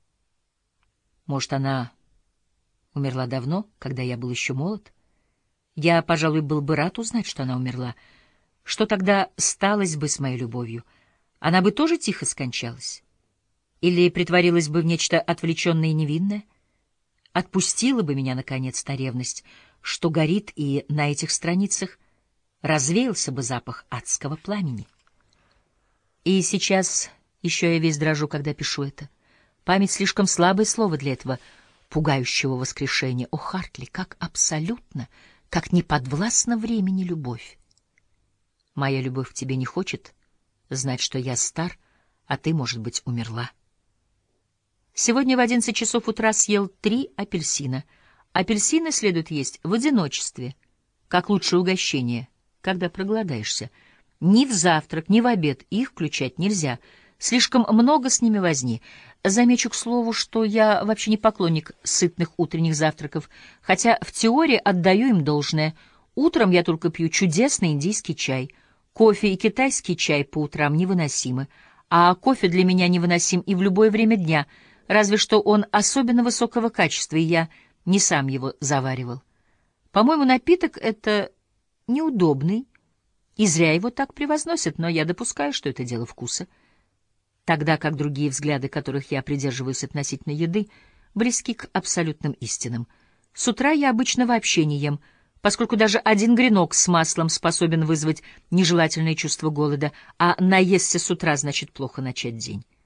Может, она умерла давно, когда я был еще молод? Я, пожалуй, был бы рад узнать, что она умерла. Что тогда сталось бы с моей любовью? Она бы тоже тихо скончалась? Или притворилась бы в нечто отвлеченное и невинное? Отпустила бы меня, наконец, та ревность, что горит, и на этих страницах развеялся бы запах адского пламени. И сейчас еще я весь дрожу, когда пишу это. Память — слишком слабое слово для этого пугающего воскрешения. О, Хартли, как абсолютно, как неподвластна времени любовь. Моя любовь к тебе не хочет знать, что я стар, а ты, может быть, умерла. Сегодня в одиннадцать часов утра съел три апельсина. Апельсины следует есть в одиночестве, как лучшее угощение, когда проголодаешься. Ни в завтрак, ни в обед их включать нельзя. Слишком много с ними возни. Замечу, к слову, что я вообще не поклонник сытных утренних завтраков, хотя в теории отдаю им должное. Утром я только пью чудесный индийский чай. Кофе и китайский чай по утрам невыносимы, а кофе для меня невыносим и в любое время дня, разве что он особенно высокого качества, и я не сам его заваривал. По-моему, напиток — это неудобный, и зря его так превозносят, но я допускаю, что это дело вкуса. Тогда как другие взгляды, которых я придерживаюсь относительно еды, близки к абсолютным истинам. С утра я обычно вообще не ем, поскольку даже один гренок с маслом способен вызвать нежелательное чувство голода, а наесться с утра значит плохо начать день.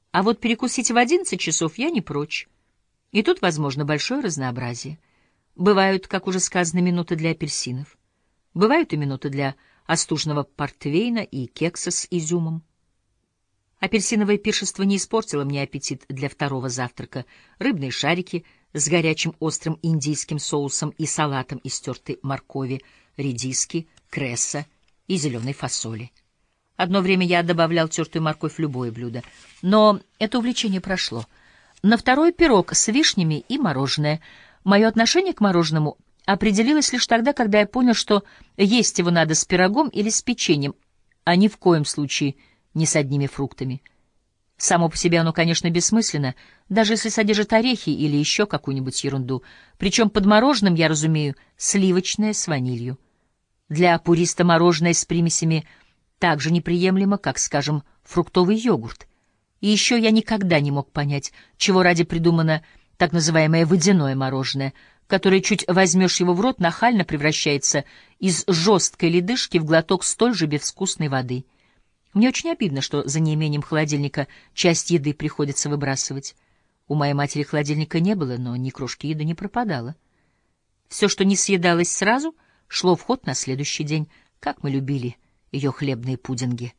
А вот перекусить в одиннадцать часов я не прочь. И тут возможно большое разнообразие. Бывают, как уже сказано, минуты для апельсинов. Бывают и минуты для остужного портвейна и кекса с изюмом. Апельсиновое пиршество не испортило мне аппетит для второго завтрака. Рыбные шарики с горячим острым индийским соусом и салатом из тертой моркови, редиски, кресса и зеленой фасоли. Одно время я добавлял тертую морковь в любое блюдо, но это увлечение прошло. На второй пирог с вишнями и мороженое. Мое отношение к мороженому определилось лишь тогда, когда я понял, что есть его надо с пирогом или с печеньем, а ни в коем случае не с одними фруктами. Само по себе оно, конечно, бессмысленно, даже если содержит орехи или еще какую-нибудь ерунду. Причем под мороженым я разумею сливочное с ванилью. Для пуриста мороженое с примесями так же неприемлемо, как, скажем, фруктовый йогурт. И еще я никогда не мог понять, чего ради придумано так называемое водяное мороженое, которое, чуть возьмешь его в рот, нахально превращается из жесткой ледышки в глоток столь же безвкусной воды. Мне очень обидно, что за неимением холодильника часть еды приходится выбрасывать. У моей матери холодильника не было, но ни крошки еды не пропадало. Все, что не съедалось сразу, шло в ход на следующий день, как мы любили ее хлебные пудинги.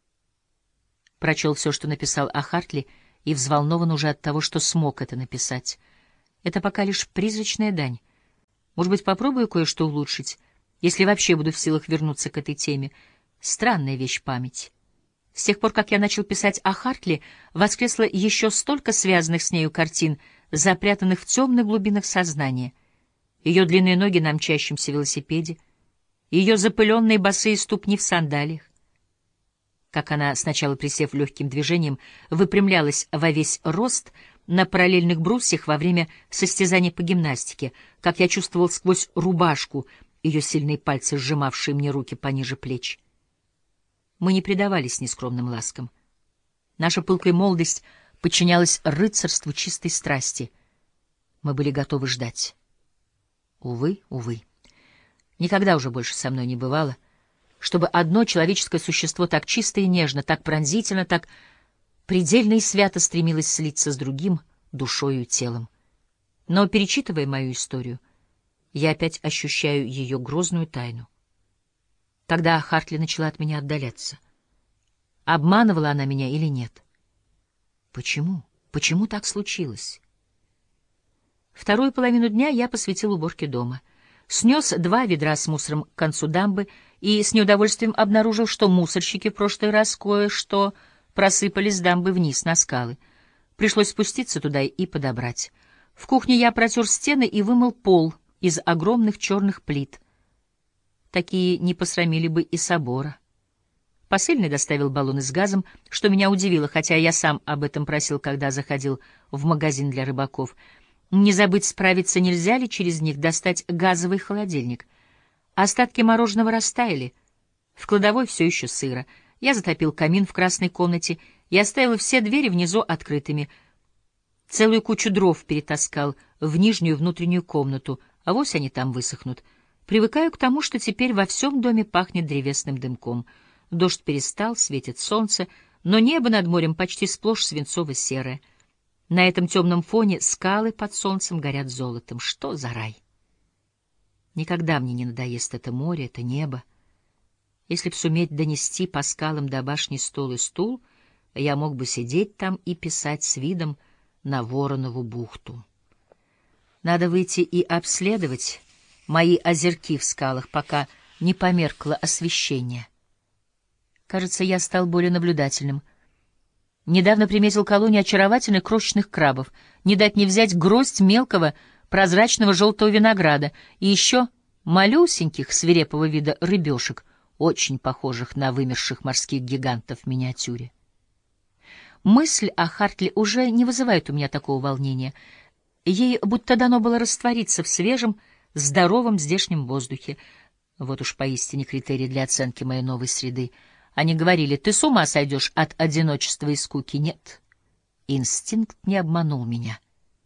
Прочел все, что написал о Хартли, и взволнован уже от того, что смог это написать. Это пока лишь призрачная дань. Может быть, попробую кое-что улучшить, если вообще буду в силах вернуться к этой теме. Странная вещь память. С тех пор, как я начал писать о Хартли, воскресло еще столько связанных с нею картин, запрятанных в темных глубинах сознания. Ее длинные ноги на мчащемся велосипеде, ее запыленные босые ступни в сандалиях, как она, сначала присев легким движением, выпрямлялась во весь рост на параллельных брусьях во время состязаний по гимнастике, как я чувствовал сквозь рубашку ее сильные пальцы, сжимавшие мне руки пониже плеч. Мы не предавались нескромным ласкам. Наша пылкая молодость подчинялась рыцарству чистой страсти. Мы были готовы ждать. Увы, увы. Никогда уже больше со мной не бывало, чтобы одно человеческое существо так чисто и нежно, так пронзительно, так предельно и свято стремилось слиться с другим душою и телом. Но, перечитывая мою историю, я опять ощущаю ее грозную тайну. Тогда Хартли начала от меня отдаляться. Обманывала она меня или нет? Почему? Почему так случилось? Вторую половину дня я посвятил уборке дома. Снес два ведра с мусором к концу дамбы и с неудовольствием обнаружил, что мусорщики в прошлый раз кое-что просыпали с дамбы вниз на скалы. Пришлось спуститься туда и подобрать. В кухне я протер стены и вымыл пол из огромных черных плит. Такие не посрамили бы и собора. Посыльный доставил баллоны с газом, что меня удивило, хотя я сам об этом просил, когда заходил в магазин для рыбаков. Не забыть справиться, нельзя ли через них достать газовый холодильник. Остатки мороженого растаяли. В кладовой все еще сыро. Я затопил камин в красной комнате и оставил все двери внизу открытыми. Целую кучу дров перетаскал в нижнюю внутреннюю комнату, а вось они там высохнут. Привыкаю к тому, что теперь во всем доме пахнет древесным дымком. Дождь перестал, светит солнце, но небо над морем почти сплошь свинцово-серое. На этом темном фоне скалы под солнцем горят золотом. Что за рай? Никогда мне не надоест это море, это небо. Если б суметь донести по скалам до башни стол и стул, я мог бы сидеть там и писать с видом на Воронову бухту. Надо выйти и обследовать мои озерки в скалах, пока не померкло освещение. Кажется, я стал более наблюдательным. Недавно приметил колонию очаровательных крошечных крабов, не дать не взять гроздь мелкого прозрачного желтого винограда и еще малюсеньких свирепого вида рыбешек, очень похожих на вымерших морских гигантов в миниатюре. Мысль о Хартли уже не вызывает у меня такого волнения. Ей будто дано было раствориться в свежем, здоровом здешнем воздухе. Вот уж поистине критерий для оценки моей новой среды. Они говорили: ты с ума сойдешь от одиночества и скуки. Нет, инстинкт не обманул меня.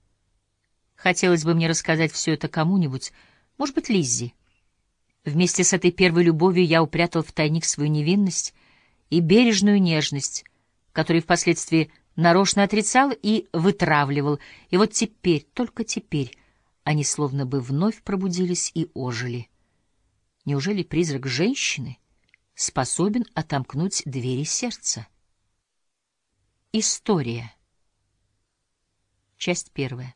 Хотелось бы мне рассказать все это кому-нибудь, может быть, Лиззи. Вместе с этой первой любовью я упрятал в тайник свою невинность и бережную нежность, которые впоследствии нарочно отрицал и вытравливал, и вот теперь, только теперь, они словно бы вновь пробудились и ожили. Неужели призрак женщины способен отомкнуть двери сердца? История. Часть первая.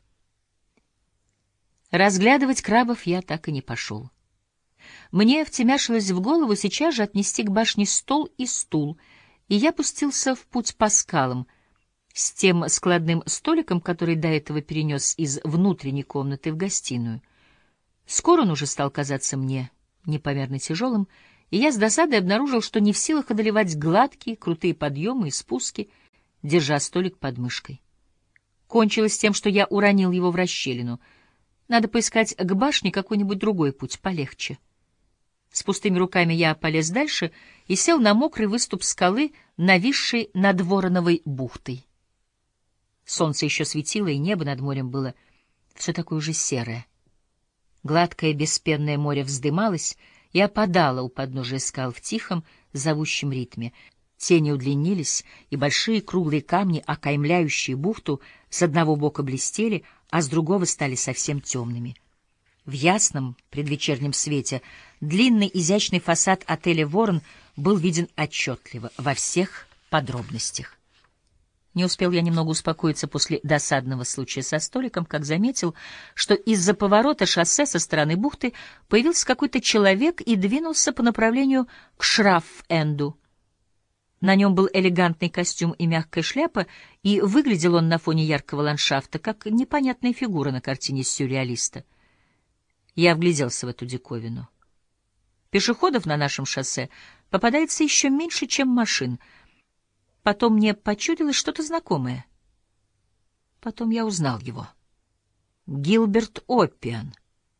Разглядывать крабов я так и не пошел. Мне втемяшилось в голову сейчас же отнести к башне стол и стул, и я пустился в путь по скалам, с тем складным столиком, который до этого перенес из внутренней комнаты в гостиную. Скоро он уже стал казаться мне непомерно тяжелым, и я с досадой обнаружил, что не в силах одолевать гладкие, крутые подъемы и спуски, держа столик под мышкой. Кончилось тем, что я уронил его в расщелину. Надо поискать к башне какой-нибудь другой путь, полегче. С пустыми руками я полез дальше и сел на мокрый выступ скалы, нависший над Вороновой бухтой. Солнце еще светило, и небо над морем было все такое же серое. Гладкое беспенное море вздымалось и опадало у подножия скал в тихом, зовущем ритме. Тени удлинились, и большие круглые камни, окаймляющие бухту, с одного бока блестели, а с другого стали совсем темными. В ясном предвечернем свете длинный изящный фасад отеля «Ворон» был виден отчетливо, во всех подробностях. Не успел я немного успокоиться после досадного случая со столиком, как заметил, что из-за поворота шоссе со стороны бухты появился какой-то человек и двинулся по направлению к Шраф-Энду. На нем был элегантный костюм и мягкая шляпа, и выглядел он на фоне яркого ландшафта, как непонятная фигура на картине сюрреалиста. Я вгляделся в эту диковину. Пешеходов на нашем шоссе попадается еще меньше, чем машин. Потом мне почудилось что-то знакомое. Потом я узнал его. Гилберт Оппиан.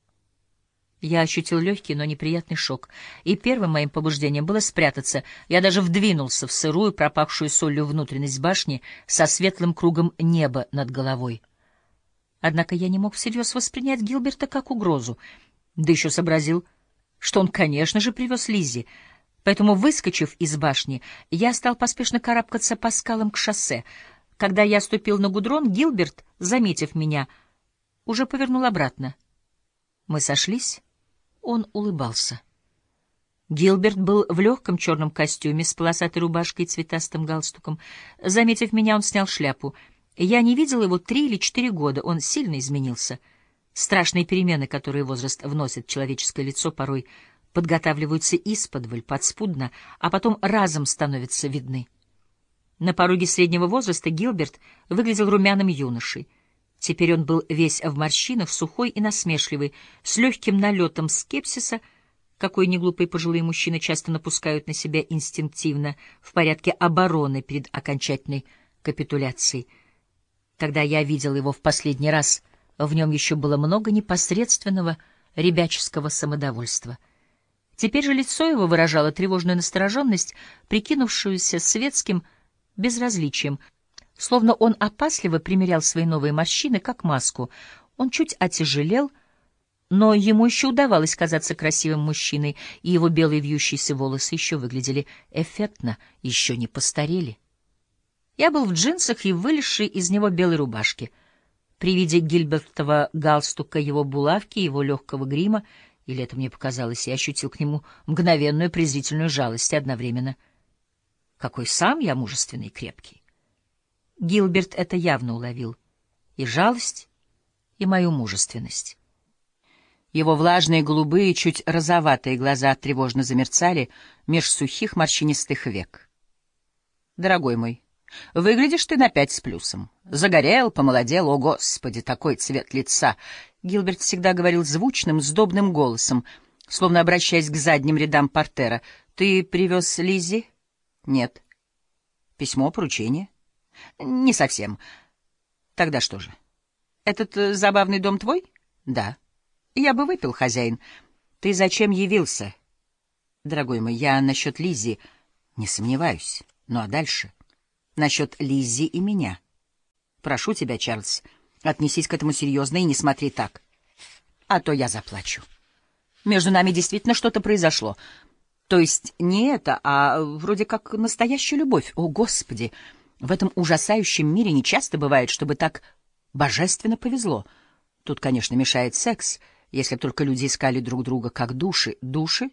Я ощутил легкий, но неприятный шок, и первым моим побуждением было спрятаться. Я даже вдвинулся в сырую, пропахшую солью внутренность башни со светлым кругом неба над головой. Однако я не мог всерьез воспринять Гилберта как угрозу, да еще сообразил, что он, конечно же, привез Лиззи. Поэтому, выскочив из башни, я стал поспешно карабкаться по скалам к шоссе. Когда я ступил на гудрон, Гилберт, заметив меня, уже повернул обратно. Мы сошлись. Он улыбался. Гилберт был в легком черном костюме с полосатой рубашкой и цветастым галстуком. Заметив меня, он снял шляпу. Я не видел его три или четыре года, он сильно изменился. Страшные перемены, которые возраст вносит в человеческое лицо, порой подготавливаются исподволь, подспудно, а потом разом становятся видны. На пороге среднего возраста Гилберт выглядел румяным юношей. Теперь он был весь в морщинах, сухой и насмешливый, с легким налетом скепсиса, какой неглупые пожилые мужчины часто напускают на себя инстинктивно, в порядке обороны перед окончательной капитуляцией. Когда я видел его в последний раз, в нем еще было много непосредственного ребяческого самодовольства. Теперь же лицо его выражало тревожную настороженность, прикинувшуюся светским безразличием, словно он опасливо примерял свои новые морщины, как маску. Он чуть отяжелел, но ему еще удавалось казаться красивым мужчиной, и его белые вьющиеся волосы еще выглядели эффектно, еще не постарели. Я был в джинсах и вылезшей из него белой рубашке. При виде Гильбертова галстука, его булавки, его легкого грима, или это мне показалось, я ощутил к нему мгновенную презрительную жалость одновременно. Какой сам я мужественный и крепкий. Гилберт это явно уловил. И жалость, и мою мужественность. Его влажные, голубые, чуть розоватые глаза тревожно замерцали меж сухих морщинистых век. «Дорогой мой, выглядишь ты на пять с плюсом. Загорел, помолодел, о, Господи, такой цвет лица!» Гилберт всегда говорил звучным, сдобным голосом, словно обращаясь к задним рядам портера. «Ты привез Лиззи?» «Нет». «Письмо, поручение?» «Не совсем. Тогда что же? Этот э, забавный дом твой?» «Да». «Я бы выпил, хозяин. Ты зачем явился?» «Дорогой мой, я насчет Лиззи не сомневаюсь. Ну а дальше? Насчет Лиззи и меня. Прошу тебя, Чарльз, отнесись к этому серьезно и не смотри так. А то я заплачу. Между нами действительно что-то произошло. То есть не это, а вроде как настоящая любовь. О, Господи!» В этом ужасающем мире не часто бывает, чтобы так божественно повезло. Тут, конечно, мешает секс, если б только люди искали друг друга как души. Души?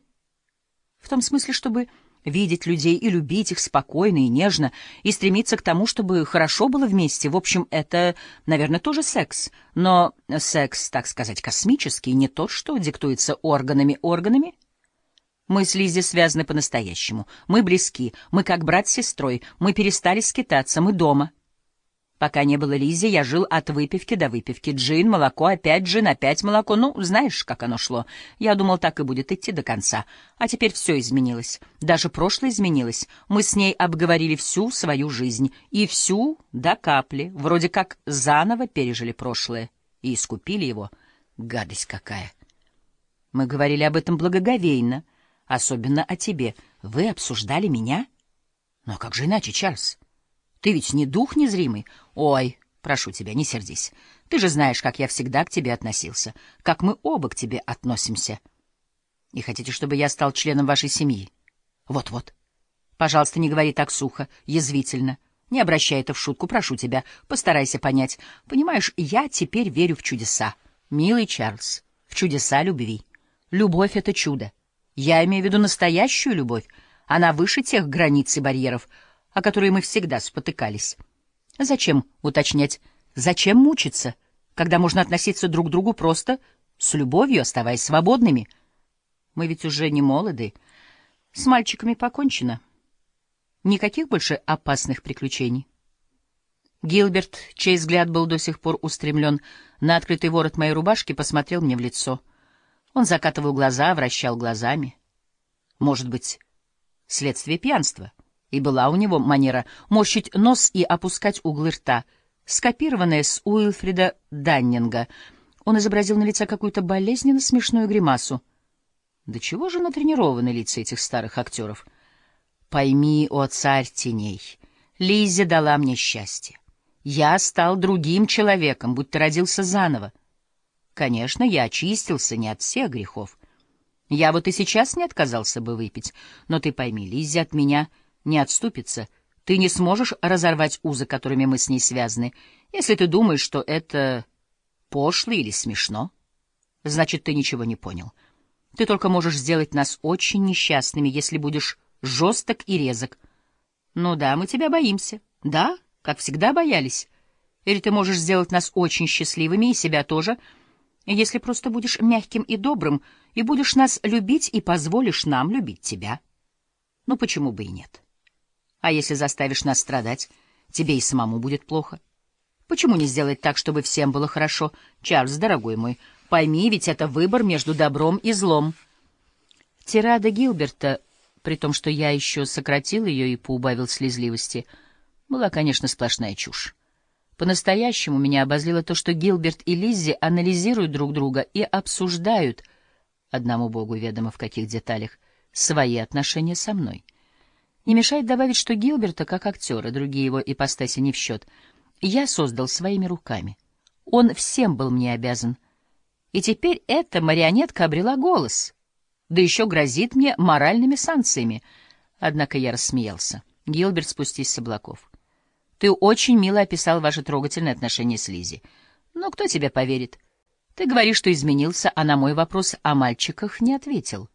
В том смысле, чтобы видеть людей и любить их спокойно и нежно, и стремиться к тому, чтобы хорошо было вместе. В общем, это, наверное, тоже секс. Но секс, так сказать, космический, не тот, что диктуется органами. Органами? Мы с Лиззи связаны по-настоящему. Мы близки, мы как брат с сестрой, мы перестали скитаться, мы дома. Пока не было Лиззи, я жил от выпивки до выпивки. Джин, молоко, опять джин, опять молоко. Ну, знаешь, как оно шло. Я думал, так и будет идти до конца. А теперь все изменилось. Даже прошлое изменилось. Мы с ней обговорили всю свою жизнь. И всю до капли. Вроде как заново пережили прошлое. И искупили его. Гадость какая. Мы говорили об этом благоговейно. Особенно о тебе. Вы обсуждали меня? Ну, а как же иначе, Чарльз? Ты ведь не дух незримый. Ой, прошу тебя, не сердись. Ты же знаешь, как я всегда к тебе относился, как мы оба к тебе относимся. И хотите, чтобы я стал членом вашей семьи? Вот-вот. Пожалуйста, не говори так сухо, язвительно. Не обращай это в шутку, прошу тебя. Постарайся понять. Понимаешь, я теперь верю в чудеса. Милый Чарльз, в чудеса любви. Любовь — это чудо. Я имею в виду настоящую любовь. Она выше тех границ и барьеров, о которые мы всегда спотыкались. Зачем уточнять? Зачем мучиться, когда можно относиться друг к другу просто с любовью, оставаясь свободными? Мы ведь уже не молоды. С мальчиками покончено. Никаких больше опасных приключений. Гилберт, чей взгляд был до сих пор устремлен на открытый ворот моей рубашки, посмотрел мне в лицо. Он закатывал глаза, вращал глазами. Может быть, следствие пьянства. И была у него манера морщить нос и опускать углы рта, скопированная с Уилфрида Даннинга. Он изобразил на лице какую-то болезненно смешную гримасу. Да чего же натренированы лица этих старых актеров? Пойми, о царь теней, Лиззи дала мне счастье. Я стал другим человеком, будто родился заново. Конечно, я очистился не от всех грехов. Я вот и сейчас не отказался бы выпить, но ты пойми, Лиззи от меня не отступится. Ты не сможешь разорвать узы, которыми мы с ней связаны, если ты думаешь, что это пошло или смешно. Значит, ты ничего не понял. Ты только можешь сделать нас очень несчастными, если будешь жесток и резок. Ну да, мы тебя боимся. Да, как всегда боялись. Или ты можешь сделать нас очень счастливыми и себя тоже, если просто будешь мягким и добрым, и будешь нас любить и позволишь нам любить тебя. Ну почему бы и нет? А если заставишь нас страдать, тебе и самому будет плохо. Почему не сделать так, чтобы всем было хорошо? Чарльз, дорогой мой, пойми, ведь это выбор между добром и злом. Тирада Гилберта, при том, что я еще сократил ее и поубавил слезливости, была, конечно, сплошная чушь. По-настоящему меня обозлило то, что Гилберт и Лиззи анализируют друг друга и обсуждают, одному богу ведомо в каких деталях, свои отношения со мной. Не мешает добавить, что Гилберта, как актера, другие его ипостаси не в счет, я создал своими руками. Он всем был мне обязан. И теперь эта марионетка обрела голос, да еще грозит мне моральными санкциями. Однако я рассмеялся. Гилберт, спустись с облаков. Ты очень мило описал ваши трогательные отношения с Лиззи. Но кто тебе поверит? Ты говоришь, что изменился, а на мой вопрос о мальчиках не ответил.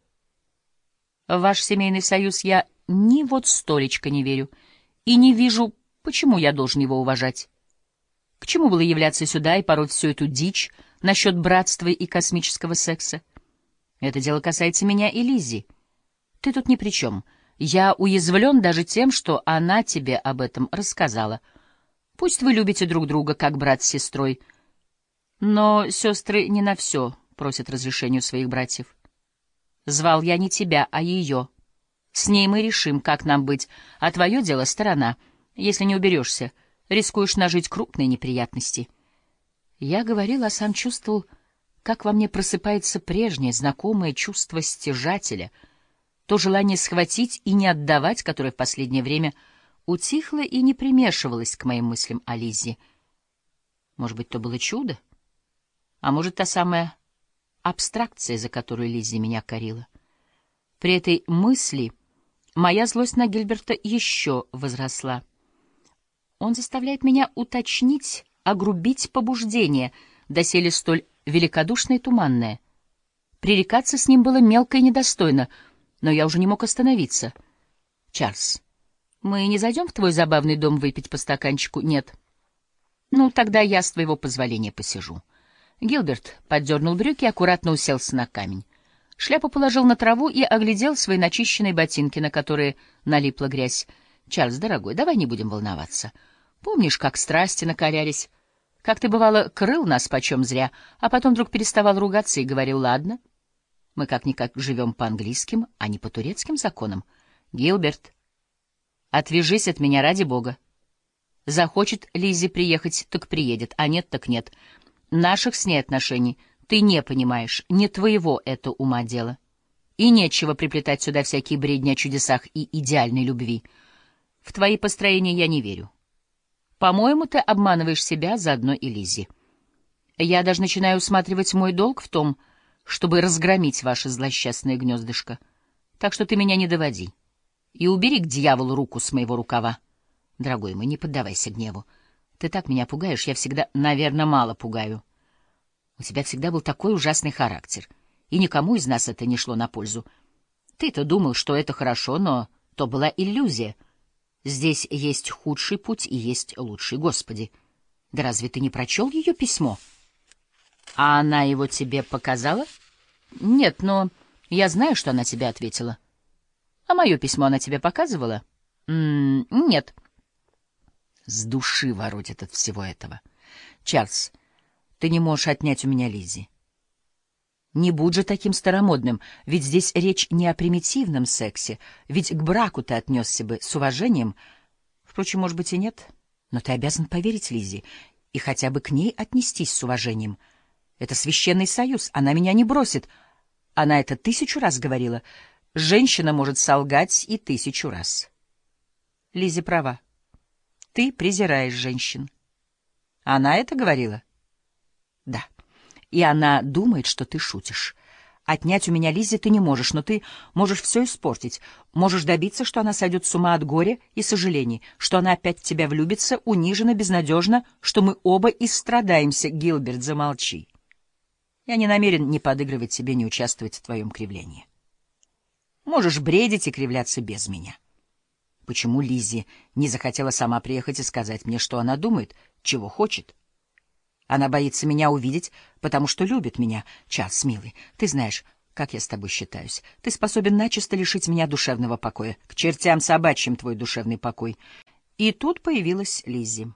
В ваш семейный союз я ни вот столечко не верю и не вижу, почему я должен его уважать. К чему было являться сюда и пороть всю эту дичь насчет братства и космического секса? Это дело касается меня и Лиззи. Ты тут ни при чем. Я уязвлен даже тем, что она тебе об этом рассказала. Пусть вы любите друг друга, как брат с сестрой, но сестры не на все просят разрешения у своих братьев. Звал я не тебя, а ее. С ней мы решим, как нам быть, а твое дело — сторона. Если не уберешься, рискуешь нажить крупные неприятности. Я говорил, а сам чувствовал, как во мне просыпается прежнее, знакомое чувство стяжателя, то желание схватить и не отдавать, которое в последнее время утихло и не примешивалось к моим мыслям о Лиззи. Может быть, то было чудо? А может, та самая абстракция, за которую Лиззи меня корила? При этой мысли моя злость на Гильберта еще возросла. Он заставляет меня уточнить, огрубить побуждение, доселе столь великодушное и туманное. Пререкаться с ним было мелко и недостойно, но я уже не мог остановиться. Чарльз, мы не зайдем в твой забавный дом выпить по стаканчику? Нет. Ну, тогда я, с твоего позволения, посижу. Гилберт поддернул брюки и аккуратно уселся на камень. Шляпу положил на траву и оглядел свои начищенные ботинки, на которые налипла грязь. Чарльз, дорогой, давай не будем волноваться. Помнишь, как страсти накалялись? Как ты, бывало, крыл нас почем зря, а потом вдруг переставал ругаться и говорил: ладно, мы как-никак живем по английским, а не по турецким законам. Гилберт, отвяжись от меня ради бога. Захочет Лиззи приехать, так приедет, а нет, так нет. Наших с ней отношений ты не понимаешь, не твоего это ума дело. И нечего приплетать сюда всякие бредни о чудесах и идеальной любви. В твои построения я не верю. По-моему, ты обманываешь себя, заодно и Лиззи. Я даже начинаю усматривать мой долг в том, чтобы разгромить ваше злосчастное гнездышко. Так что ты меня не доводи. И убери к дьяволу руку с моего рукава. Дорогой мой, не поддавайся гневу. Ты так меня пугаешь, я всегда, наверное, мало пугаю. У тебя всегда был такой ужасный характер, и никому из нас это не шло на пользу. Ты-то думал, что это хорошо, но то была иллюзия. Здесь есть худший путь и есть лучший. Господи, да разве ты не прочел ее письмо? А она его тебе показала? Нет, но я знаю, что она тебе ответила. А мое письмо она тебе показывала? М-м, нет. С души воротит от всего этого. Чарльз, ты не можешь отнять у меня Лиззи. Не будь же таким старомодным, ведь здесь речь не о примитивном сексе, ведь к браку ты отнесся бы с уважением. Впрочем, может быть, и нет, но ты обязан поверить Лиззи и хотя бы к ней отнестись с уважением. Это священный союз, она меня не бросит. Она это тысячу раз говорила. Женщина может солгать и тысячу раз. Лиззи права. Ты презираешь женщин. Она это говорила? Да. И она думает, что ты шутишь. Отнять у меня Лиззи ты не можешь, но ты можешь все испортить. Можешь добиться, что она сойдет с ума от горя и сожалений, что она опять в тебя влюбится, унижена, безнадежна, что мы оба истрадаемся. Гилберт, замолчи. Я не намерен ни подыгрывать тебе, ни участвовать в твоем кривлении. Можешь бредить и кривляться без меня. Почему Лиззи не захотела сама приехать и сказать мне, что она думает, чего хочет? Она боится меня увидеть, потому что любит меня. Чарльз, милый, ты знаешь, как я с тобой считаюсь. Ты способен начисто лишить меня душевного покоя. К чертям собачьим твой душевный покой. И тут появилась Лиззи.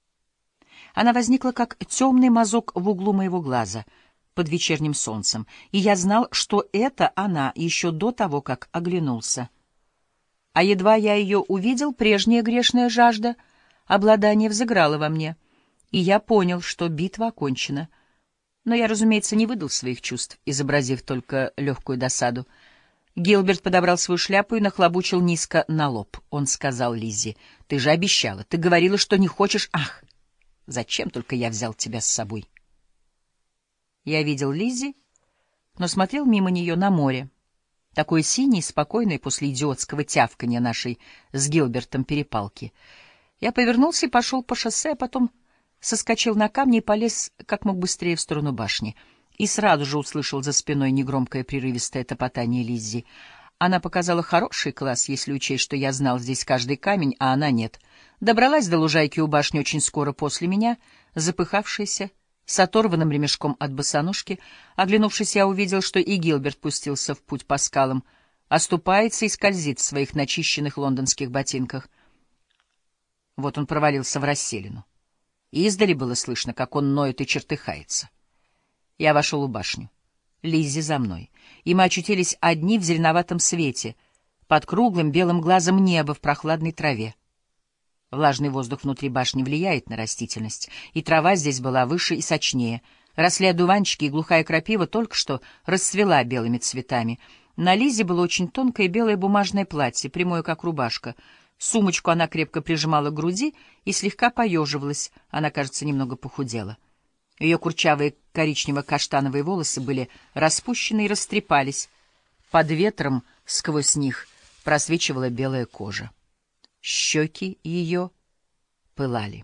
Она возникла, как темный мазок в углу моего глаза под вечерним солнцем, и я знал, что это она еще до того, как оглянулся. А едва я ее увидел, прежняя грешная жажда обладания взыграла во мне, и я понял, что битва окончена. Но я, разумеется, не выдал своих чувств, изобразив только легкую досаду. Гилберт подобрал свою шляпу и нахлобучил низко на лоб. Он сказал Лиззи: «Ты же обещала, ты говорила, что не хочешь...» «Ах, зачем только я взял тебя с собой?» Я видел Лиззи, но смотрел мимо нее на море, такое синее и спокойное после идиотского тявканья нашей с Гилбертом перепалки. Я повернулся и пошел по шоссе, а потом соскочил на камни и полез как мог быстрее в сторону башни. И сразу же услышал за спиной негромкое прерывистое топотание Лиззи. Она показала хороший класс, если учесть, что я знал здесь каждый камень, а она нет. Добралась до лужайки у башни очень скоро после меня, запыхавшаяся, с оторванным ремешком от босоножки. Оглянувшись, я увидел, что и Гилберт пустился в путь по скалам, оступается и скользит в своих начищенных лондонских ботинках. Вот он провалился в расселину. Издали было слышно, как он ноет и чертыхается. Я вошел в башню. Лиззи за мной. И мы очутились одни в зеленоватом свете, под круглым белым глазом неба в прохладной траве. Влажный воздух внутри башни влияет на растительность, и трава здесь была выше и сочнее. Росли одуванчики, и глухая крапива только что расцвела белыми цветами. На Лизе было очень тонкое белое бумажное платье, прямое как рубашка. Сумочку она крепко прижимала к груди и слегка поеживалась, она, кажется, немного похудела. Ее курчавые коричнево-каштановые волосы были распущены и растрепались. Под ветром сквозь них просвечивала белая кожа. Щеки ее пылали.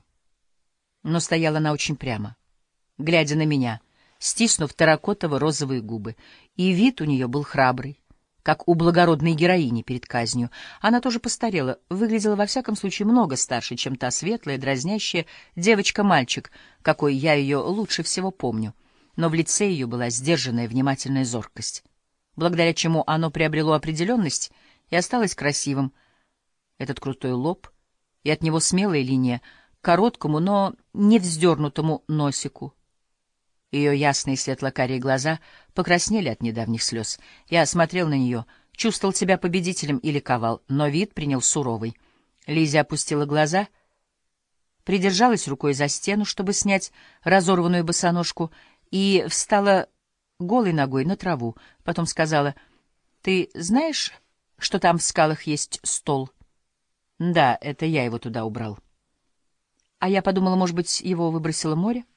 Но стояла она очень прямо, глядя на меня, стиснув терракотово-розовые губы, и вид у нее был храбрый, как у благородной героини перед казнью. Она тоже постарела, выглядела во всяком случае много старше, чем та светлая, дразнящая девочка-мальчик, какой я ее лучше всего помню. Но в лице ее была сдержанная, внимательная зоркость, благодаря чему оно приобрело определенность и осталось красивым. Этот крутой лоб и от него смелая линия к короткому, но не вздернутому носику. Ее ясные светло-карие глаза покраснели от недавних слез. Я смотрел на нее, чувствовал себя победителем и ликовал, но вид принял суровый. Лиззи опустила глаза, придержалась рукой за стену, чтобы снять разорванную босоножку, и встала голой ногой на траву. Потом сказала: «Ты знаешь, что там в скалах есть стол?» «Да, это я его туда убрал». «А я подумала, может быть, его выбросило море?»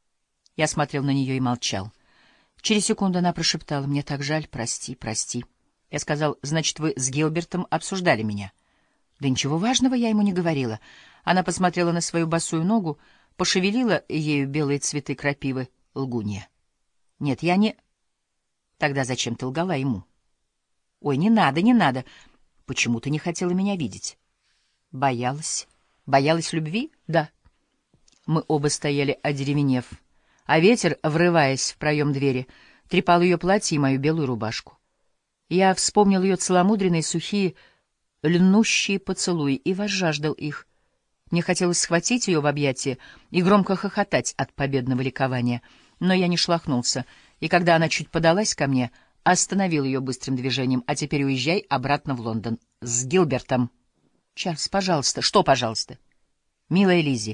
Я смотрел на нее и молчал. Через секунду она прошептала: «Мне так жаль, прости, прости». Я сказал: «Значит, вы с Гилбертом обсуждали меня?» «Да ничего важного я ему не говорила». Она посмотрела на свою босую ногу, пошевелила ею белые цветы крапивы. Лгунья. «Нет, я не...» «Тогда зачем ты лгала ему?» «Ой, не надо, не надо. Почему ты не хотела меня видеть?» «Боялась». «Боялась любви?» «Да». Мы оба стояли, одеревенев, а ветер, врываясь в проем двери, трепал ее платье и мою белую рубашку. Я вспомнил ее целомудренные, сухие, льнущие поцелуи и возжаждал их. Мне хотелось схватить ее в объятия и громко хохотать от победного ликования, но я не шелохнулся, и когда она чуть подалась ко мне, остановил ее быстрым движением: «А теперь уезжай обратно в Лондон. С Гилбертом». «Чарльз, пожалуйста». «Что, пожалуйста?» «Милая Лиззи,